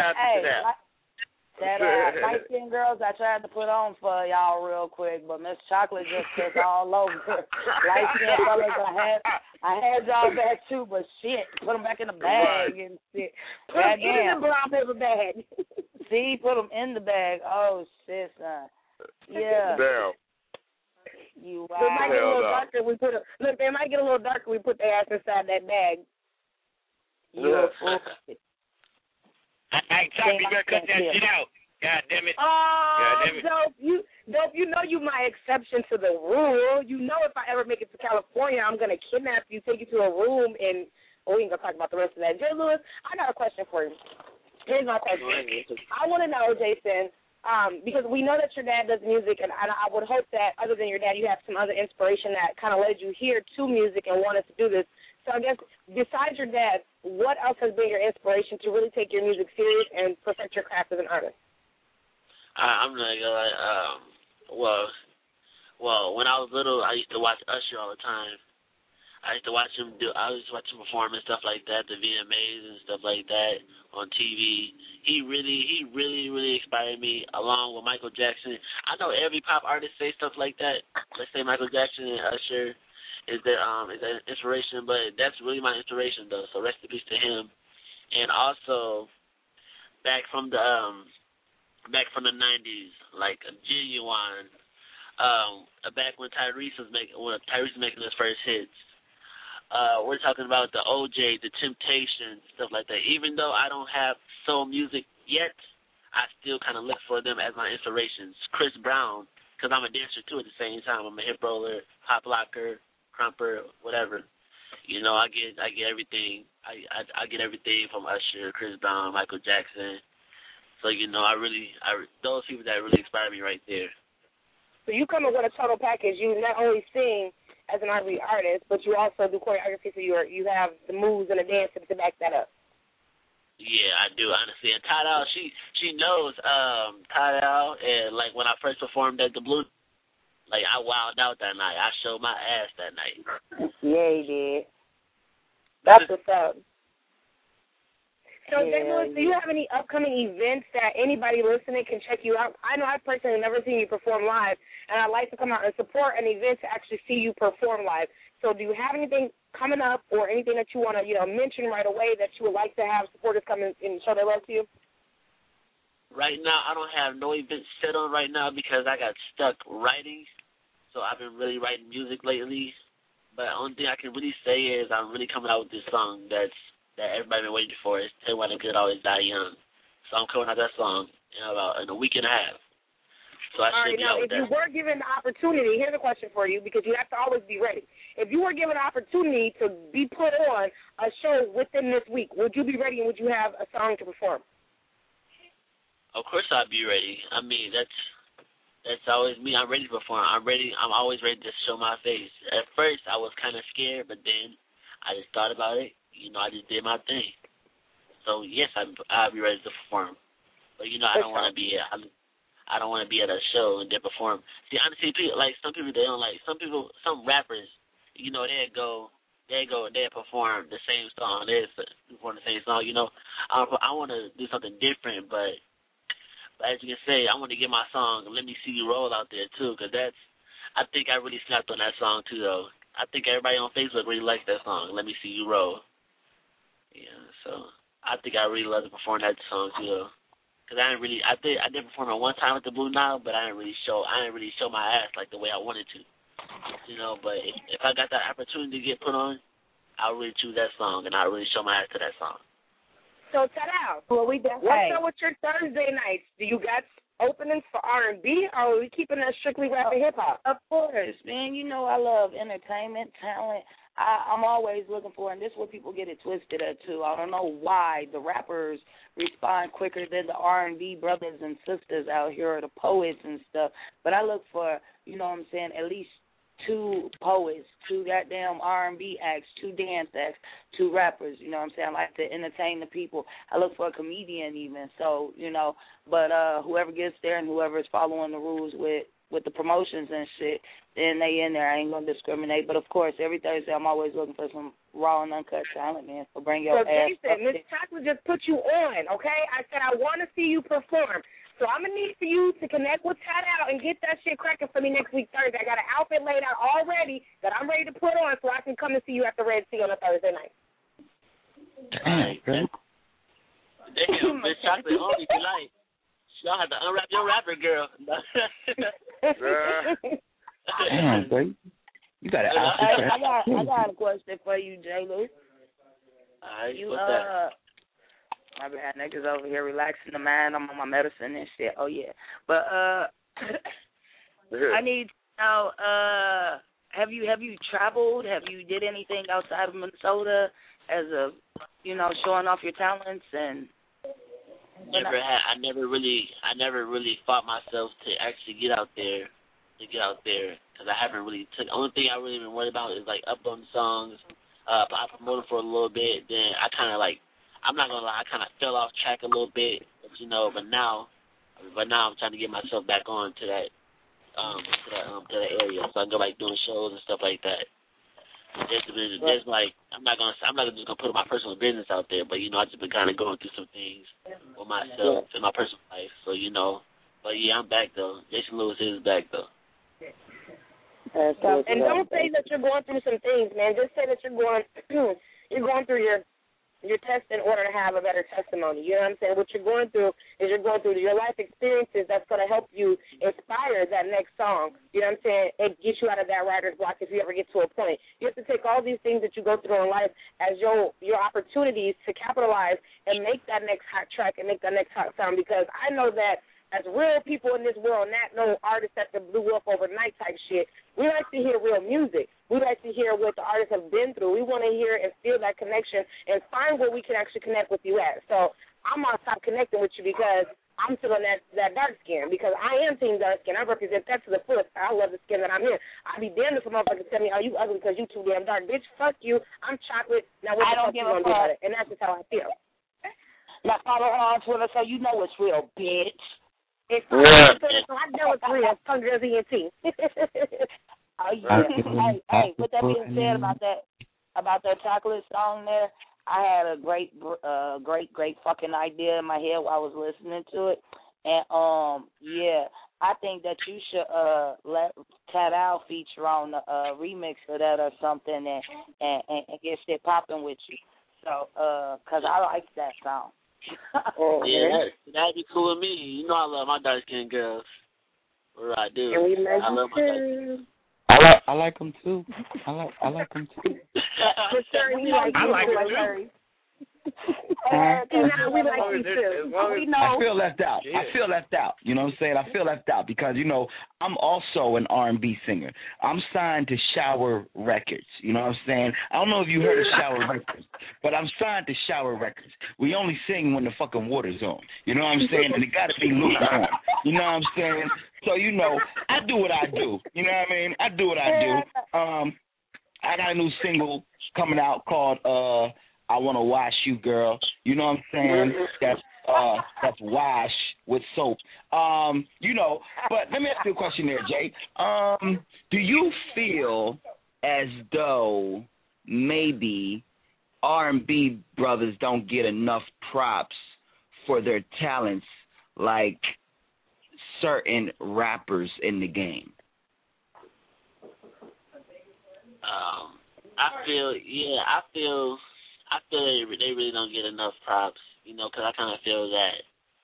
S16: That light-skinned girls I tried to put on for y'all real quick, but Miss Chocolate just took all over. Light-skinned fellas, I had y'all back too, but shit, put them back in the bag and shit.
S5: Put them in the brown paper bag.
S16: See, put them in the bag. Oh, shit, son. Yeah.
S11: Damn.
S16: You
S5: wow. It might get a little darker. They might get a little darker. We put their ass inside that bag.
S16: You a fool.
S15: Hey, Chocolate, you better cut that shit out.
S7: God damn it.
S5: Oh,
S7: God damn it.
S5: Dope, you know you my exception to the rule. You know if I ever make it to California, I'm going to kidnap you, take you to a room, and we ain't going to talk about the rest of that. Jay Lewis, I got a question for you. Here's my question. I want to know, Jason, because we know that your dad does music, and I would hope that other than your dad, you have some other inspiration that kind of led you here to music and wanted to do this. So I guess besides your dad, what else has been your inspiration to really take your music serious and perfect your craft as an artist?
S15: I'm not gonna lie. Well, when I was little, I used to watch Usher all the time. I used to watch him perform and stuff like that, the VMAs and stuff like that on TV. He really inspired me, along with Michael Jackson. I know every pop artist say stuff like that. Let's say Michael Jackson and Usher is their inspiration, but that's really my inspiration though. So rest in peace to him. And also back from the 90s, like Genuine, back when Tyrese was making his first hits. We're talking about the OJ, the Temptations, stuff like that. Even though I don't have soul music yet, I still kind of look for them as my inspirations. Chris Brown, because I'm a dancer too at the same time. I'm a hip roller, hop locker, crumper, whatever. You know, I get everything. I get everything from Usher, Chris Brown, Michael Jackson. So, you know, those people that really inspire me right there.
S5: So you come up with a total package. You not only sing as an R&B artist, but you also do choreography, so you have the moves and the dances to back that up.
S15: Yeah, I do, honestly. And Tadal, she knows Tadal, and, like, when I first performed at the Blue, like, I wilded out that night. I showed my ass that night.
S5: Yeah, he did. That's what's up. So, Jay Lewis, do you have any upcoming events that anybody listening can check you out? I know I've personally never seen you perform live, and I'd like to come out and support an event to actually see you perform live. So do you have anything coming up or anything that you want to, mention right away that you would like to have supporters come in and show their love to you?
S15: Right now, I don't have no events set on right now because I got stuck writing. So I've been really writing music lately. But the only thing I can really say is I'm really coming out with this song that everybody been waiting for. It's Tell Why the Good Always Die Young. So I'm coming out that song in a week and a half. So I should be out with that.
S5: If you were given the opportunity, here's a question for you, because you have to always be ready. If you were given an opportunity to be put on a show within this week, would you be ready and would you have a song to perform?
S15: Of course I'd be ready. I mean, that's always me. I'm ready to perform. I'm always ready to show my face. At first, I was kind of scared, but then I just thought about it. I just did my thing. So yes, I'll be ready to perform. But I don't want to be at a show and then perform. See, honestly, some people they don't like. Some rappers, they'll perform the same song. They perform the same song. I want to do something different, but as you can say, I want to get my song "Let Me See You Roll" out there too, because I think I really snapped on that song too, though. I think everybody on Facebook really likes that song, "Let Me See You Roll." Yeah, so I think I really love to perform that song too, though. Cause I did perform it one time at the Blue Nile, but I didn't really show my ass like the way I wanted to. But if I got that opportunity to get put on, I'll really choose that song and I'll really show my ass to that song.
S5: So Tadal, what's up with your Thursday nights? Do you got openings for R&B, or are we keeping that strictly rap and hip hop?
S16: Of course, man. I love entertainment, talent. I'm always looking for, and this is where people get it twisted at too. I don't know why the rappers respond quicker than the R&B brothers and sisters out here, or the poets and stuff. But I look for, at least 2 poets, 2 goddamn R&B acts, 2 dance acts, 2 rappers. I like to entertain the people. I look for a comedian even. So, but whoever gets there and whoever is following the rules with the promotions and shit, then they in there. I ain't gonna discriminate. But of course, every Thursday I'm always looking for some raw and uncut talent, man. So bring your ass.
S5: Jason, Miss Chocolate just put you on, okay? I said I want to see you perform. So I'm gonna need for you to connect with Tadal and get that shit cracking for me next week Thursday. I got an outfit laid out already that I'm ready to put on, so I can come and see you at the Red Sea on a Thursday night.
S15: Damn, Miss Chocolate, only tonight. Y'all have to unwrap your rapper, girl.
S10: Damn, boy. You got an outfit.
S16: I got a question for you, J. Lou.
S15: All right,
S16: My bad, niggas over here relaxing the mind. I'm on my medicine and shit. Oh yeah, but I need to know. Have you traveled? Have you did anything outside of Minnesota as a, showing off your talents and?
S15: I never really fought myself to actually get out there, because I haven't really took. The only thing I really been worried about is like uploading songs. I promoted for a little bit, then I kind of I'm not gonna lie, I kind of fell off track a little bit, but now I'm trying to get myself back on to that area, so I can go doing shows and stuff like that. There's I'm not just gonna put my personal business out there, but I just been kind of going through some things with myself in my personal life, so but yeah, I'm back though. Jason Lewis is back though.
S5: And don't say that you're going through some things, man. Just say that you're going through your test in order to have a better testimony. You know what I'm saying? What you're going through is you're going through your life experiences that's going to help you inspire that next song. You know what I'm saying? It gets you out of that writer's block if you ever get to a point. You have to take all these things that you go through in life as your opportunities to capitalize and make that next hot track and make that next hot sound, because I know that as real people in this world, not no artists that blew up overnight type shit, we like to hear real music. We like to hear what the artists have been through. We want to hear and feel that connection and find where we can actually connect with you at. So I'm going to stop connecting with you because I'm still in that dark skin, because I am team dark skin. I represent that to the fullest. I love the skin that I'm in. I'd be damned if a motherfucker tell me, oh, you ugly because you too damn dark. Bitch, fuck you. I'm chocolate. Now what the fuck you going to do about it? And that's just how I feel.
S16: Now follow her on Twitter so you know it's real, bitch.
S5: It's so I know it's real. Fuck Girls ENT.
S16: Oh yeah. Hey, with that being said about that chocolate song there, I had a great fucking idea in my head while I was listening to it. And yeah, I think that you should let Tadal feature on the remix of that or something and get shit popping with you. So, cause I like that song.
S15: That'd be cool with me. I love my dark skinned girls. What I do. I love my dark skinned.
S10: I like them too. I like them too.
S5: I like them too. We like you too.
S10: I feel left out. You know what I'm saying? I feel left out because, I'm also an R&B singer. I'm signed to Shower Records. You know what I'm saying? I don't know if you heard of Shower Records, but I'm signed to Shower Records. We only sing when the fucking water's on. You know what I'm saying? And it got to be lukewarm. You know what I'm saying? So, I do what I do. You know what I mean? I do what I do. I got a new single coming out called I Want to Wash You, Girl. You know what I'm saying? That's wash with soap. But let me ask you a question there, Jay. Do you feel as though maybe R&B brothers don't get enough props for their talents like certain rappers in the game?
S15: I feel they really don't get enough props, because I kind of feel that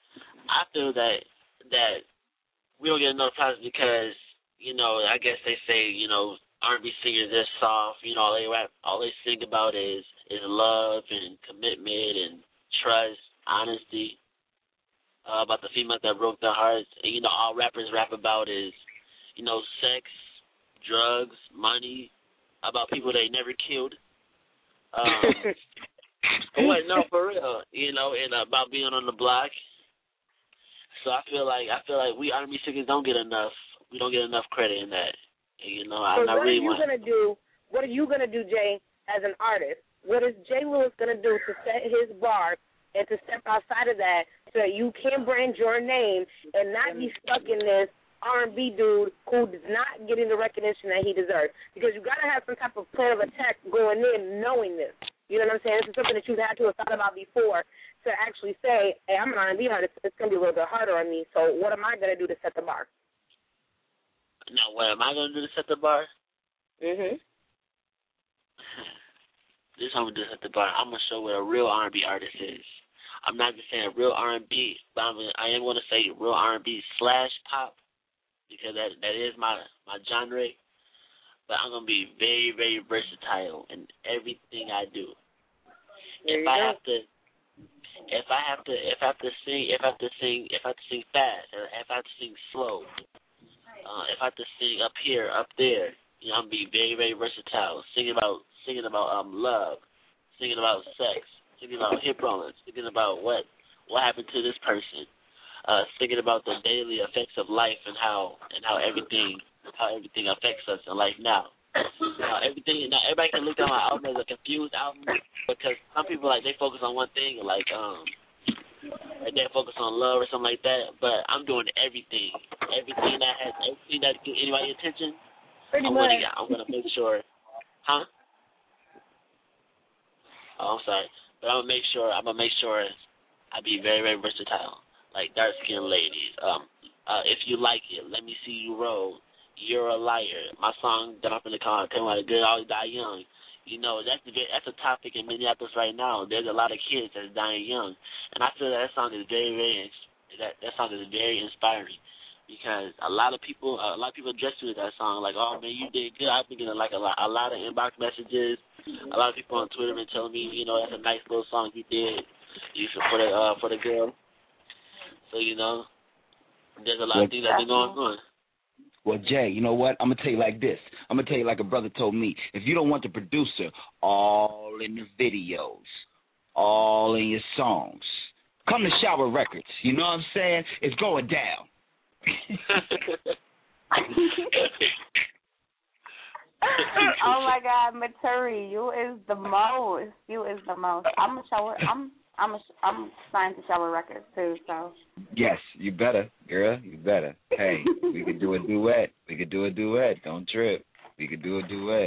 S15: we don't get enough props because, I guess they say, R&B singers, they're soft, all they sing about is love and commitment and trust, honesty, about the females that broke their hearts. And, all rappers rap about is, sex, drugs, money, about people they never killed. No, for real, and about being on the block. So I feel like we R&B singers don't get enough. We don't get enough credit in that. And,
S5: what are you gonna do, Jay, as an artist? What is Jay Lewis gonna do to set his bar and to step outside of that so that you can brand your name and not be stuck in this R&B dude who is not getting the recognition that he deserves? Because you got to have some type of plan of attack going in knowing this. You know what I'm saying? This is something that you've had to have thought about before to actually say, hey, I'm an R&B artist. It's going to be a little bit harder on me. So what am I going to do to set the bar?
S15: Now, what am I going to do to set the bar?
S5: Mm-hmm.
S15: This is how I'm going to set the bar. I'm going to show what a real R&B artist is. I'm not just saying real R&B, but I am going to say real R&B / pop, because that is my genre. But I'm going to be very, very versatile in everything I do. If I if I have to sing fast, or if I have to sing slow, if I have to sing up here, up there, you know, I'm being very, very versatile. Singing about love, singing about sex, singing about hip rollers, singing about what happened to this person, thinking about the daily effects of life and how everything affects us in life now. Everybody can look at my album as a confused album because some people they focus on one thing, they focus on love or something like that. But I'm doing everything that get anybody attention. I'm gonna make sure, huh? Oh, I'm sorry, but I'm gonna make sure I be very, very versatile. Like dark skinned ladies. If you like it, let me see you roll. You're a liar. My song that I'm gonna call "Come Out Good, Always Die Young." You know, that's a topic in Minneapolis right now. There's a lot of kids that's dying young, and I feel that song is very, very inspiring because a lot of people address you with that song like, "Oh man, you did good." I've been getting a lot of inbox messages. A lot of people on Twitter been telling me, you know, that's a nice little song you did for the girl. So you know, there's a lot of things that been going on.
S17: Well, Jay, you know what? I'm going to tell you like this. I'm going to tell you like a brother told me. If you don't want the producer all in the videos, all in your songs, come to Shower Records. You know what I'm saying? It's going down.
S4: Oh, my God, Maturi, you is the most. I'm signed to Shower Records, too, so.
S17: Yes, you better, girl. You better. Hey, we could do a duet. Don't trip. We could do a duet.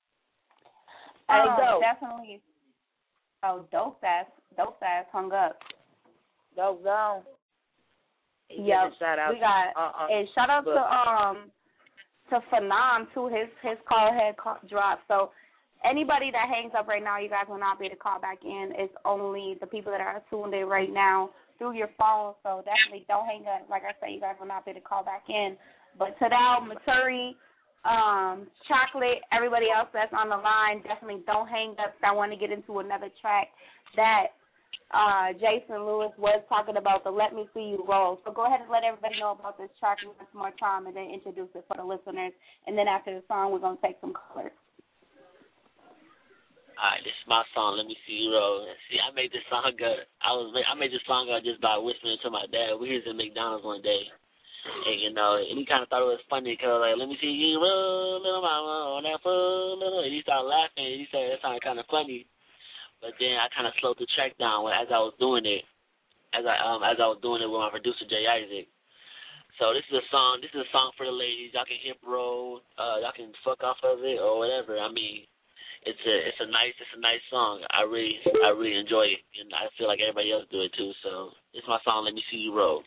S4: Definitely. Oh, dope ass hung up.
S16: Dope zone.
S4: Yep. We got and shout out to Phenom too. His call had dropped. So anybody that hangs up right now, you guys will not be able to call back in. It's only the people that are tuned in right now through your phone. So definitely don't hang up. Like I said, you guys will not be able to call back in. But Tadal, Maturi, Chocolate, everybody else that's on the line, definitely don't hang up. I want to get into another track that Jason Lewis was talking about, the Let Me See You Roll. So go ahead and let everybody know about this track one more time and then introduce it for the listeners. And then after the song, we're going to take some callers.
S15: All right, this is my song, Let Me See You Roll. See, I made this song up. I made this song up just by whispering to my dad. We was in McDonald's one day. And, you know, and he kind of thought it was funny because, like, let me see you roll, little mama, on that foot, little. And he started laughing. And he said that sounded kind of funny. But then I kind of slowed the track down as I was doing it, as I was doing it with my producer, Jay Isaac. So this is a song for the ladies. Y'all can hip roll. Y'all can fuck off of it or whatever. I mean, it's a nice song. I really enjoy it, and I feel like everybody else do it too. So it's my song. Let me see you roll.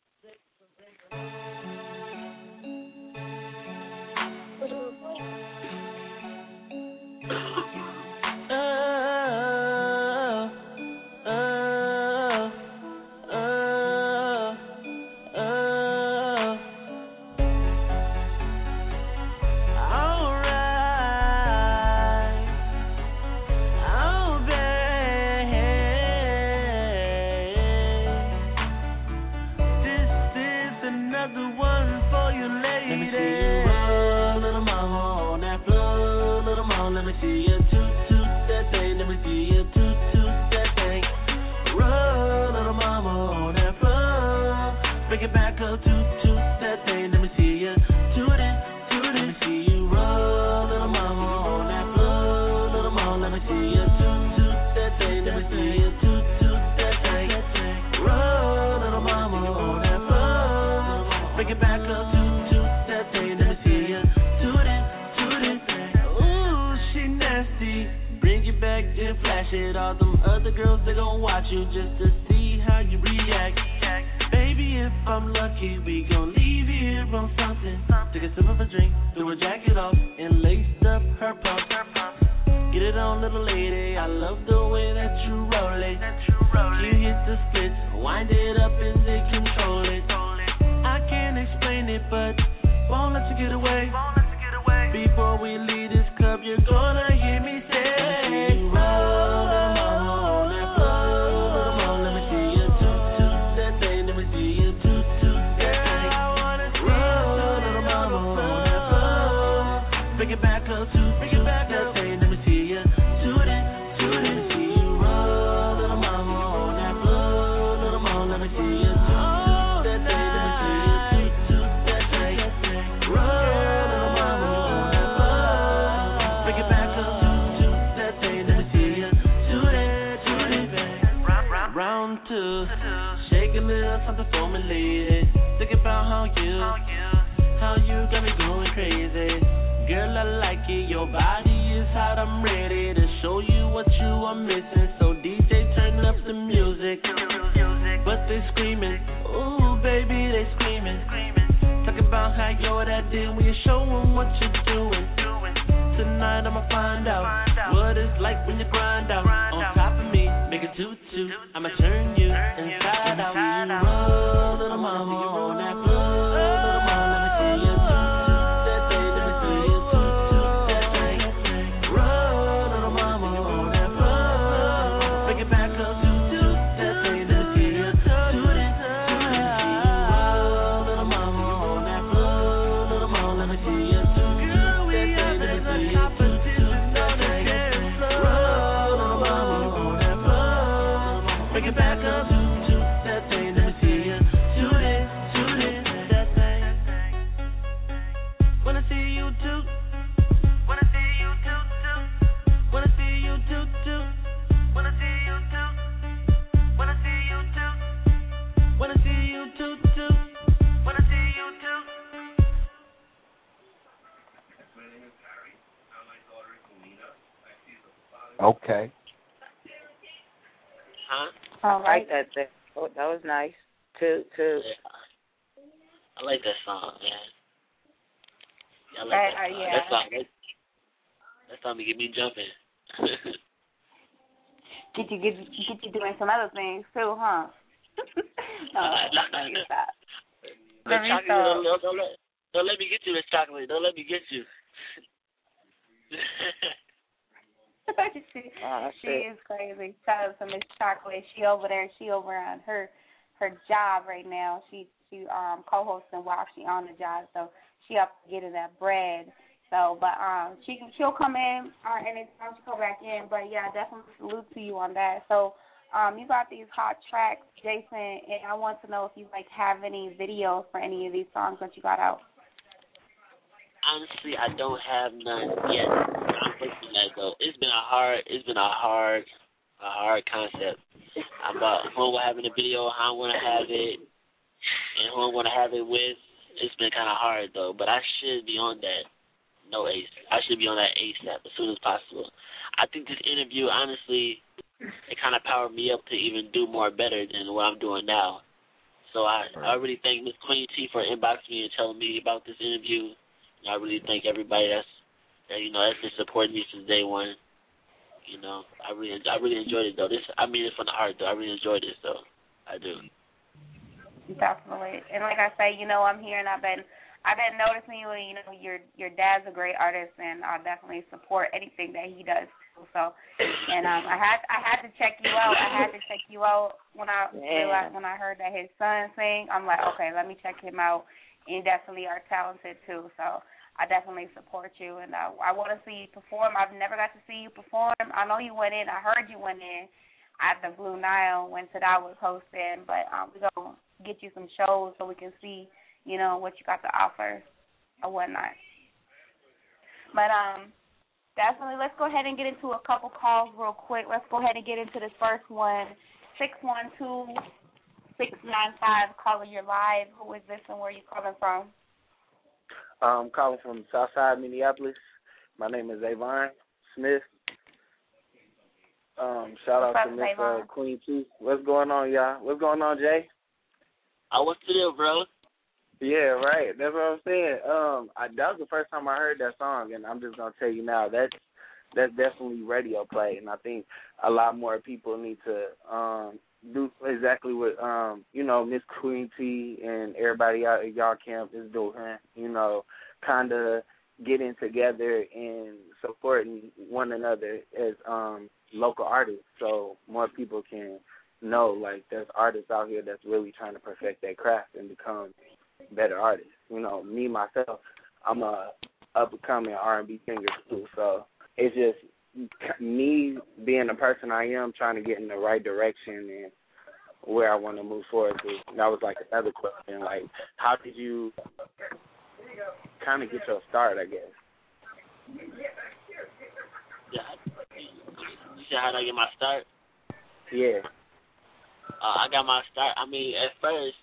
S2: All them other girls, they gon' watch you just to see how you react. Baby, if I'm lucky, we gon' leave here on something. Take a sip of a drink, threw her jacket off, and laced up her pump. Get it on, little lady, I love the way that you roll it. You hit the splits, wind it up and then control it. I can't explain it, but won't let you get away. Before we leave this club, you're gonna hear me say, roll.
S18: something to shake a little something for me, lady. Think about how you got me going crazy. Girl, I like it, your body is hot, I'm ready to show you what you are missing. So DJ, turn up the music, but they screaming, ooh baby, they screaming. Talk about how you're that deal when you show them what you're doing. Tonight I'ma find out what it's like when you grind out on top of me, make it toot-toot. I'ma turn you inside out. Roll, little mama, you roll that blood, little mama, let me see you toot-toot that thing, let me see you toot-toot that thing. Roll, little mama, roll that blood, bring it back up, toot-toot that thing, let me see you toot it. Roll, little mama, roll that blood, little mama, let me see you toot-toot. Bring it back up to that thing, let me see you toot it, that thing. Wanna see you toot, wanna see you toot, wanna see you toot, wanna see you toot, wanna see you toot, wanna see you toot, wanna see you toot.
S10: Okay.
S15: Huh?
S16: All right. That was nice. Toot.
S15: Yeah. I like that song, man. Yeah, I like that song. That song get me jumping.
S4: Get you doing some other things too, huh? No, let me stop.
S15: Don't let me get you, Miss Chocolate. Don't let me get you.
S4: She is crazy. Shout out to Miss Chocolate. She over on her job right now. She co-hosting while she on the job, so she up getting that bread. So, but she'll come in anytime she come back in. But yeah, definitely salute to you on that. So, you got these hot tracks, Jason, and I want to know if you have any videos for any of these songs that you got out.
S15: Honestly, I don't have none yet. I'm pushing that though. It's been a hard concept. About who I'm having a video, how I'm gonna have it, and who I'm gonna have it with. It's been kind of hard though, but I should be on that. I should be on that ASAP as soon as possible. I think this interview, honestly, it kind of powered me up to even do more better than what I'm doing now. So I really thank Miss Queen T for inboxing me and telling me about this interview. I really thank everybody that's been supporting me since day one. I really enjoyed it though. It from the heart though. I really enjoyed this though. I do.
S4: Definitely. And like I say, I'm here and I've been noticing you. Your dad's a great artist, and I definitely support anything that he does too. So, and I had to check you out. When I realized when I heard that his son sing. I'm like, okay, let me check him out. And you definitely are talented too. So I definitely support you, and I want to see you perform. I've never got to see you perform. I know you went in. I heard you went in at the Blue Nile when Tada was hosting, but we're going to get you some shows so we can see, what you got to offer or whatnot. But definitely, let's go ahead and get into a couple calls real quick. Let's go ahead and get into this first one. 612-695, caller, you're live. Who is this and where are you calling from?
S19: I'm calling from Southside, Minneapolis. My name is Avon Smith. Shout out to Miss Queen T. What's going on, y'all? What's going on, Jay?
S15: What's the deal, bro?
S19: Yeah, right. That's what I'm saying. That was the first time I heard that song, and I'm just gonna tell you now that's definitely radio play, and I think a lot more people need to do exactly what Miss Queen T and everybody out at y'all camp is doing. Kind of getting together and supporting one another as local artists, so more people can know there's artists out here that's really trying to perfect their craft and become better artists. Me myself, I'm a up and coming R&B singer too, so it's just me being the person I am, trying to get in the right direction and where I want to move forward to. That was another question, how did you kind of get your start, I guess?
S15: Yeah. You said how did I get my start?
S19: Yeah.
S15: I got my start. I mean, at first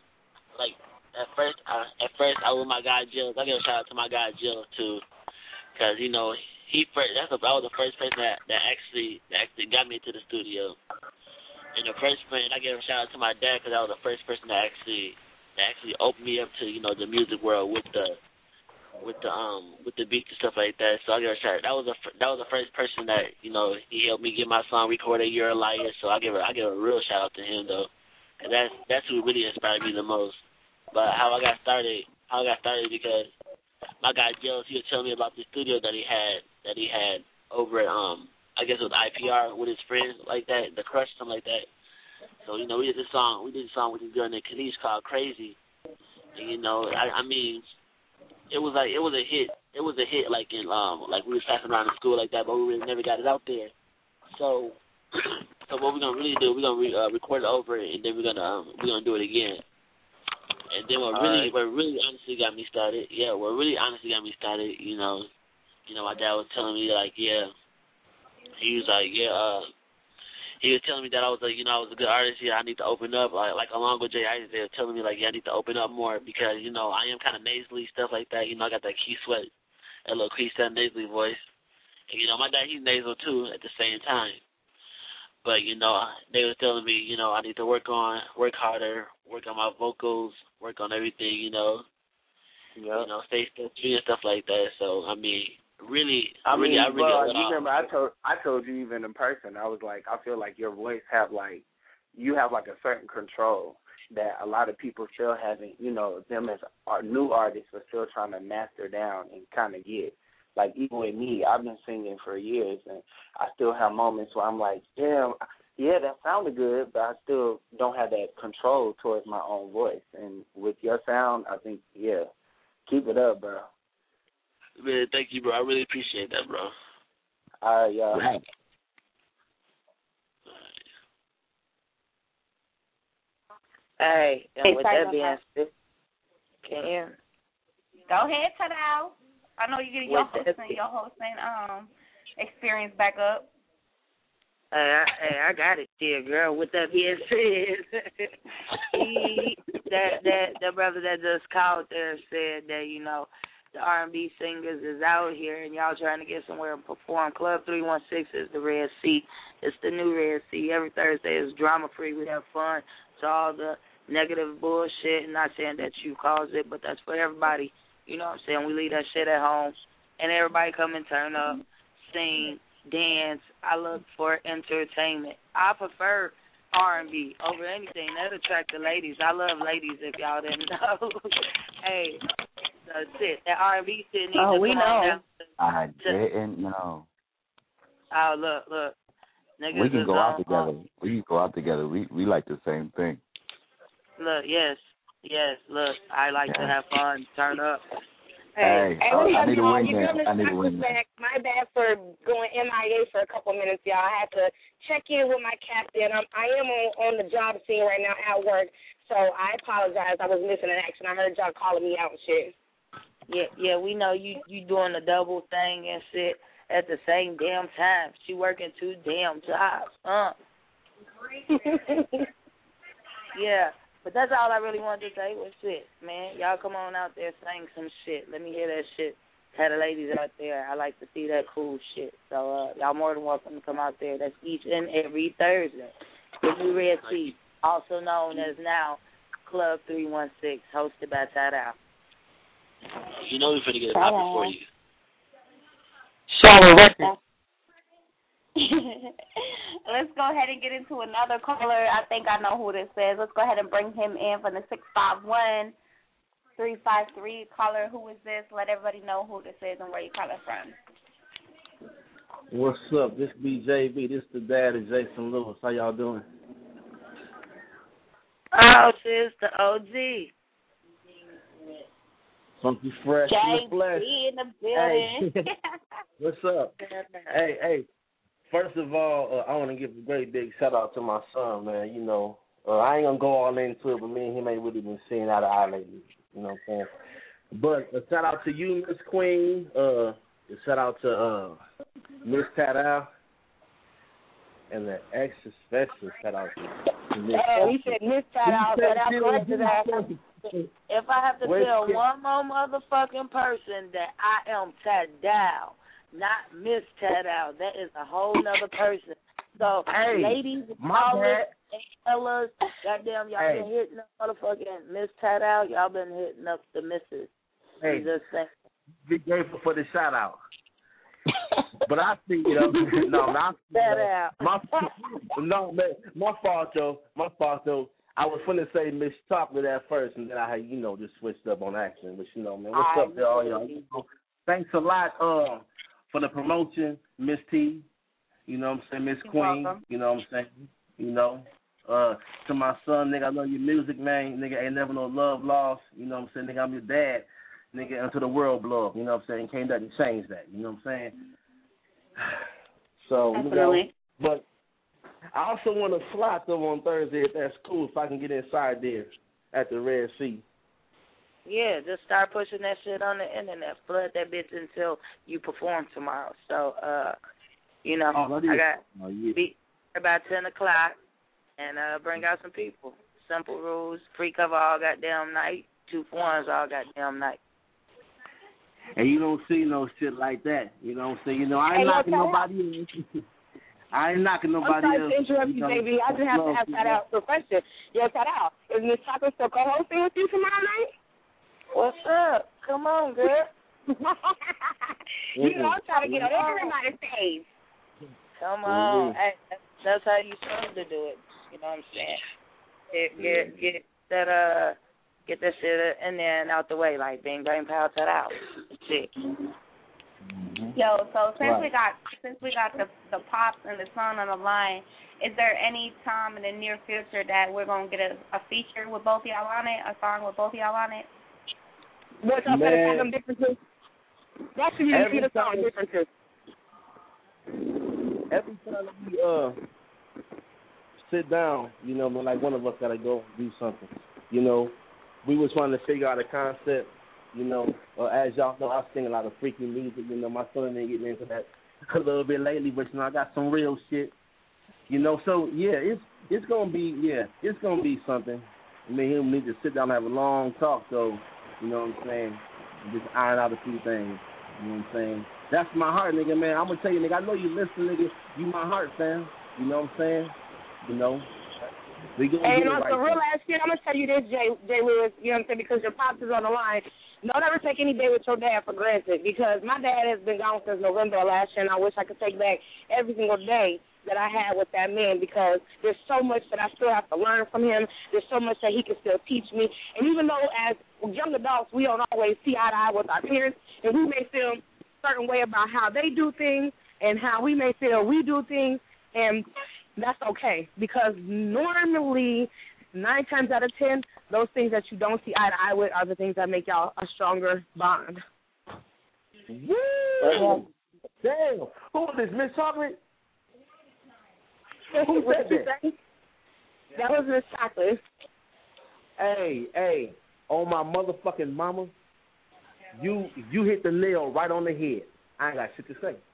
S15: I was my guy Jill. I give a shout out to my guy Jill too, because you know that was the first person that actually got me into the studio. And the first friend, I give a shout out to my dad, because that was the first person that actually opened me up to, you know, the music world with the beats and stuff like that. So I give a shout. That was the first person that, you know, he helped me get my song recorded. You're a Liar. So I give a real shout out to him though, and that's who really inspired me the most. But how I got started because my guy Joe, he was telling me about the studio that he had over at I guess it was IPR with his friends like that, The Crush, something like that. So, you know, we did a song with this girl named Khalees called Crazy. And, you know, I mean, it was a hit. It was a hit like in like we was passing around in school like that, but we really never got it out there. So what we're gonna really do, we're gonna record it over, and then we're gonna do it again. And then what really honestly got me started, you know, my dad was telling me like, he was like, he was telling me that I was like, you know, I was a good artist. Yeah, I need to open up. Like along with Jay Isaac, they were telling me like, I need to open up more because, you know, I am kind of nasally, stuff like that. You know, I got that Key Sweat, that little Key Sweat nasally voice. And, you know, my dad, he's nasal too at the same time. But, you know, they was telling me, you know, I need to work harder, work on my vocals, work on everything, you know. Yep. You know, stay true and stuff like that. So, I mean, you
S19: remember I told you even in person, I was like, I feel like your voice you have a certain control that a lot of people still haven't, you know, them as new artists are still trying to master down and kind of get. Like, even with me, I've been singing for years, and I still have moments where I'm like, damn, yeah, that sounded good, but I still don't have that control towards my own voice. And with your sound, I think, keep it up, bro.
S15: Man, thank you, bro. I really appreciate that, bro.
S19: All right, y'all.
S15: Right.
S16: Hey, and with that being said,
S4: go ahead, Tadao. I know you're getting your hosting experience back up.
S16: Hey, I got it, dear girl. With that being said, that brother that just called there said that, you know, the R&B singers is out here and y'all trying to get somewhere and perform. Club 316 is the Red Sea. It's the new Red Sea. Every Thursday is drama-free. We have fun. So all the negative bullshit, not saying that you caused it, but that's for everybody. You know what I'm saying? We leave that shit at home, and everybody come and turn up, sing, dance. I look for entertainment. I prefer R&B over anything. That attract the ladies. I love ladies, if y'all didn't know. Hey, that R&B shit needs to come on down.
S10: I didn't know.
S16: Oh, look. Niggas
S10: we can go out together. We can go out together. We like the same thing.
S16: Look, yes, look, I like to have fun, turn up.
S10: Hey, I need a win there.
S5: My bad for going MIA for a couple minutes, y'all. I had to check in with my captain. I am on the job scene right now at work, so I apologize. I was missing in action. I heard y'all calling me out and shit.
S16: Yeah, we know you doing the double thing and shit at the same damn time. She working 2 damn jobs, Yeah. But that's all I really wanted to say was shit, man. Y'all come on out there, sing some shit. Let me hear that shit. Had the ladies out there. I like to see that cool shit. So y'all more than welcome to come out there. That's each and every Thursday. The New Red Sea, also known as now Club 316, hosted by Tadao.
S15: You know we're finna get a pop for you.
S10: Charlotte Records.
S4: Let's go ahead and get into another caller. I think I know who this is. Let's go ahead and bring him in from the 651-353. Caller, who is this? Let everybody know who this is and where you calling from.
S20: What's up? This BJB. This the dad of Jason Lewis. How y'all doing?
S16: Oh, it's the OG.
S20: Something fresh in the flesh.
S4: in the building.
S20: Hey. What's up? Hey. First of all, I want to give a great big shout out to my son, man. You know, I ain't gonna go all into it, but me and him ain't really been seeing eye to eye lately. You know what I'm saying? But a shout out to you, Miss Queen. A shout out to Miss Tadao. And an extra special shout out to Miss.
S5: He said Miss shout out, but I'm going to that.
S16: If I have to tell one more motherfucking person that I am Tadal, not Miss Tadal, that is a whole nother person. So, ladies, callers, fellas, goddamn, y'all been hitting up motherfucking Miss Tadal. Y'all been hitting up the missus.
S20: Hey,
S16: just saying.
S20: Be grateful for the shout out. But I think, my fault, though. My fault, though. I was finna say Miss Chocolate at first, and then I had, just switched up on action. But, man, what's up, y'all? Thanks a lot for the promotion, Miss T. You know what I'm saying? Miss Queen.
S16: Welcome.
S20: You know what I'm saying? To my son, nigga, I love your music, man. Nigga, ain't never no love lost. You know what I'm saying? Nigga, I'm your dad. Nigga, until the world blow up. You know what I'm saying? Can't nothing change that. You know what I'm saying? So, but I also want to fly though on Thursday if that's cool, if I can get inside there at the Red Sea.
S16: Yeah, just start pushing that shit on the internet. Flood that bitch until you perform tomorrow. So, I got be about 10 o'clock and bring out some people. Simple rules, free cover all goddamn night, 2 for 1s all goddamn night.
S20: And you don't see no shit like that. You know what I'm saying? I ain't knocking nobody else. I ain't knocking nobody else.
S5: I'm sorry to interrupt you, baby. I just have to ask that out for a question. Yo, shout out. Is Miss Chocolate still co-hosting with you tomorrow night?
S16: What's up? Come on, girl.
S5: I'm trying to get on everybody stage.
S16: Come on. Hey, that's how you supposed to do it. You know what I'm saying? Get that shit in there and out the way, like bang bang pow that out. Shit.
S4: Yo, so since we got the pops and the son on the line, is there any time in the near future that we're gonna get a feature with both y'all on it, a song with both y'all on it?
S5: What's up with the differences? That's when you see the song differences.
S20: Every time we sit down, like one of us gotta go and do something. We were trying to figure out a concept, as y'all know, I sing a lot of freaky music, my son been getting into that a little bit lately, but, I got some real shit, so, it's gonna be something. He'll need to sit down and have a long talk, so, you know what I'm saying, and just iron out a few things, you know what I'm saying. That's my heart, nigga, man. I'm gonna tell you, nigga, I know you listen, nigga, you my heart, fam, you know what I'm saying,
S5: And on some real ass shit, I'm going to tell you this, Jay Lewis, you know what I'm saying, because your pops is on the line. Don't ever take any day with your dad for granted, because my dad has been gone since November of last year, and I wish I could take back every single day that I had with that man, because there's so much that I still have to learn from him. There's so much that he can still teach me. And even though as young adults we don't always see eye to eye with our parents, and we may feel a certain way about how they do things and how we may feel we do things, and that's okay, because normally 9 times out of 10, those things that you don't see eye to eye with are the things that make y'all a stronger bond.
S20: Woo! Damn. Who was this, Miss Chocolate? Who said that?
S5: That was Miss Chocolate.
S20: Hey, on my motherfucking mama, you hit the nail right on the head. I ain't got shit to say.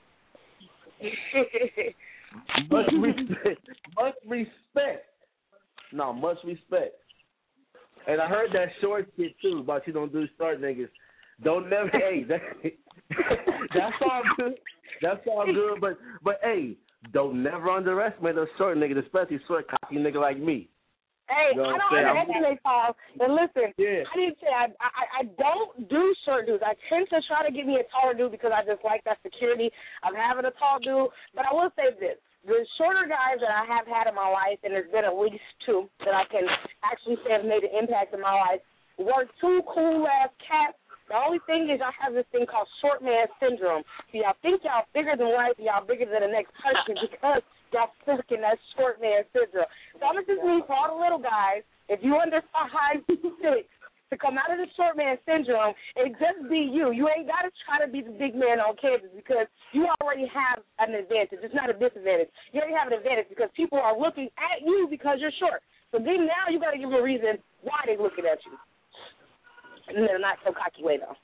S20: Much respect. No, much respect. And I heard that short shit too about you don't do short niggas. Don't never. Hey, that's all good. That's all good. But hey, don't never underestimate a short nigga, especially short cocky nigga like me.
S5: Hey, I don't underestimate Paul. But listen, I didn't say I don't do short dudes. I tend to try to get me a taller dude because I just like that security of having a tall dude. But I will say this. The shorter guys that I have had in my life, and there's been at least 2 that I can actually say have made an impact in my life, were 2 cool-ass cats. The only thing is I have this thing called short man syndrome. So y'all think y'all bigger than life, y'all bigger than the next person because y'all stuck in that short man syndrome. So I'm just mean for all the little guys, if you under 5'6", to come out of the short man syndrome and just be you. You ain't got to try to be the big man on campus because you already have an advantage. It's not a disadvantage. You already have an advantage because people are looking at you because you're short. So then now you got to give them a reason why they're looking at you. In a not so cocky way, though.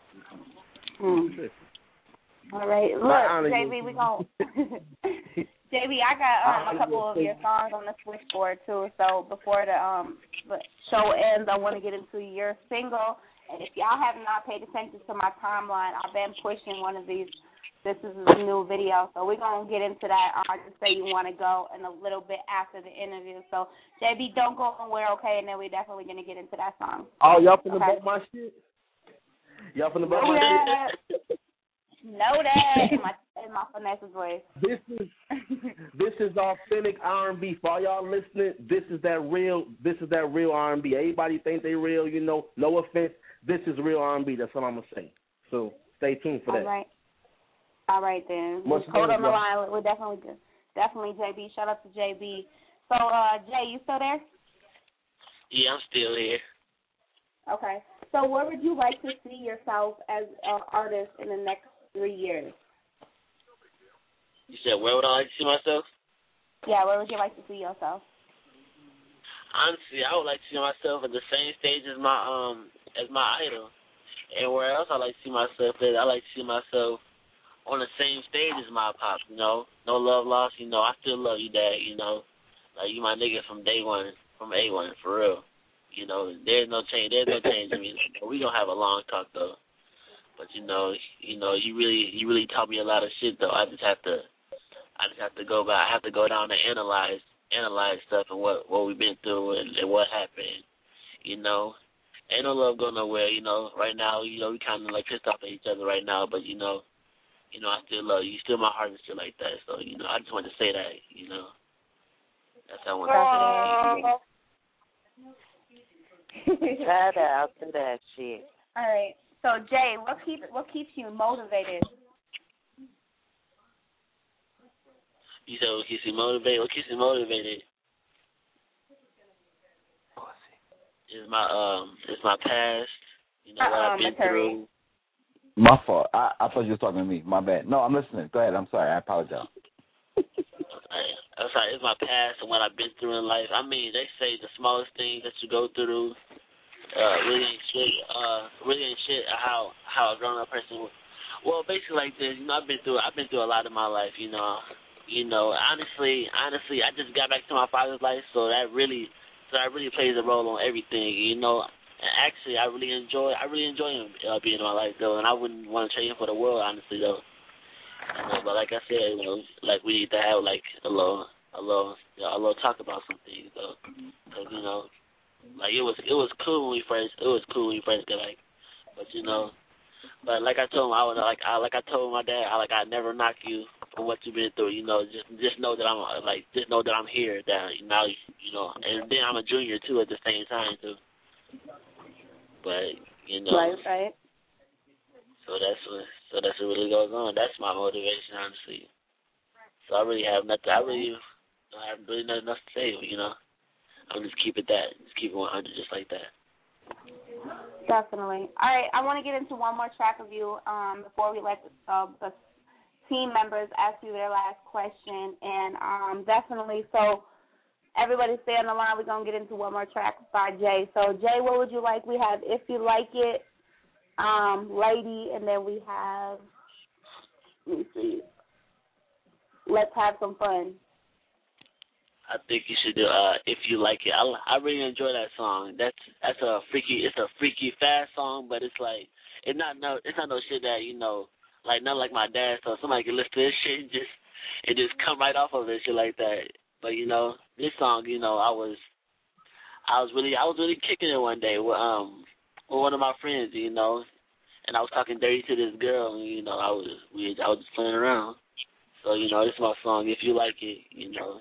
S4: All right. Look, JB, we going JB, I got a couple of your songs on the switchboard too. So before the show ends, I want to get into your single. And if y'all have not paid attention to my timeline, I've been pushing one of these. This is a new video, so we're gonna get into that. Just say you want to go, and a little bit after the interview. So JB, don't go anywhere, okay? And then we're definitely gonna get into that song.
S20: Oh, y'all finna bump my shit? Y'all finna bump my shit?
S4: Know that in my finesse voice.
S20: This is authentic R&B. For all y'all listening, this is that real R&B. Everybody think they real, you know. No offense. This is real R&B. That's what I'm gonna say. So stay tuned for that.
S4: All right then. Hold on the line. We're definitely JB. Shout out to JB. So Jay, you still there?
S15: Yeah, I'm still here.
S4: Okay. So where would you like to see yourself as an artist in the next 3 years?
S15: You said where would I like to see myself?
S4: Yeah, where would you like to see yourself?
S15: Honestly, I would like to see myself at the same stage as my idol. And where else I like to see myself is I like to see myself on the same stage as my pops, you know. No love lost, you know. I still love you, Dad, you know. Like, you my nigga from day one, from A1, for real. You know, there's no change in me. We gonna have a long talk though. But you know, you really taught me a lot of shit though. I just have to go back. I have to go down and analyze stuff and what we've been through and what happened. You know, ain't no love going nowhere. You know, right now, you know, we kind of like pissed off at each other right now. But you know, I still love you. You still my heart and shit like that. So you know, I just wanted to say that. You know, that's how I want to say that.
S16: Shout out to that shit.
S4: All right. So Jay, what keeps you motivated?
S15: You said what keeps you motivated? What keeps you motivated? Is my past. You know what I've been through.
S17: My fault. I thought you were talking to me. My bad. No, I'm listening. Go ahead. I'm sorry. I apologize.
S15: I'm sorry. It's my past and what I've been through in life. I mean, they say the smallest things that you go through really ain't shit. How a grown up person would. Well, basically like this. You know, I've been through a lot in my life. You know. Honestly, I just got back to my father's life, so that really plays a role on everything. You know. Actually, I really enjoy him being in my life though, and I wouldn't want to trade him for the world, honestly though. You know, but like I said, you know, like we need to have like a little talk about some things though, because you know, like it was cool when we first got like, but you know, but like I told him, I told my dad, I never knock you for what you've been through. You know, just know that I'm here. That now you know, and then I'm a junior too at the same time too. But you know,
S4: right.
S15: So that's what really goes on. That's my motivation, honestly. So I really have nothing. I have really nothing else to say. You know, I'm just keep it 100, just like that.
S4: Definitely. All right, I want to get into one more track of you before we let the team members ask you their last question, and definitely so. Everybody stay on the line. We're going to get into one more track by Jay. So, Jay, what would you like? We have If You Like It, Lady, and then we have, let me see, Let's Have Some Fun.
S15: I think you should do If You Like It. I really enjoy that song. It's a freaky fast song, but it's like, it's not no shit that, you know, like not like my dad, so somebody can listen to this shit and just come right off of it, shit like that. But you know, this song, you know, I was really kicking it one day with one of my friends, you know, and I was talking dirty to this girl, and you know, I was just playing around. So you know, this is my song. If You Like It, you know.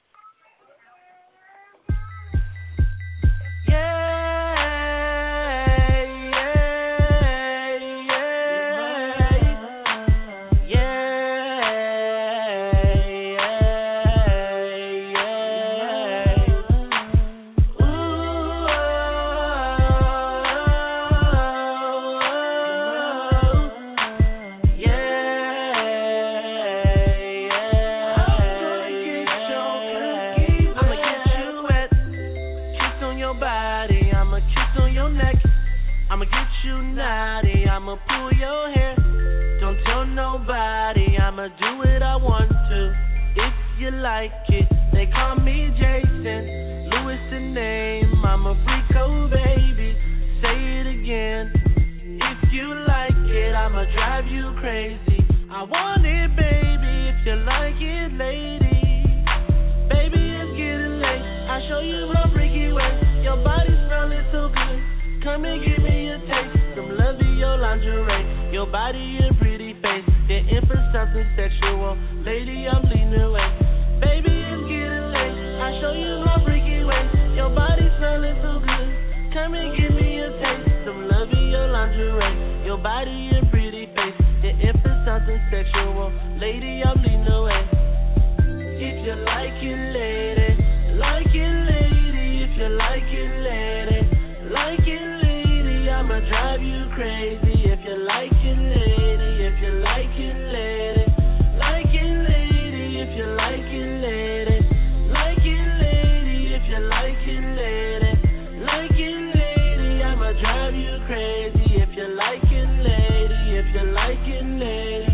S18: I'ma pull your hair. Don't tell nobody, I'ma do it I want to. If you like it. They call me Jason, Louis the name. I'm a freak, oh baby. Say it again. If you like it, I'ma drive you crazy. I want it, baby. If you like it, lady. Baby, it's getting late. I'll show you my freaky ways. Your body's smelling so good. Come and give me a taste. Some love in your lingerie. Your body and pretty face. Get in for something sexual. Lady, I'm leading away. Baby, it's getting late. I'll show you my freaky ways. Your body smelling so good. Come and give me a taste. Some love in your lingerie. Your body and pretty face. Get in for something sexual. Lady, I'm leading away. If you like it, lady. Like it, lady. If you like it, lady. Like it, lady. I'ma drive you crazy. If you like it, lady. If you like it, lady. Like it, lady. If you like it, lady. Like it, lady. If you like it, lady. Like it, lady. I'ma drive you crazy. If you like it, lady. If you like it, lady.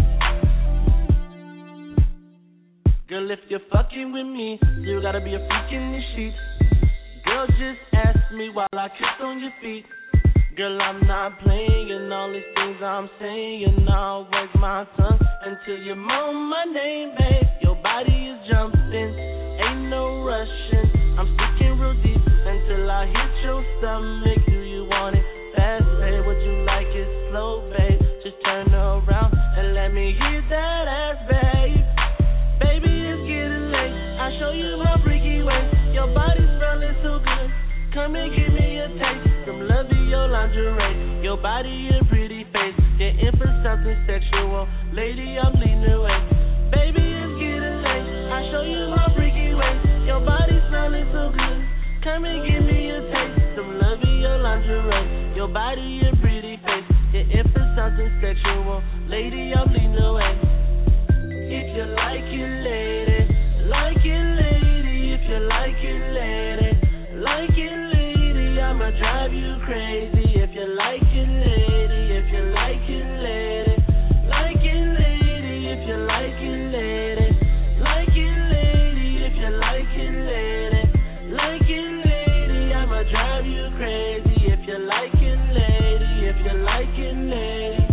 S18: Girl, if you're fucking with me, you gotta be a freak in the sheets. Girl, just ask me while I kiss on your feet. Girl, I'm not playing and all these things I'm saying. I'll work my tongue until you moan my name, babe. Your body is jumping, ain't no rushing. I'm sticking real deep until I hit your stomach. Do you want it fast, babe? Would you like it slow, babe? Just turn around and let me hit that ass, babe. Baby, it's getting late. I'll show you my freaky ways. Your body's smelling so good. Come and give me a taste. Some love in your lingerie. Your body and pretty face. Get in for something sexual. Lady, I'm leading away. Baby, it's getting late. I'll show you my freaky ways. Your body's smelling so good. Come and give me a taste. Some love in your lingerie. Your body and pretty face. Get in for something sexual. Lady, I'm leading away. If you like it, lady, like it, lady. If you like it, lady, like it, lady. I'ma drive you crazy. If you like it, lady, if you like it, lady, like it, lady. If you like it, lady, like it, lady. If you like it, lady, like it, lady. I'ma drive you crazy. If you like it, lady, if you like it, lady.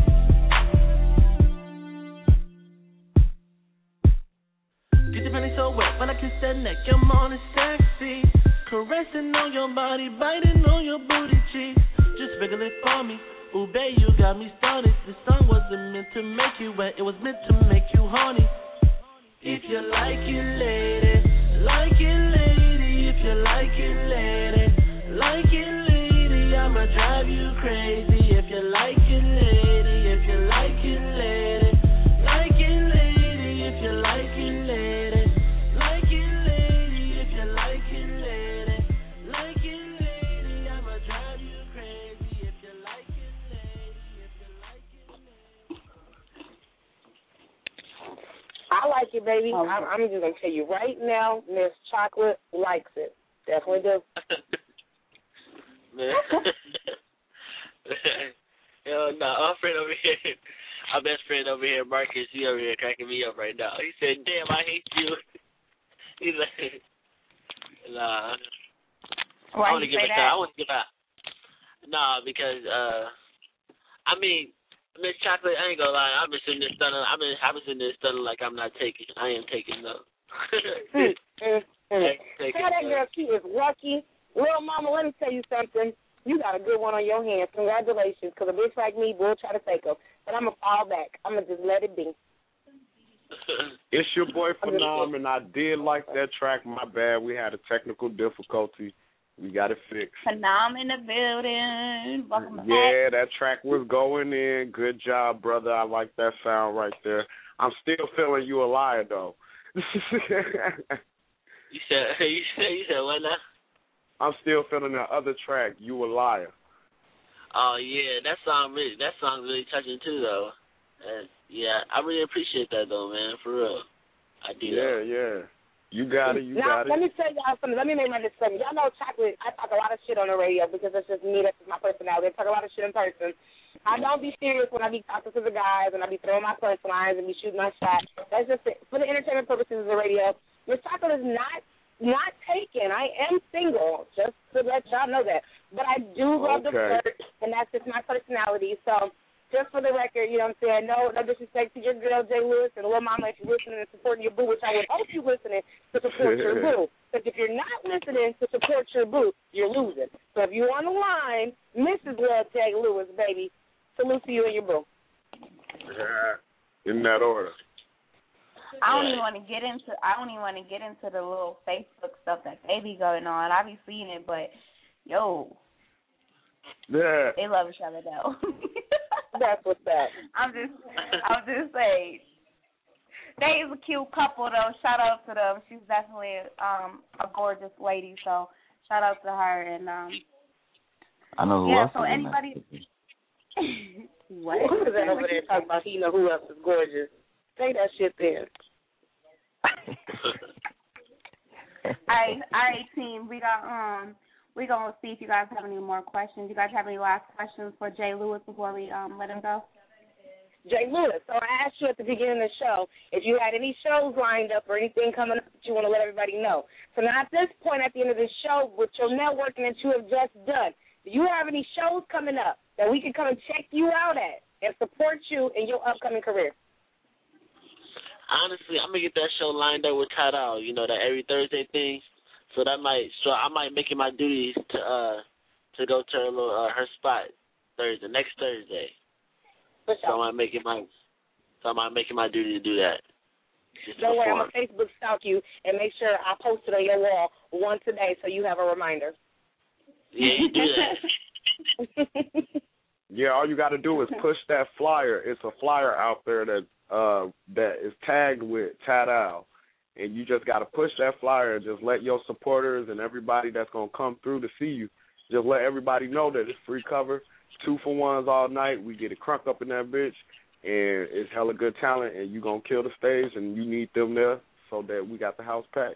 S18: Get your panties so wet when I kiss that neck. Your morning sexy, caressing on your body, biting on your booty cheeks. Just wiggle it for me. Ooh, babe, you got me started. This song wasn't meant to make you wet, it was meant to make you horny. If you like it, lady, like it, lady. If you like it, lady, like it, lady. I'ma drive you crazy. If you like it, lady, if you like it, lady, like it, lady. If you like it, lady.
S5: I like it, baby. I'm just going to tell you right now, Miss Chocolate likes it. Definitely do.
S15: Man. Hell no, our friend over here, our best friend over here, Marcus, he over here cracking me up right now. He said, damn, I hate you. He's like, nah.
S4: Why you say that?
S15: I want to give out. Nah, because, I mean, Miss Chocolate, I ain't gonna lie. I've been sitting there stunning. I've been sitting there stunning like I'm not taking. I am taking though.
S5: Tell that girl she is lucky. Little mama, let me tell you something. You got a good one on your hands. Congratulations, because a bitch like me will try to take her. But I'm going to fall back. I'm going to just let it be.
S11: It's your boy Phenom, and I did like that track. My bad. We had a technical difficulty. We got it fixed.
S4: Phenom in the building. Welcome back.
S11: Yeah, that track was going in. Good job, brother. I like that sound right there. I'm still feeling you a liar, though.
S15: You said what now?
S11: I'm still feeling that other track, You a Liar.
S15: Oh yeah, that song really touching too though. Yeah, I really appreciate that though, man, for real. I do.
S11: Yeah. You got it.
S5: Now, let me tell y'all something. Let me make my disclaimer. Y'all know Chocolate, I talk a lot of shit on the radio because that's just me. That's just my personality. I talk a lot of shit in person. I don't be serious when I be talking to the guys and I be throwing my punchlines and be shooting my shot. That's just it. For the entertainment purposes of the radio. Miss Chocolate is not taken. I am single, just to let y'all know that. But I do love the flirt, and that's just my personality. So just for the record, you know what I'm saying, no disrespect to your girl, Jay Lewis, and Lil Mama, if you're listening and supporting your boo, which I would hope you're listening to support your boo. Because if you're not listening to support your boo, you're losing. So if you're on the line, Mrs. Lil Jay Lewis, baby, salute to you and your boo.
S11: In that order.
S4: I don't even want to get into the little Facebook stuff that they be going on. I be seeing it, but yo, they love each other though.
S5: That's what's that.
S4: I'm just saying. They is a cute couple though. Shout out to them. She's definitely a gorgeous lady. So shout out to her and
S10: I know who else.
S4: So anybody. What?
S5: Who is that over there talking about? He know who else is gorgeous. Say that shit then.
S4: All right, team. We gonna see if you guys have any more questions. You guys have any last questions for Jay Lewis before we let him go?
S5: Jay Lewis. So I asked you at the beginning of the show if you had any shows lined up or anything coming up that you want to let everybody know. So now at this point, at the end of the show, with your networking that you have just done, do you have any shows coming up that we can come and check you out at and support you in your upcoming career?
S15: Honestly, I'm gonna get that show lined up with Tadal. You know, that every Thursday thing. So I might make it my duty to go to her little her spot next Thursday. So I might make it my duty to do that.
S5: Don't worry, I'm gonna Facebook stalk you and make sure I post it on your wall once a day so you have a reminder.
S15: Yeah, you do that.
S11: Yeah, all you got to do is push that flyer. It's a flyer out there that is tagged with Tadal, and you just got to push that flyer and just let your supporters and everybody that's going to come through to see you, just let everybody know that it's free cover, 2-for-1s all night. We get it crunk up in that bitch, and it's hella good talent, and you going to kill the stage, and you need them there so that we got the house packed.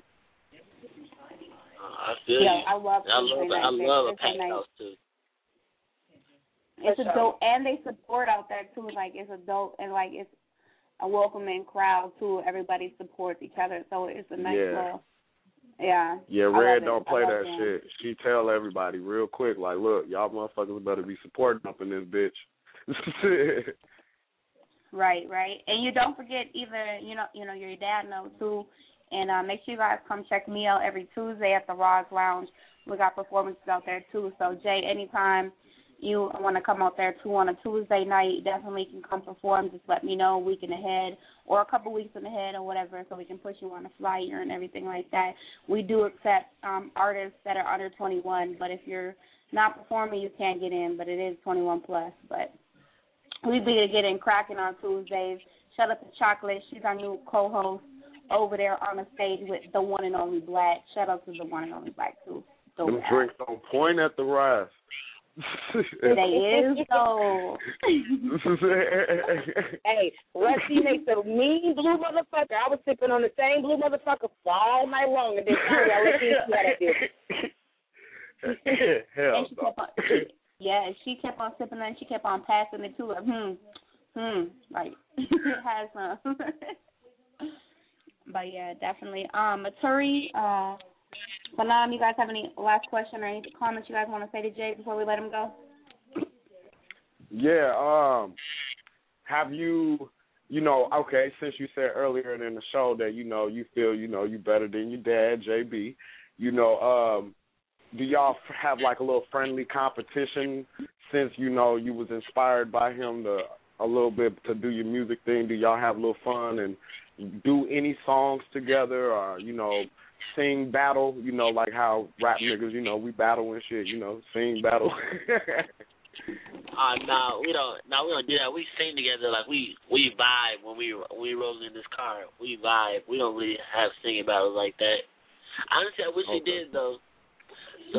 S15: I feel you.
S4: I love
S15: a packed house, too.
S4: It's a dope, and they support out there too. Like it's a dope, and like it's a welcoming crowd too. Everybody supports each other, so it's a nice little. Yeah.
S11: Yeah, Red don't play that shit. She tell everybody real quick, like, look, y'all motherfuckers better be supporting up in this bitch.
S4: Right. And you don't forget either, you know, your dad knows too. And make sure you guys come check me out every Tuesday at the Roz Lounge. We got performances out there too. So Jay, anytime you want to come out there too on a Tuesday night, definitely can come perform. Just let me know a week in ahead or a couple weeks in ahead or whatever, so we can push you on a flyer and everything like that. We do accept artists that are under 21, but if you're not performing, you can't get in, but it is 21 plus. But we be getting cracking on Tuesdays. Shout out to Chocolate. She's our new co-host over there on the stage with the one and only Black. Shout out to the one and only Black too.
S11: Them drinks don't point at the rise.
S4: They is though.
S5: Hey, Rusty makes a mean blue motherfucker. I was sipping on the same blue motherfucker for all night long, and then I let you see how that did.
S11: Hell
S4: and she kept on, she kept on sipping and she kept on passing it to her. Like it has some. But yeah, definitely. Maturi, Banam, you guys have any last question or any comments you guys want to say to Jay before we let him go?
S11: Yeah, have you, okay, since you said earlier in the show that, you feel, you better than your dad, JB, do y'all have like a little friendly competition since, you was inspired by him a little bit to do your music thing? Do y'all have a little fun and do any songs together or, sing battle, like how rap niggas, we battle and shit, sing battle.
S15: No, we don't do that. We sing together, like we vibe when we roll in this car. We vibe. We don't really have singing battles like that. Honestly, I wish we did though. So,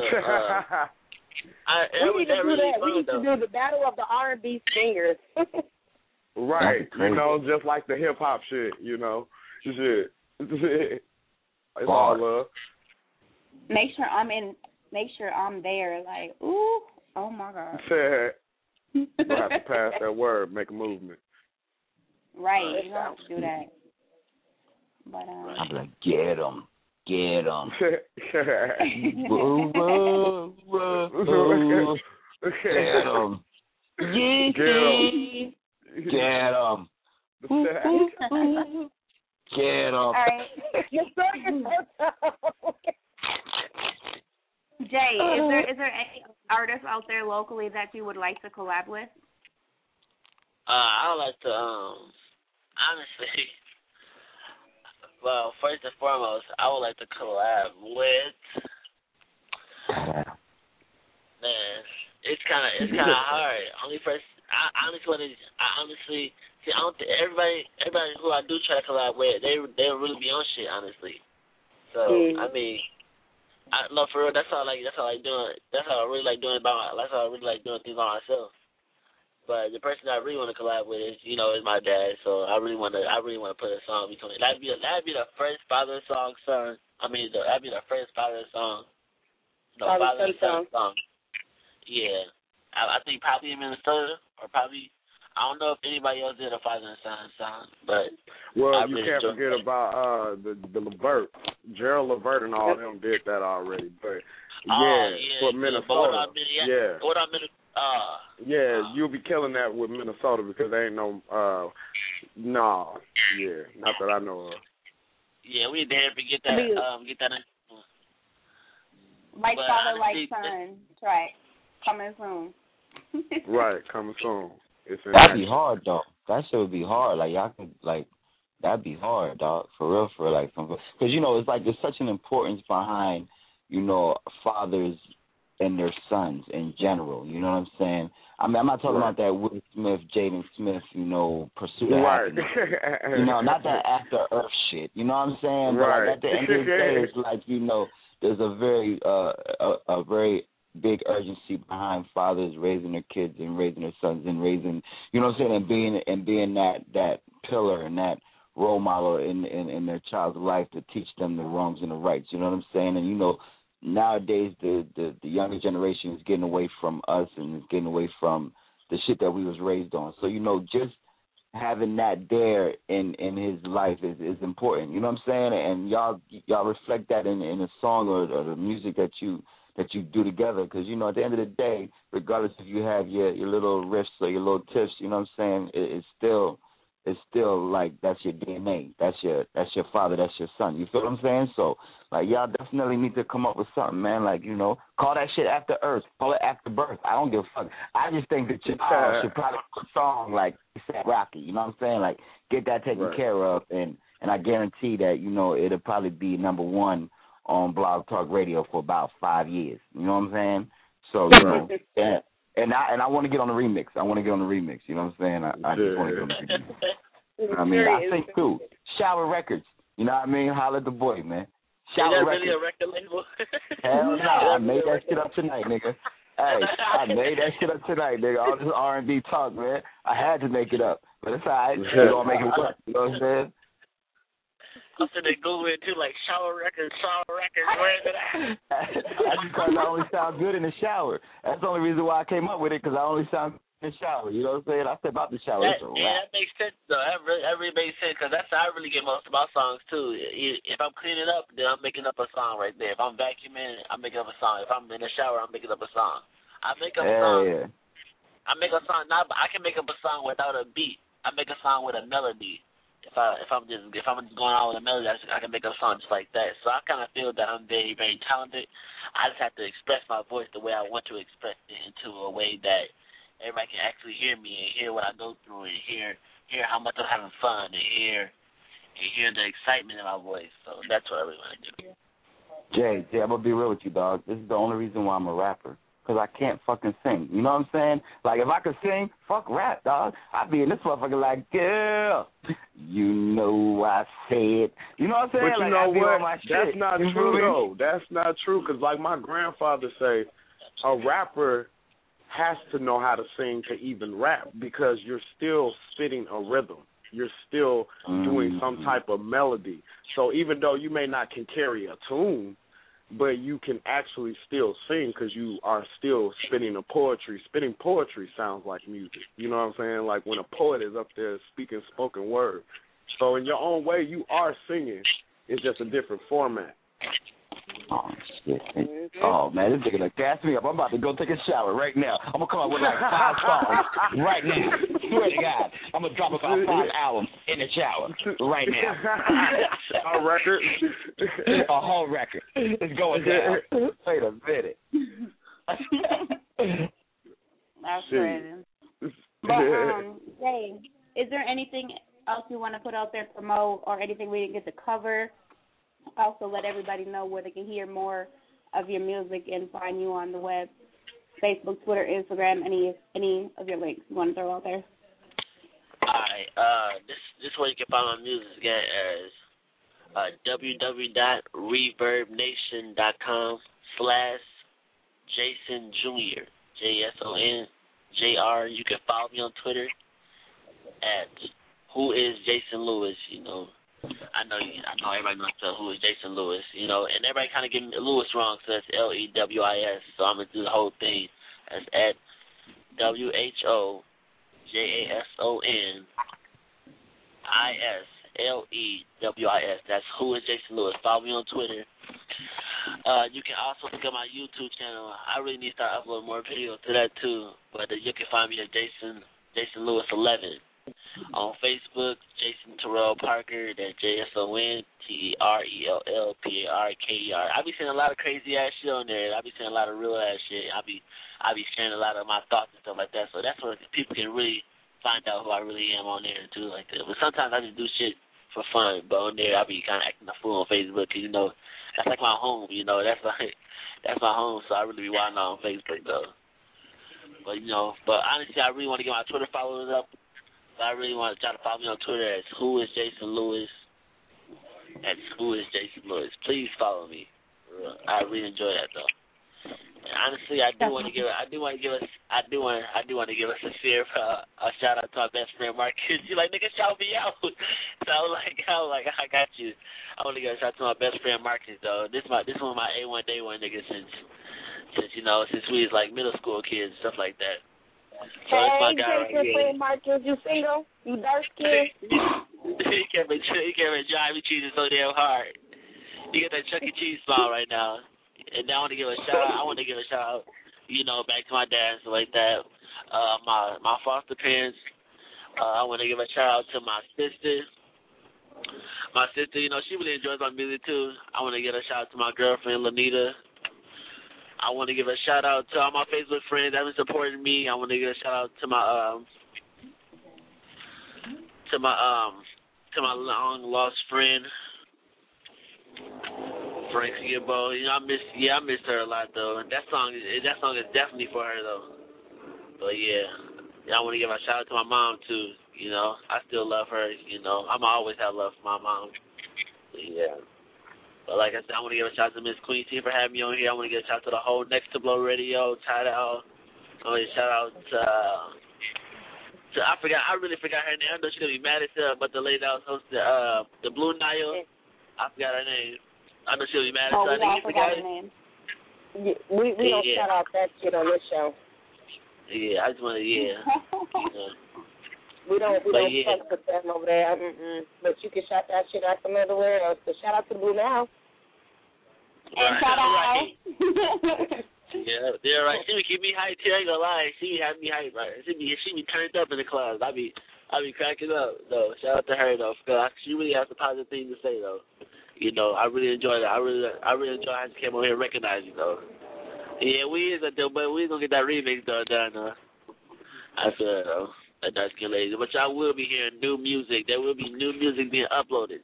S5: we need to do that. We need to do the battle of the R&B singers.
S11: Right, just like the hip hop shit, shit. It's all love.
S4: Make sure I'm there. Like, ooh, oh my God.
S11: We'll have to pass that word, make a movement.
S4: Right, you don't have to do that. But
S17: I'm like, get him. Get him.
S11: Whoa,
S17: whoa, whoa, whoa. Get him. Get him. Get him.
S4: All right. Jay, is there any artists out there locally that you would like to collab with?
S15: I would like to, honestly, well, first and foremost, I would like to collab with, man, it's kind of hard. I honestly, see, I don't think everybody who I do try to collab with, they really be on shit, honestly. So, I mean, no, for real, that's how I really like doing things by myself. But the person I really want to collab with is my dad. So I really want to put a song between. That'd be the first father song. That'd be the first father song. Father son song. Yeah, I think probably in Minnesota, or probably I don't know if anybody else did a father and son song, but
S11: you can't forget about the Levert, Gerald Levert, and all of them did that already. But for Minnesota, you'll be killing that with Minnesota because there ain't no, not that I know of.
S15: Yeah, we dare get that in.
S4: Like father, like son, right? Coming soon.
S11: Right, coming soon.
S17: That'd be hard, though. That shit would be hard. Like, y'all could, that'd be hard, dog. For real, because, it's like there's such an importance behind, fathers and their sons in general. You know what I'm saying? I mean, I'm not talking about that Will Smith, Jaden Smith, pursuit of happiness. Not that after Earth shit. You know what I'm saying? But at the end of the day, it's like, there's a very big urgency behind fathers raising their kids and raising their sons and raising, and being that pillar and that role model in their child's life to teach them the wrongs and the rights. You know what I'm saying? And nowadays the younger generation is getting away from us and is getting away from the shit that we was raised on. So just having that there in his life is important. You know what I'm saying? And y'all reflect that in a song or the music that you do together, because at the end of the day, regardless if you have your little riffs or your little tips, you know what I'm saying, it's still like that's your DNA, that's your father, that's your son. You feel what I'm saying? So y'all definitely need to come up with something, man. Call that shit after Earth, call it after birth. I don't give a fuck. I just think that your child should probably put a song like Rocky. You know what I'm saying? Get that taken care of, and I guarantee that it'll probably be number one on Blog Talk Radio for about 5 years. You know what I'm saying? So, and I want to get on the remix. You know what I'm saying? I just want to get on the remix. I think too. Shower Records. You know what I mean? Holla at the boy, man. Shower Records.
S15: Really a record label?
S17: Hell no. I made that shit up tonight, nigga. Hey, I made that shit up tonight, nigga. All this R&B talk, man. I had to make it up. But it's all right. We're going to make it work. You know what I'm saying?
S15: I'm sitting there Googling too, shower records, where is it at?
S17: That's because I only sound good in the shower. That's the only reason why I came up with it, because I only sound good in the shower. You know what I'm saying? I step out the shower.
S15: That makes sense, though. That really makes sense, because that's how I really get most of my songs, too. If I'm cleaning up, then I'm making up a song right there. If I'm vacuuming, I'm making up a song. If I'm in the shower, I'm making up a song. I make up a song. Yeah. I make a song, I can make up a song without a beat. I make a song with a melody. If I'm just going out with a melody, I can make a song just like that. So I kind of feel that I'm very, very talented. I just have to express my voice the way I want to express it, into a way that everybody can actually hear me and hear what I go through and hear how much I'm having fun and hear the excitement in my voice. So that's what I really want to do.
S17: Jay, I'm gonna be real with you, dog. This is the only reason why I'm a rapper. Because I can't fucking sing. You know what I'm saying? If I could sing, fuck rap, dog. I'd be in this motherfucker like, girl, you know I said. You know what I'm saying?
S11: But you know what? That's not true, though. That's not true, because my grandfather say, a rapper has to know how to sing to even rap, because you're still spitting a rhythm. You're still doing some type of melody. So even though you may not can carry a tune, but you can actually still sing because you are still spitting poetry. Spitting poetry sounds like music. You know what I'm saying? Like when a poet is up there speaking spoken word. So in your own way, you are singing. It's just a different format.
S17: Oh, shit. Oh, man, this nigga done gas me up. I'm about to go take a shower right now. I'm going to come up with like 5 songs right now. Swear to God. I'm going to drop about 5 albums in the shower right now.
S11: A record?
S17: A whole record. It's going down. Wait a minute.
S4: That's crazy. But, Jay, is there anything else you want to put out there, promote, or anything we didn't get to cover? Also, let everybody know where they can hear more of your music and find you on the web, Facebook, Twitter, Instagram, any of your links you want to throw out there.
S15: Alright, this way you can find my music again as www.reverbnation.com/Jason Jr. JSON JR. You can follow me on Twitter at Who is Jason Lewis, you know. I know everybody knows who is Jason Lewis, you know, and everybody kind of getting Lewis wrong, so that's LEWIS. So I'm going to do the whole thing as at WHOJASONISLEWIS. That's Who is Jason Lewis. Follow me on Twitter. You can also look at my YouTube channel. I really need to start uploading more videos to that too, but you can find me at Jason Lewis 11. On Facebook, Jason Terrell Parker, that's JSONTERELLPARKER. I be saying a lot of crazy ass shit on there. I be saying a lot of real ass shit. I be sharing a lot of my thoughts and stuff like that. So that's where people can really find out who I really am on there and do like that. But sometimes I just do shit for fun. But on there, I be kind of acting a fool on Facebook because, you know, that's like my home. You know, that's my home. So I really be wilding out on Facebook though. But honestly, I really want to get my Twitter followers up. I really want to try to follow me on Twitter as Who is Jason Lewis. That's Who is Jason Lewis. Please follow me. I really enjoy that though. And honestly, I do want to give us a sincere a shout out to our best friend Marcus. You like, nigga, shout me out. So I was like, I got you. I want to give a shout out to my best friend Marcus though. This one of my A1 Day 1 niggas since we was like middle school kids and stuff like that. So it's my guy right here.
S5: Marcus, you single? You dark skin?
S15: He can't be driving cheesing so damn hard. He got that Chuck E. Cheese smile right now. And I want to give a shout out. You know, back to my dad and stuff like that. My foster parents. I want to give a shout out to my sister. My sister, you know, she really enjoys my music too. I want to give a shout out to my girlfriend Lanita. I want to give a shout out to all my Facebook friends that have been supporting me. I want to give a shout out to my long lost friend Frank Gibbo. You know, I missed her a lot though. That song is definitely for her though. But yeah, I want to give a shout out to my mom too. You know, I still love her. You know, I'm always have love for my mom. But yeah. But like I said, I want to give a shout out to Miss Queen T for having me on here. I want to give a shout out to the whole Next to Blow Radio, Tidal. I want to shout out to I really forgot her name. I know she's gonna be mad as hell, but the lady that was hosting the Blue Nile, I forgot her name. I know she'll be mad as hell.
S5: I forgot her name. We don't shout out that shit on this show.
S15: Yeah, I just want to
S5: We don't fuck with them over there. But you can shout that shit out some other way else. So shout out to Blue Now.
S4: And shout out.
S15: Right. Yeah, right. She would keep me hyped too. I ain't gonna lie. She be having me hyped, right? She be turned up in the clubs. I be cracking up though. Shout out to her though, because she really has a positive thing to say though. You know, I really enjoy that. I really enjoy how she came over here and recognized you though. Yeah, we gonna get that remix though done. I feel it though. That's good, ladies. But y'all will be hearing new music. There will be new music being uploaded.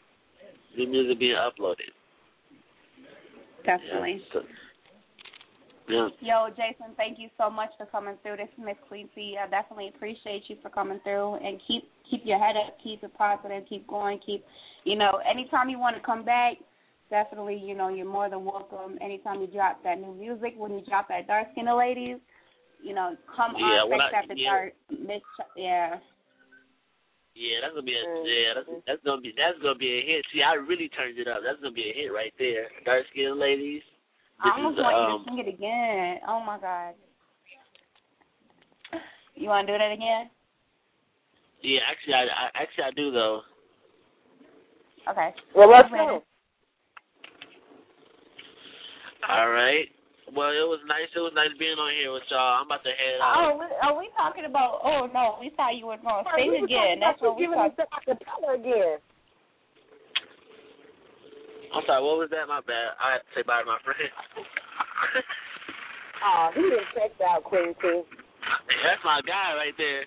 S4: Definitely.
S15: Yeah.
S4: Yo, Jason, thank you so much for coming through. This is Miss Queen T. I definitely appreciate you for coming through, and keep your head up, keep it positive, keep going, anytime you want to come back, definitely, you're more than welcome. Anytime you drop that new music, when you drop that Dark Skinned Ladies, come on, Sex After Dark.
S15: Yeah, that's gonna be that's gonna be a hit. See, I really turned it up. That's gonna be a hit right there. Dark skinned ladies.
S4: I almost want you to sing it again. Oh my God. You want to do that again?
S15: Yeah, actually I do though.
S4: Okay.
S5: Well, let's go.
S15: All right. Well, it was nice. It was nice being on here with y'all. I'm about to head out.
S4: Are we talking about? Oh no, we thought you were going to sing again. That's what we talking
S5: about. Again.
S15: I'm sorry. What was that? My bad. I had to say bye to my friend.
S5: Oh, he didn't check out Queen T.
S15: That's my guy right there.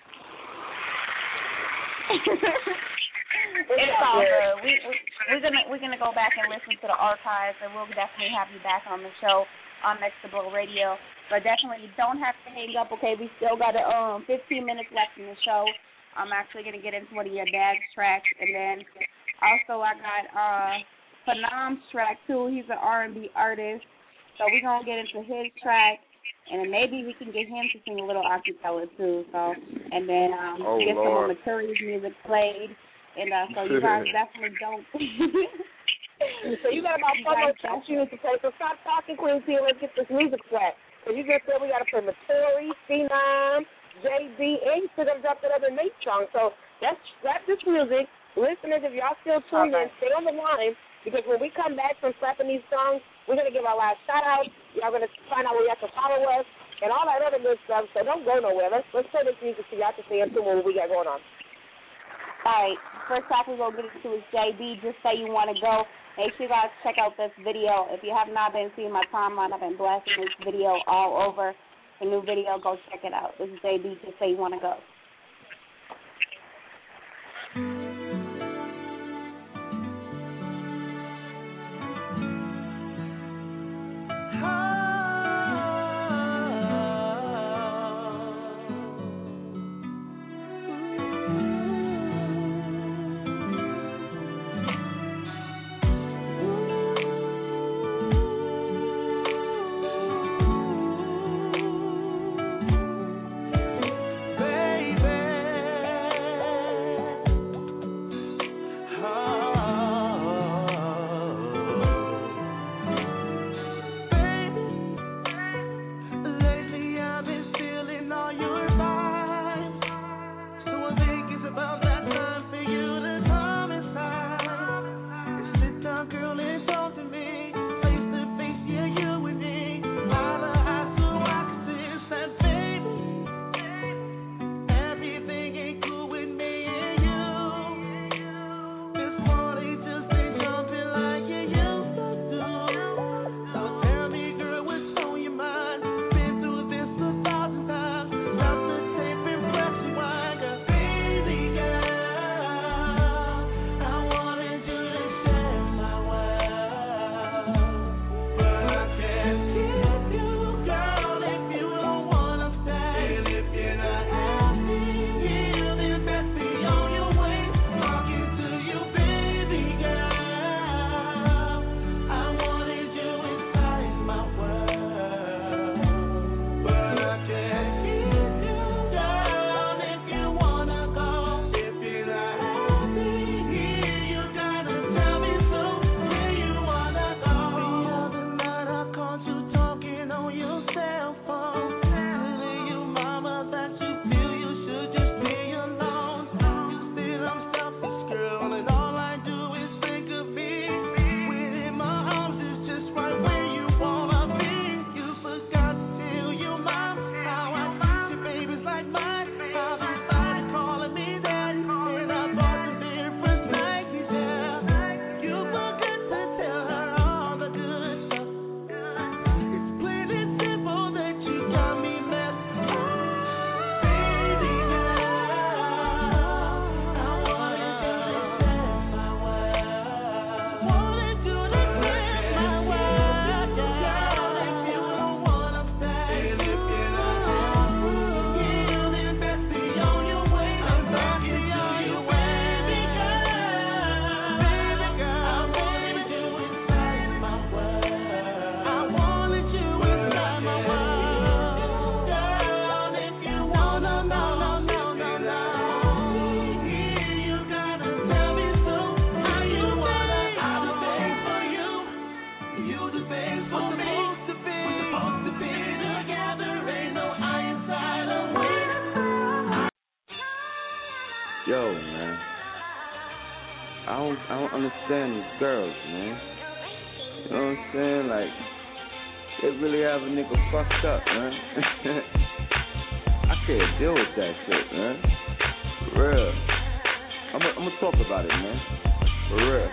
S4: It's all good. We're gonna go back and listen to the archives, and we'll definitely have you back on the show on Next to Blow Radio. But definitely, you don't have to hang up. Okay, we still got 15 minutes left in the show. I'm actually gonna get into one of your dad's tracks, and then also I got Panam's track too. He's an R&B artist, so we're gonna get into his track. And then maybe we can get him to sing a little acapella too. So, and then get some more Maturi's music played. And so you guys definitely don't.
S5: So you got about 4 more tracks you need to play. So stop talking, Queen T, and let's get this music track. So you just said we got to play Maturi, C9, JB, and you still got to drop that other Nate song. So that's this music. Listeners, if y'all still tuned in, stay on the line. Because when we come back from slapping these songs, we're going to give our last shout-out. Y'all going to find out where you have to follow us and all that other good stuff. So don't go nowhere. Let's play this music so y'all can stay in tune with what we got going on.
S4: All right. First track we're going to get into is JB, Just Say You Want to Go. Make sure you guys check out this video. If you have not been seeing my timeline, I've been blasting this video all over. The new video, go check it out. This is JB, Just Say You Want to Go.
S2: Baby,
S21: Yo, man. I don't understand these girls, man. You know what I'm saying? Like, they really have a nigga fucked up, man. I can't deal with that shit, man. For real. I'm gonna talk about it, man. For real.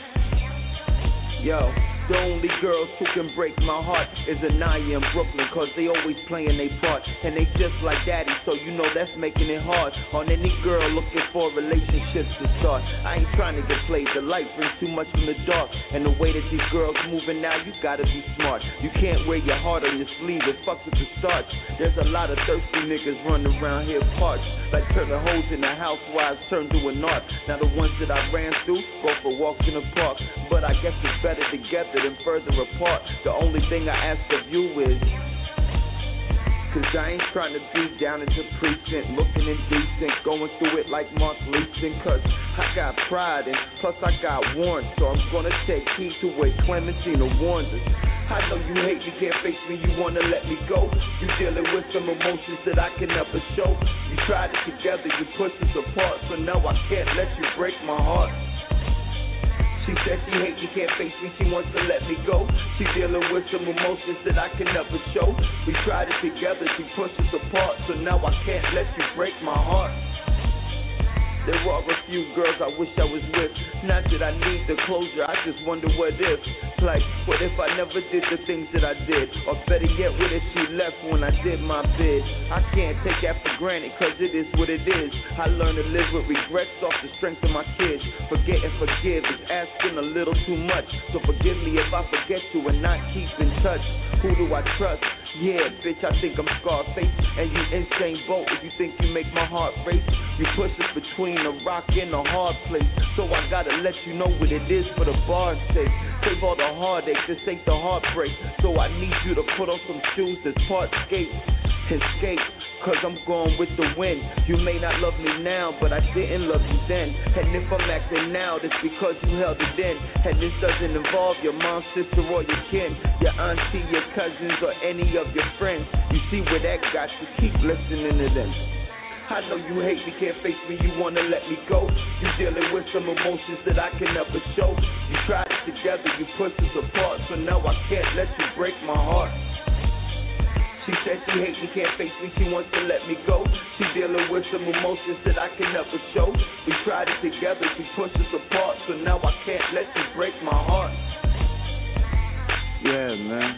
S21: Yo. The only girls who can break my heart is Anaya and Brooklyn, cause they always playing their part, and they just like daddy, so you know that's making it hard on any girl looking for relationships to start. I ain't trying to get played, the light brings too much from the dark, and the way that these girls moving now, you gotta be smart. You can't wear your heart on your sleeve, it fucks with the starch. There's a lot of thirsty niggas running around here parched, like turning hoes in the housewives turn to an art. Now the ones that I ran through go for walks in the park, but I guess it's better together than further apart. The only thing I ask of you is, cause I ain't trying to be down into precinct, looking indecent, going through it like Mark Leeson, cause I got pride and plus I got warrants, so I'm gonna take heed to what Clementina warns us. I know you hate me, can't face me, you wanna let me go. You dealing with some emotions that I can never show. You tried it together, you pushed us apart, so now I can't let you break my heart. She said she hate me, can't face me, she wants to let me go. She dealing with some emotions that I can never show. We tried it together, she pushed us apart, so now I can't let you break my heart. There are a few girls I wish I was with. Not that I need the closure, I just wonder what if. Like, what if I never did the things that I did? Or better yet, what if she left when I did my bid? I can't take that for granted, cause it is what it is. I learned to live with regrets off the strength of my kids. Forget and forgive is asking a little too much. So forgive me if I forget you and not keep in touch. Who do I trust? Yeah, bitch, I think I'm Scarface, and you insane boat if you think you make my heart race. You push us between a rock and a hard place, so I gotta let you know what it is for the bar's sake. Save all the heartache, this ain't the heartbreak, so I need you to put on some shoes that's part skate. Escape, cause I'm going with the wind. You may not love me now, but I didn't love you then. And if I'm acting now, that's because you held it in. And this doesn't involve your mom, sister, or your kin, your auntie, your cousins, or any of your friends. You see where that got you, keep listening to them. I know you hate me, can't face me, you wanna let me go. You dealing with some emotions that I can never show. You tried it together, you pushed us apart, so now I can't let you break my heart. She said she hate me, can't face me, she wants to let me go. She dealing with some emotions that I can never show. We tried it together, she pushed us apart, so now I can't let you break my heart. Yeah, man.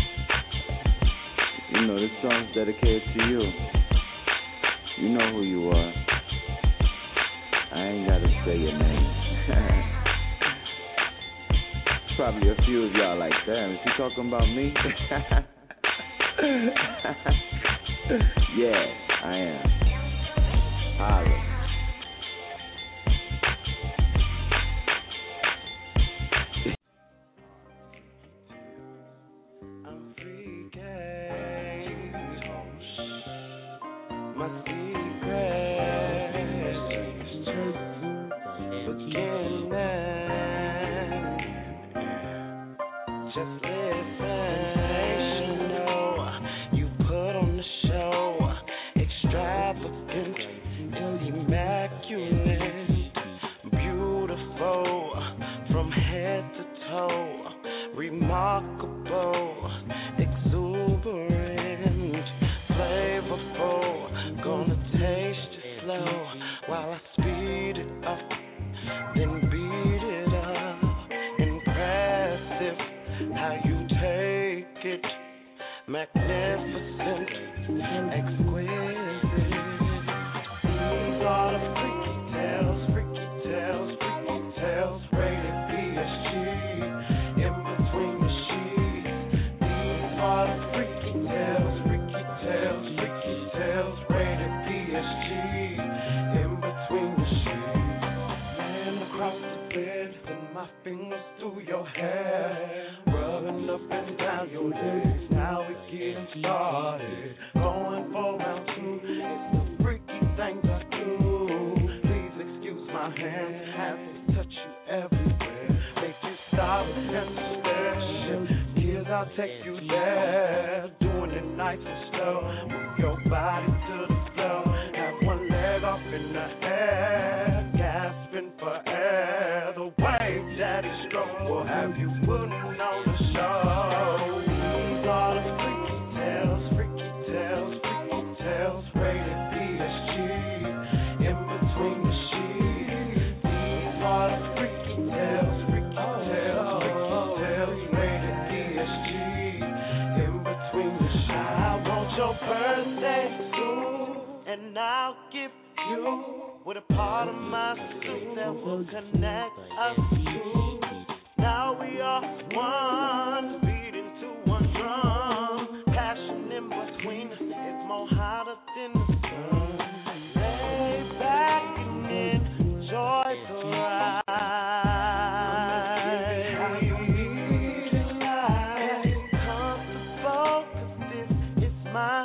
S21: You know, this song's dedicated to you. You know who you are. I ain't gotta say your name. Probably a few of y'all like, damn, is she talking about me? Yeah, I am. Holla.
S2: I'm freaking. My secret. Forgetting that. Just listen. Remarkable, exuberant, flavorful, gonna taste it slow while I speed it up, then beat it up. Impressive how you take it, magnificent, exquisite. These are the freaky tales, freaky tales, freaky tales, rated PSG. Fingers through your hair, rubbing up and down your legs. Now we're getting started, going for round two. It's the freaky things I do. Please excuse my hand, have to touch you everywhere. Make you stop and stare. Years I'll take you there, doing it nice and slow. Move your body to the floor, have one leg off in the air. your birthday soon, and I'll gift you with a part of my soul that will connect us two. Now we are one, beating to one drum. Passion in between us is more hotter than the sun. Lay back and enjoy the ride. Comfortable, 'cause this is my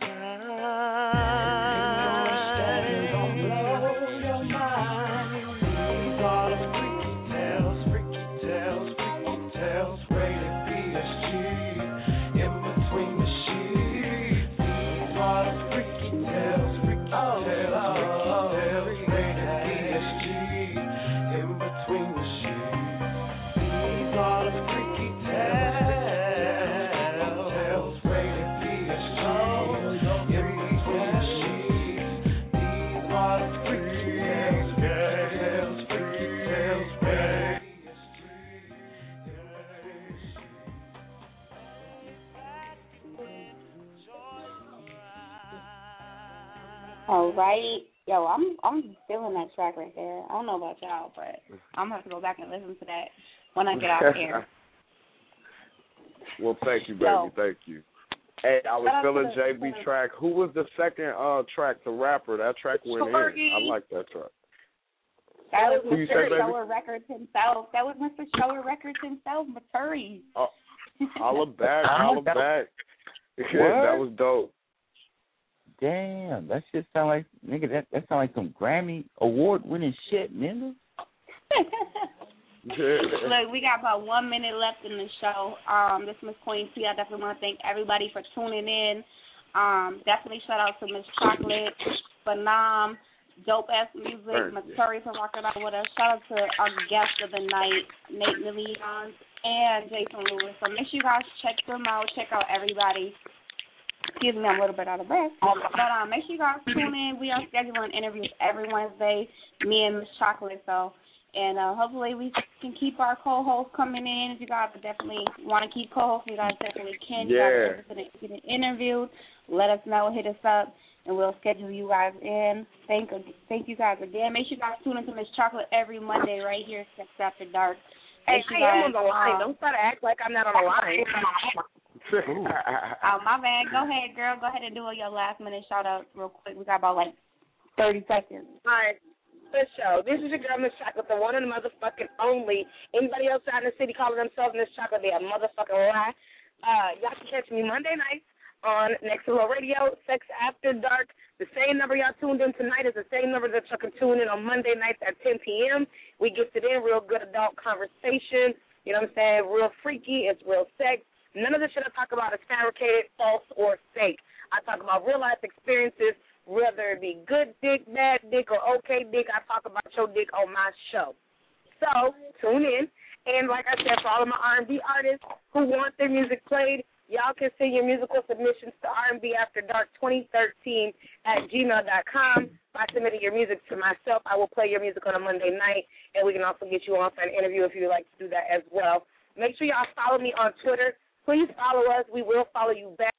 S4: All right. Yo, I'm feeling that track right there. I don't know about y'all, but I'm going to have to go back and listen to that when I get out here.
S11: Well, thank you, baby.
S4: Yo.
S11: Thank you. Hey, I was
S4: Shout out
S11: feeling
S4: to
S11: JB track. Who was the second track, the rapper? That track went in. I like that track.
S4: That was
S11: Who you say,
S4: Mr.
S11: baby?
S4: Shower Records himself. That was Mr. Shower Records himself, Maturi.
S11: Oh, holla back, holla back. That was dope.
S10: Damn, that shit sound like, nigga, that sound like some Grammy award-winning shit, nigga.
S4: Look, we got about 1 minute left in the show. This is Miss Queen T. I definitely want to thank everybody for tuning in. Definitely shout out to Miss Chocolate, Phenom, dope-ass music, Maturi for rocking out with us. Shout out to our guest of the night, Nate Leons, and Jason Lewis. So make sure you guys check them out. Check out everybody. Excuse me, I'm a little bit out of breath. But make sure you guys tune in. We are scheduling interviews every Wednesday, me and Miss Chocolate. And hopefully we can keep our co-hosts coming in. If you guys definitely want to keep co-hosts, you guys definitely can. You guys are interested in getting interviewed, let us know, hit us up, and we'll schedule you guys in. Thank you guys again. Make sure you guys tune into Miss Chocolate every Monday right here, Sex After Dark.
S5: Hey, I'm on the line. Don't try to act like I'm not on the line.
S4: Oh, my bad. Go ahead, girl. Go ahead and do your last-minute shout-out real quick. We got about, 30 seconds.
S5: All right. Good show. This is your girl, Miss Chocolate, the one and motherfucking only. Anybody else out in the city calling themselves Miss Chocolate, they a motherfucking lie. Y'all can catch me Monday nights on Next Level Radio, Sex After Dark. The same number y'all tuned in tonight is the same number that y'all can tune in on Monday nights at 10 p.m. We get it in, real good adult conversation. You know what I'm saying? Real freaky. It's real sex. None of the shit I talk about is fabricated, false, or fake. I talk about real-life experiences, whether it be good dick, bad dick, or okay dick. I talk about your dick on my show. So, tune in. And like I said, for all of my R&B artists who want their music played, y'all can send your musical submissions to rnbafterdark2013 at gmail.com. By submitting your music to myself, I will play your music on a Monday night, and we can also get you on for an interview if you would like to do that as well. Make sure y'all follow me on Twitter. Please follow us. We will follow you back.